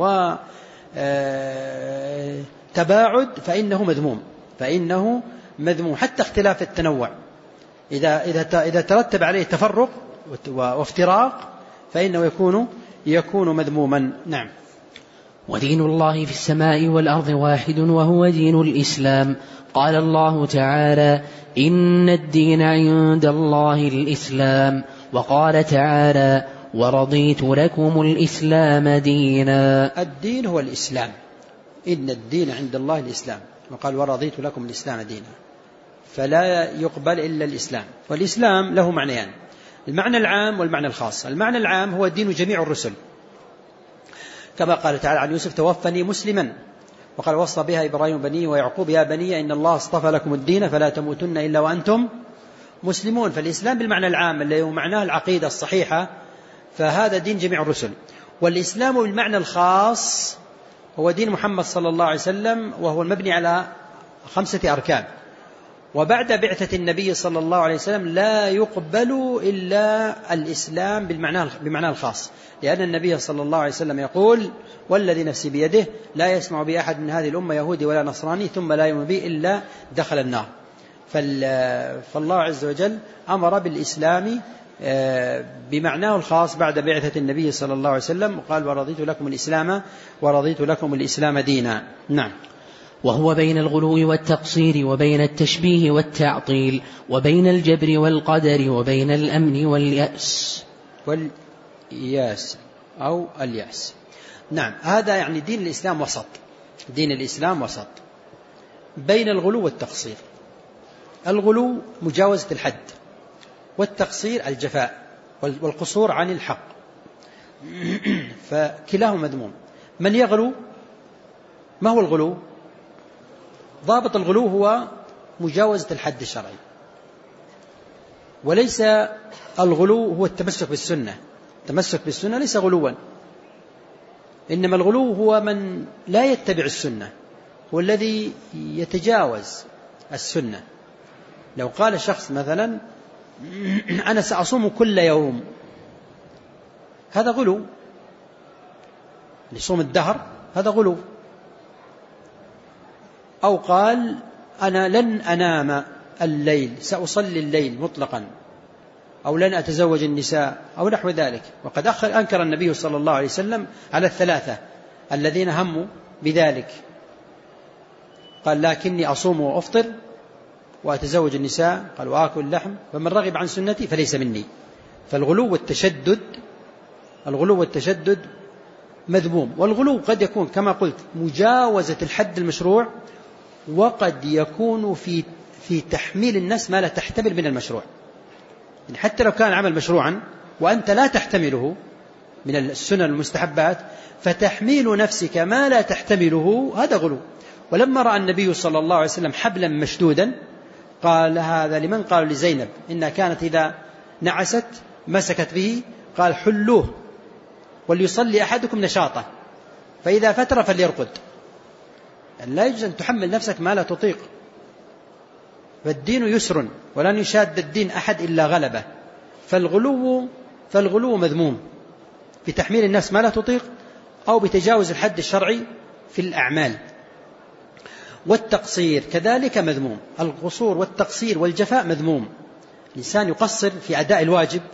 وتباعد فإنه مذموم فإنه مذموم. حتى اختلاف التنوع إذا إذا إذا ترتب عليه تفرق وافتراق فإنه يكون يكون مذموما. نعم. ودين الله في السماء والأرض واحد وهو دين الإسلام. قال الله تعالى إن الدين عند الله الإسلام. وقال تعالى ورضيت لكم الإسلام دينا. الدين هو الإسلام، إن الدين عند الله الإسلام. وقال ورضيت لكم الإسلام دينا، فلا يقبل إلا الإسلام. والإسلام له معنيان، المعنى العام والمعنى الخاص. المعنى العام هو دين جميع الرسل كما قال تعالى عن يوسف توفني مسلما. وقال وصى بها إبراهيم بنيه ويعقوب يا بني إن الله اصطفى لكم الدين فلا تموتن إلا وأنتم مسلمون. فالإسلام بالمعنى العام اللي هو معناه العقيدة الصحيحة فهذا دين جميع الرسل. والإسلام بالمعنى الخاص هو دين محمد صلى الله عليه وسلم، وهو المبني على خمسة أركان. وبعد بعثة النبي صلى الله عليه وسلم لا يقبل إلا الإسلام بالمعنى بمعنى الخاص، لأن النبي صلى الله عليه وسلم يقول والذي نفسي بيده لا يسمع بأحد من هذه الأمة يهودي ولا نصراني ثم لا يؤمن به إلا دخل النار. فالله عز وجل أمر بالإسلام بمعناه الخاص بعد بعثة النبي صلى الله عليه وسلم، وقال ورضيت لكم الإسلام ورضيت لكم الإسلام دينا. نعم. وهو بين الغلو والتقصير وبين التشبيه والتعطيل وبين الجبر والقدر وبين الأمن واليأس والياس أو اليأس. نعم، هذا يعني دين الإسلام وسط، دين الإسلام وسط بين الغلو والتقصير. الغلو مجاوزة الحد، والتقصير الجفاء والقصور عن الحق، فكلاهما مذموم. من يغلو، ما هو الغلو؟ ضابط الغلو هو مجاوزة الحد الشرعي، وليس الغلو هو التمسك بالسنة. التمسك بالسنة ليس غلوا، إنما الغلو هو من لا يتبع السنة، هو الذي يتجاوز السنة. لو قال شخص مثلا أنا سأصوم كل يوم، هذا غلو، يصوم الدهر هذا غلو. أو قال أنا لن أنام الليل، سأصلي الليل مطلقا، أو لن أتزوج النساء أو نحو ذلك. وقد أنكر النبي صلى الله عليه وسلم على الثلاثة الذين هموا بذلك، قال لكني أصوم وأفطر وأتزوج النساء، قال وآكل اللحم، فمن رغب عن سنتي فليس مني. فالغلو والتشدد الغلو والتشدد مذموم. والغلو قد يكون كما قلت مجاوزة الحد المشروع، وقد يكون في في تحميل الناس ما لا تحتمل من المشروع. يعني حتى لو كان عمل مشروعا وأنت لا تحتمله من السنن المستحبات، فتحميل نفسك ما لا تحتمله هذا غلو. ولما رأى النبي صلى الله عليه وسلم حبلا مشدودا قال هذا لمن؟ قالوا لزينب إنها كانت إذا نعست مسكت به، قال حلوه وليصلي أحدكم نشاطه فإذا فتر فليرقد. يعني لا يجوز أن تحمل نفسك ما لا تطيق، فالدين يسر ولن يشاد الدين أحد إلا غلبه. فالغلو فالغلو مذموم بتحميل الناس ما لا تطيق أو بتجاوز الحد الشرعي في الأعمال. والتقصير كذلك مذموم، القصور والتقصير والجفاء مذموم. الإنسان يقصر في أداء الواجب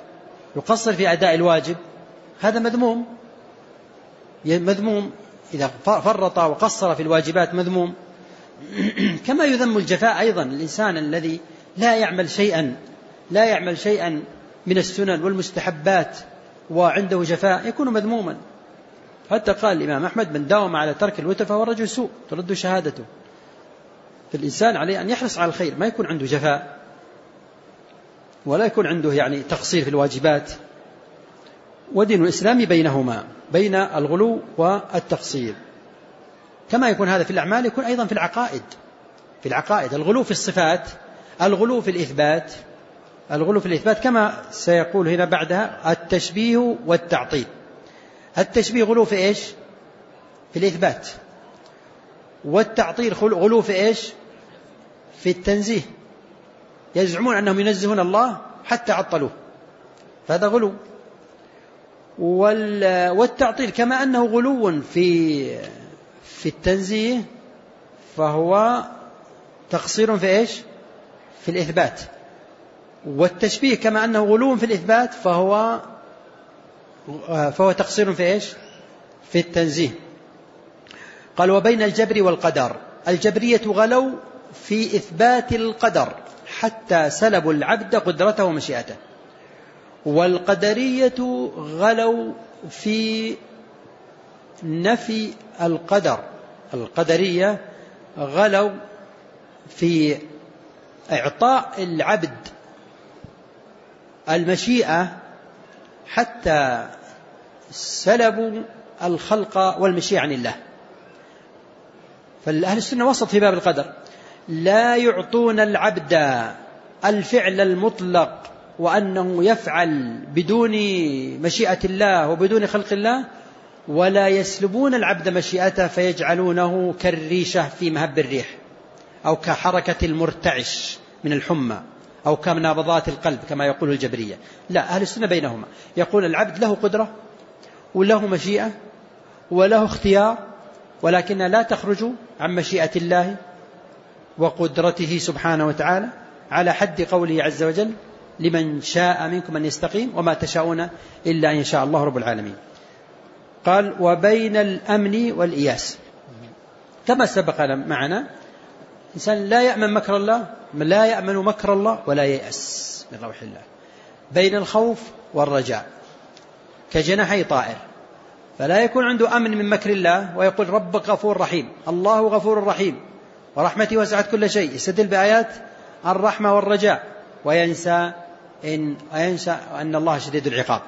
يقصر في أداء الواجب هذا مذموم، مذموم إذا فرط وقصر في الواجبات مذموم. كما يذم الجفاء أيضا، الإنسان الذي لا يعمل شيئا لا يعمل شيئا من السنن والمستحبات وعنده جفاء يكون مذموما. حتى قال الإمام أحمد: من داوم على ترك الوتر فهو رجل سوء ترد شهادته. فالإنسان عليه أن يحرص على الخير، ما يكون عنده جفاء ولا يكون عنده يعني تقصير في الواجبات. ودين الإسلام بينهما، بين الغلو والتقصير. كما يكون هذا في الأعمال يكون أيضا في العقائد. في العقائد الغلو في الصفات، الغلو في الإثبات، الغلو في الإثبات كما سيقول هنا بعدها التشبيه والتعطيل. التشبيه غلو في إيش؟ في الإثبات. والتعطيل غلو في إيش؟ في التنزيه. يزعمون أنهم ينزهون الله حتى عطلوه، فهذا غلو. والتعطيل كما أنه غلو في في التنزيه فهو تقصير في إيش؟ في الإثبات. والتشبيه كما أنه غلو في الإثبات فهو فهو تقصير في إيش؟ في التنزيه. قال: وبين الجبر والقدر. الجبرية غلوا في إثبات القدر حتى سلبوا العبد قدرته ومشيئته، والقدرية غلوا في نفي القدر. القدرية غلوا في إعطاء العبد المشيئة حتى سلبوا الخلق والمشيئة عن الله. فالأهل السنة وسط في باب القدر، لا يعطون العبد الفعل المطلق وأنه يفعل بدون مشيئة الله وبدون خلق الله، ولا يسلبون العبد مشيئته فيجعلونه كالريشة في مهب الريح، أو كحركة المرتعش من الحمى، أو كنبضات القلب كما يقول الجبرية. لا، أهل السنة بينهما، يقول العبد له قدرة وله مشيئة وله اختيار، ولكنها لا تخرج عن مشيئة الله وقدرته سبحانه وتعالى، على حد قوله عز وجل: لمن شاء منكم أن يستقيم وما تشاءون إلا أن يشاء الله رب العالمين. قال: وبين الأمن والإياس. كما سبق معنا، إنسان لا يأمن مكر الله، لا يأمن مكر الله ولا ييأس من روح الله. بين الخوف والرجاء كجناحي طائر، فلا يكون عنده أمن من مكر الله ويقول ربك غفور رحيم، الله غفور رحيم ورحمتي وسعت كل شيء، يستدل بآيات الرحمة والرجاء، وينسى إن, وينسى أن الله شديد العقاب.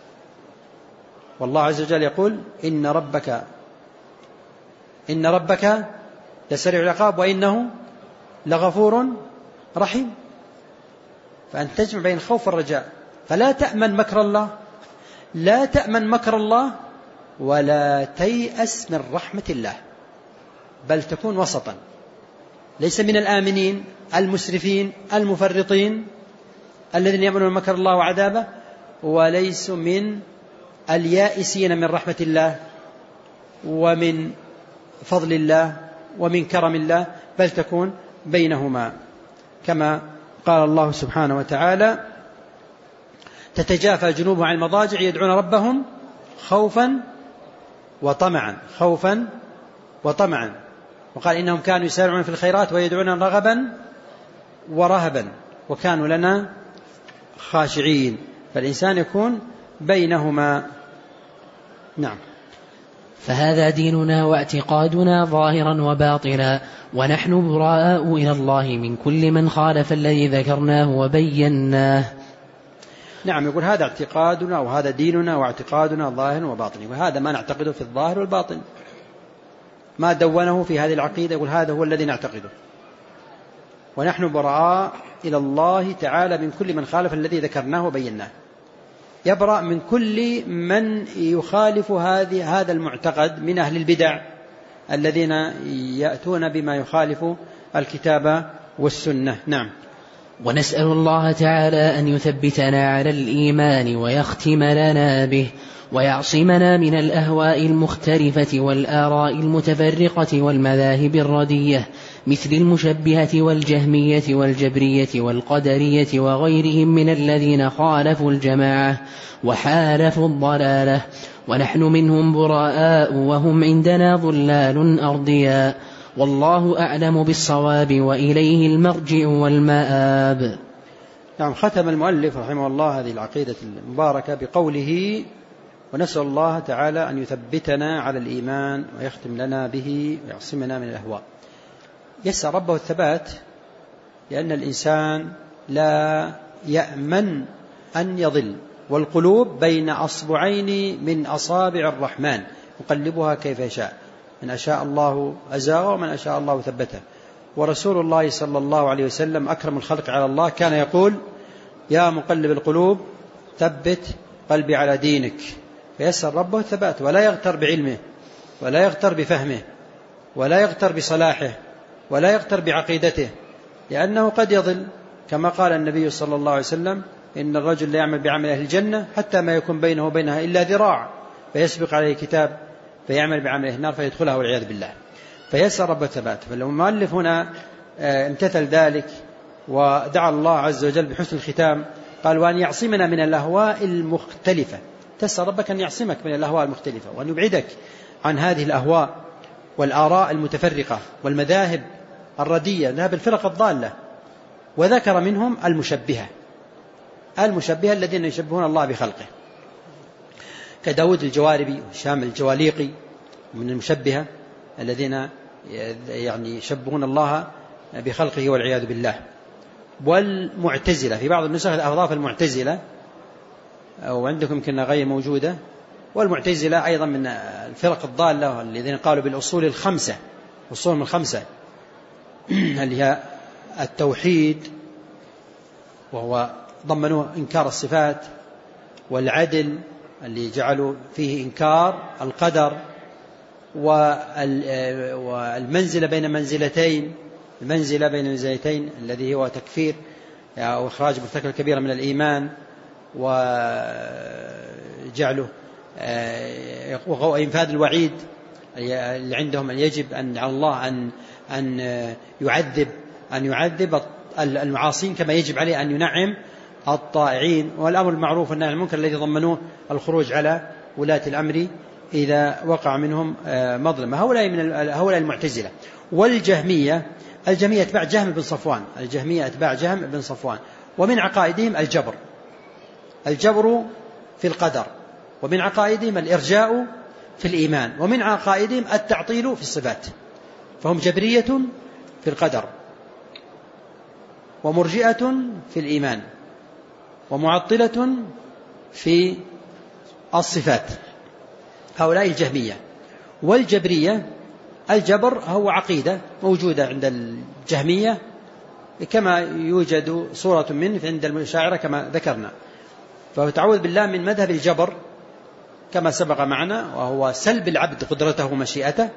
والله عز وجل يقول: إن ربك إن ربك لسريع العقاب وإنه لغفور رحيم. فأن تجمع بين الخوف والرجاء، فلا تأمن مكر الله، لا تأمن مكر الله ولا تيأس من رحمة الله، بل تكون وسطا، ليس من الآمنين المسرفين المفرطين الذين يأمنون مكر الله وعذابه، وليس من اليائسين من رحمة الله ومن فضل الله ومن كرم الله، بل تكون بينهما. كما قال الله سبحانه وتعالى: تتجافى جنوبهم عن المضاجع يدعون ربهم خوفا وطمعا، خوفا وطمعا. وقال: إنهم كانوا يسارعون في الخيرات ويدعون رغبا ورهبا وكانوا لنا خاشعين. فالإنسان يكون بينهما. نعم. فهذا ديننا واعتقادنا ظاهرا وباطنا، ونحن براء إلى الله من كل من خالف الذي ذكرناه وبيناه. نعم، يقول هذا اعتقادنا وهذا ديننا واعتقادنا ظاهر وباطن، وهذا ما نعتقده في الظاهر والباطن، ما دونه في هذه العقيدة، يقول هذا هو الذي نعتقده. ونحن براء إلى الله تعالى من كل من خالف الذي ذكرناه وبيناه. يبرأ من كل من يخالف هذه هذا المعتقد من أهل البدع الذين يأتون بما يخالف الكتاب والسنة. نعم. ونسأل الله تعالى أن يثبتنا على الإيمان ويختم لنا به، ويعصمنا من الأهواء المختلفة والآراء المتفرقة والمذاهب الردية، مثل المشبهة والجهمية والجبرية والقدرية وغيرهم من الذين خالفوا الجماعة وحالفوا الضلالة، ونحن منهم براء وهم عندنا ضلال أرضياء، والله أعلم بالصواب وإليه المرجع والمآب. نعم. ختم المؤلف رحمه الله هذه العقيدة المباركة بقوله: ونسأل الله تعالى أن يثبتنا على الإيمان ويختم لنا به ويعصمنا من الأهواء. يسأل ربه الثبات لأن الإنسان لا يأمن أن يضل، والقلوب بين أصبعين من أصابع الرحمن يقلبها كيف يشاء، من أشاء الله أزاغ ومن أشاء الله ثبته. ورسول الله صلى الله عليه وسلم أكرم الخلق على الله كان يقول: يا مقلب القلوب ثبت قلبي على دينك. فيسأل ربه الثبات، ولا يغتر بعلمه ولا يغتر بفهمه ولا يغتر بصلاحه ولا يغتر بعقيدته، لأنه قد يضل، كما قال النبي صلى الله عليه وسلم: إن الرجل لا يعمل بعمل أهل الجنة حتى ما يكون بينه وبينها إلا ذراع فيسبق عليه كتاب فيعمل بعمل أهل النار فيدخلها والعياذ بالله. فيسأل رب الثبات. فالمؤلف هنا امتثل ذلك ودعا الله عز وجل بحسن الختام، قال: وأن يعصمنا من الأهواء المختلفة. تسأل ربك أن يعصمك من الأهواء المختلفة وأن يبعدك عن هذه الأهواء والآراء المتفرقة والمذاهب الردية، ذهب الفرق الضالة. وذكر منهم المشبهة المشبهة الذين يشبهون الله بخلقه، كداود الجواربي وشام الجواليقي من المشبهة الذين يعني يشبهون الله بخلقه والعياذ بالله. والمعتزلة في بعض النسخ أضاف المعتزلة، وعندكم كنا غير موجودة. والمعتزلة أيضا من الفرق الضالة الذين قالوا بالأصول الخمسة، أصول من الخمسة اللي هي التوحيد، وهو ضمنوه إنكار الصفات، والعدل اللي جعلوا فيه إنكار القدر، والمنزلة بين منزلتين المنزلة بين منزلتين الذي هو تكفير أو إخراج مرتكب الكبيرة من الإيمان، وجعله وإنفاذ الوعيد اللي عندهم أن يجب أن على الله أن أن يعذب أن يعذب المعاصين كما يجب عليه أن ينعم الطائعين، والأمر المعروف والنهي عن المنكر الذي ضمنوه الخروج على ولاة الأمر إذا وقع منهم مظلمة. هؤلاء من هؤلاء المعتزلة. والجهمية الجهمية أتباع جهم بن صفوان الجهمية أتباع جهم بن صفوان ومن عقائدهم الجبر الجبر في القدر، ومن عقائدهم الإرجاء في الإيمان، ومن عقائدهم التعطيل في الصفات. فهم جبرية في القدر، ومرجئة في الإيمان، ومعطلة في الصفات. هؤلاء الجهمية. والجبرية الجبر هو عقيدة موجودة عند الجهمية كما يوجد صورة منه عند الأشاعرة كما ذكرنا. فتعوذ بالله من مذهب الجبر كما سبق معنا، وهو سلب العبد قدرته ومشيئته.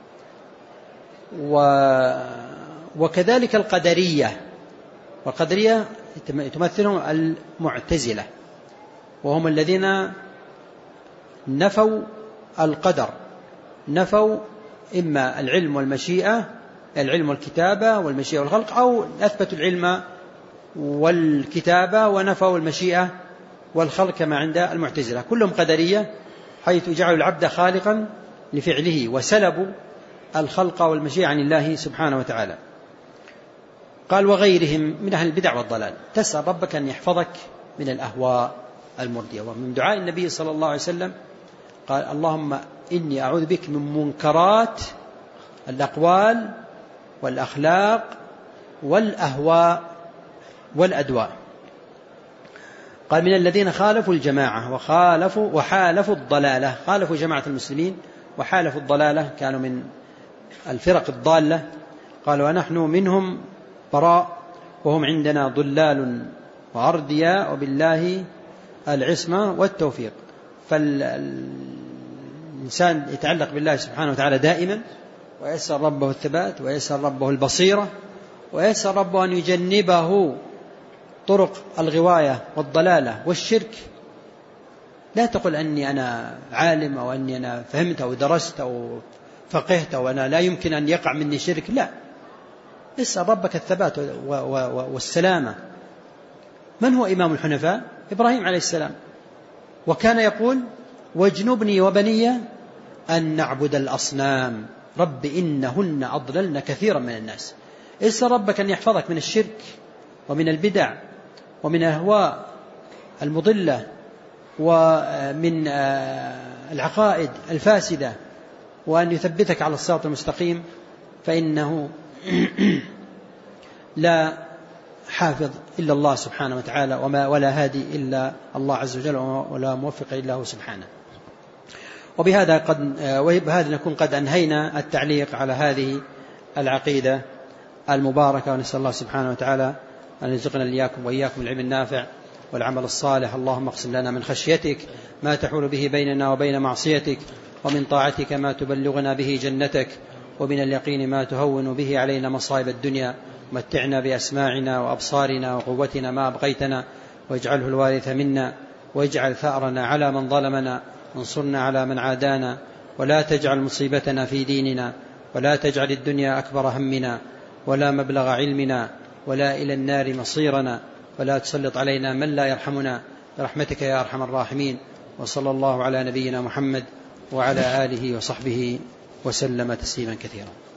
وكذلك القدرية، والقدرية تمثلهم المعتزلة، وهم الذين نفوا القدر، نفوا إما العلم والمشيئة، العلم والكتابة والمشيئة والخلق، أو أثبتوا العلم والكتابة ونفوا المشيئة والخلق كما عند المعتزلة. كلهم قدرية، حيث جعلوا العبد خالقا لفعله وسلبوا الخلق والمشيئة عن الله سبحانه وتعالى. قال: وغيرهم من أهل البدع والضلال. تسأل ربك أن يحفظك من الأهواء المردية. ومن دعاء النبي صلى الله عليه وسلم قال: اللهم إني أعوذ بك من منكرات الأقوال والأخلاق والأهواء والأدواء. قال: من الذين خالفوا الجماعة وخالفوا وحالفوا الضلالة. خالفوا جماعة المسلمين وحالفوا الضلالة، كانوا من الفرق الضالة. قال: ونحن منهم براء وهم عندنا ضلال وأردياء وبالله العصمة والتوفيق. فالإنسان يتعلق بالله سبحانه وتعالى دائما، ويسأل ربه الثبات، ويسأل ربه البصيرة، ويسأل ربه أن يجنبه طرق الغواية والضلالة والشرك. لا تقل أني أنا عالم أو أني أنا فهمت أو درست أو فقهت وأنا لا يمكن أن يقع مني شرك. لا، اسأل ربك الثبات والسلامة. من هو إمام الحنفاء؟ إبراهيم عليه السلام، وكان يقول واجنبني وبني أن نعبد الأصنام رب إنهن أضللن كثيرا من الناس. اسأل ربك أن يحفظك من الشرك ومن البدع ومن الأهواء المضلة ومن العقائد الفاسدة، وأن يثبتك على الصراط المستقيم، فإنه لا حافظ إلا الله سبحانه وتعالى، وما ولا هادي إلا الله عز وجل، ولا موفق إلا هو سبحانه. وبهذا قد وبهذا نكون قد أنهينا التعليق على هذه العقيدة المباركة، ونسأل الله سبحانه وتعالى أن يرزقنا إياكم وإياكم العلم النافع والعمل الصالح. اللهم اقسم لنا من خشيتك ما تحول به بيننا وبين معصيتك، ومن طاعتك ما تبلغنا به جنتك، ومن اليقين ما تهون به علينا مصائب الدنيا. متعنا بأسماعنا وأبصارنا وقوتنا ما أبقيتنا، واجعله الوارث منا، واجعل ثأرنا على من ظلمنا، وانصرنا على من عادانا، ولا تجعل مصيبتنا في ديننا، ولا تجعل الدنيا أكبر همنا ولا مبلغ علمنا، ولا إلى النار مصيرنا، ولا تسلط علينا من لا يرحمنا برحمتك يا أرحم الراحمين. وصلى الله على نبينا محمد وعلى آله وصحبه وسلم تسليما كثيرا.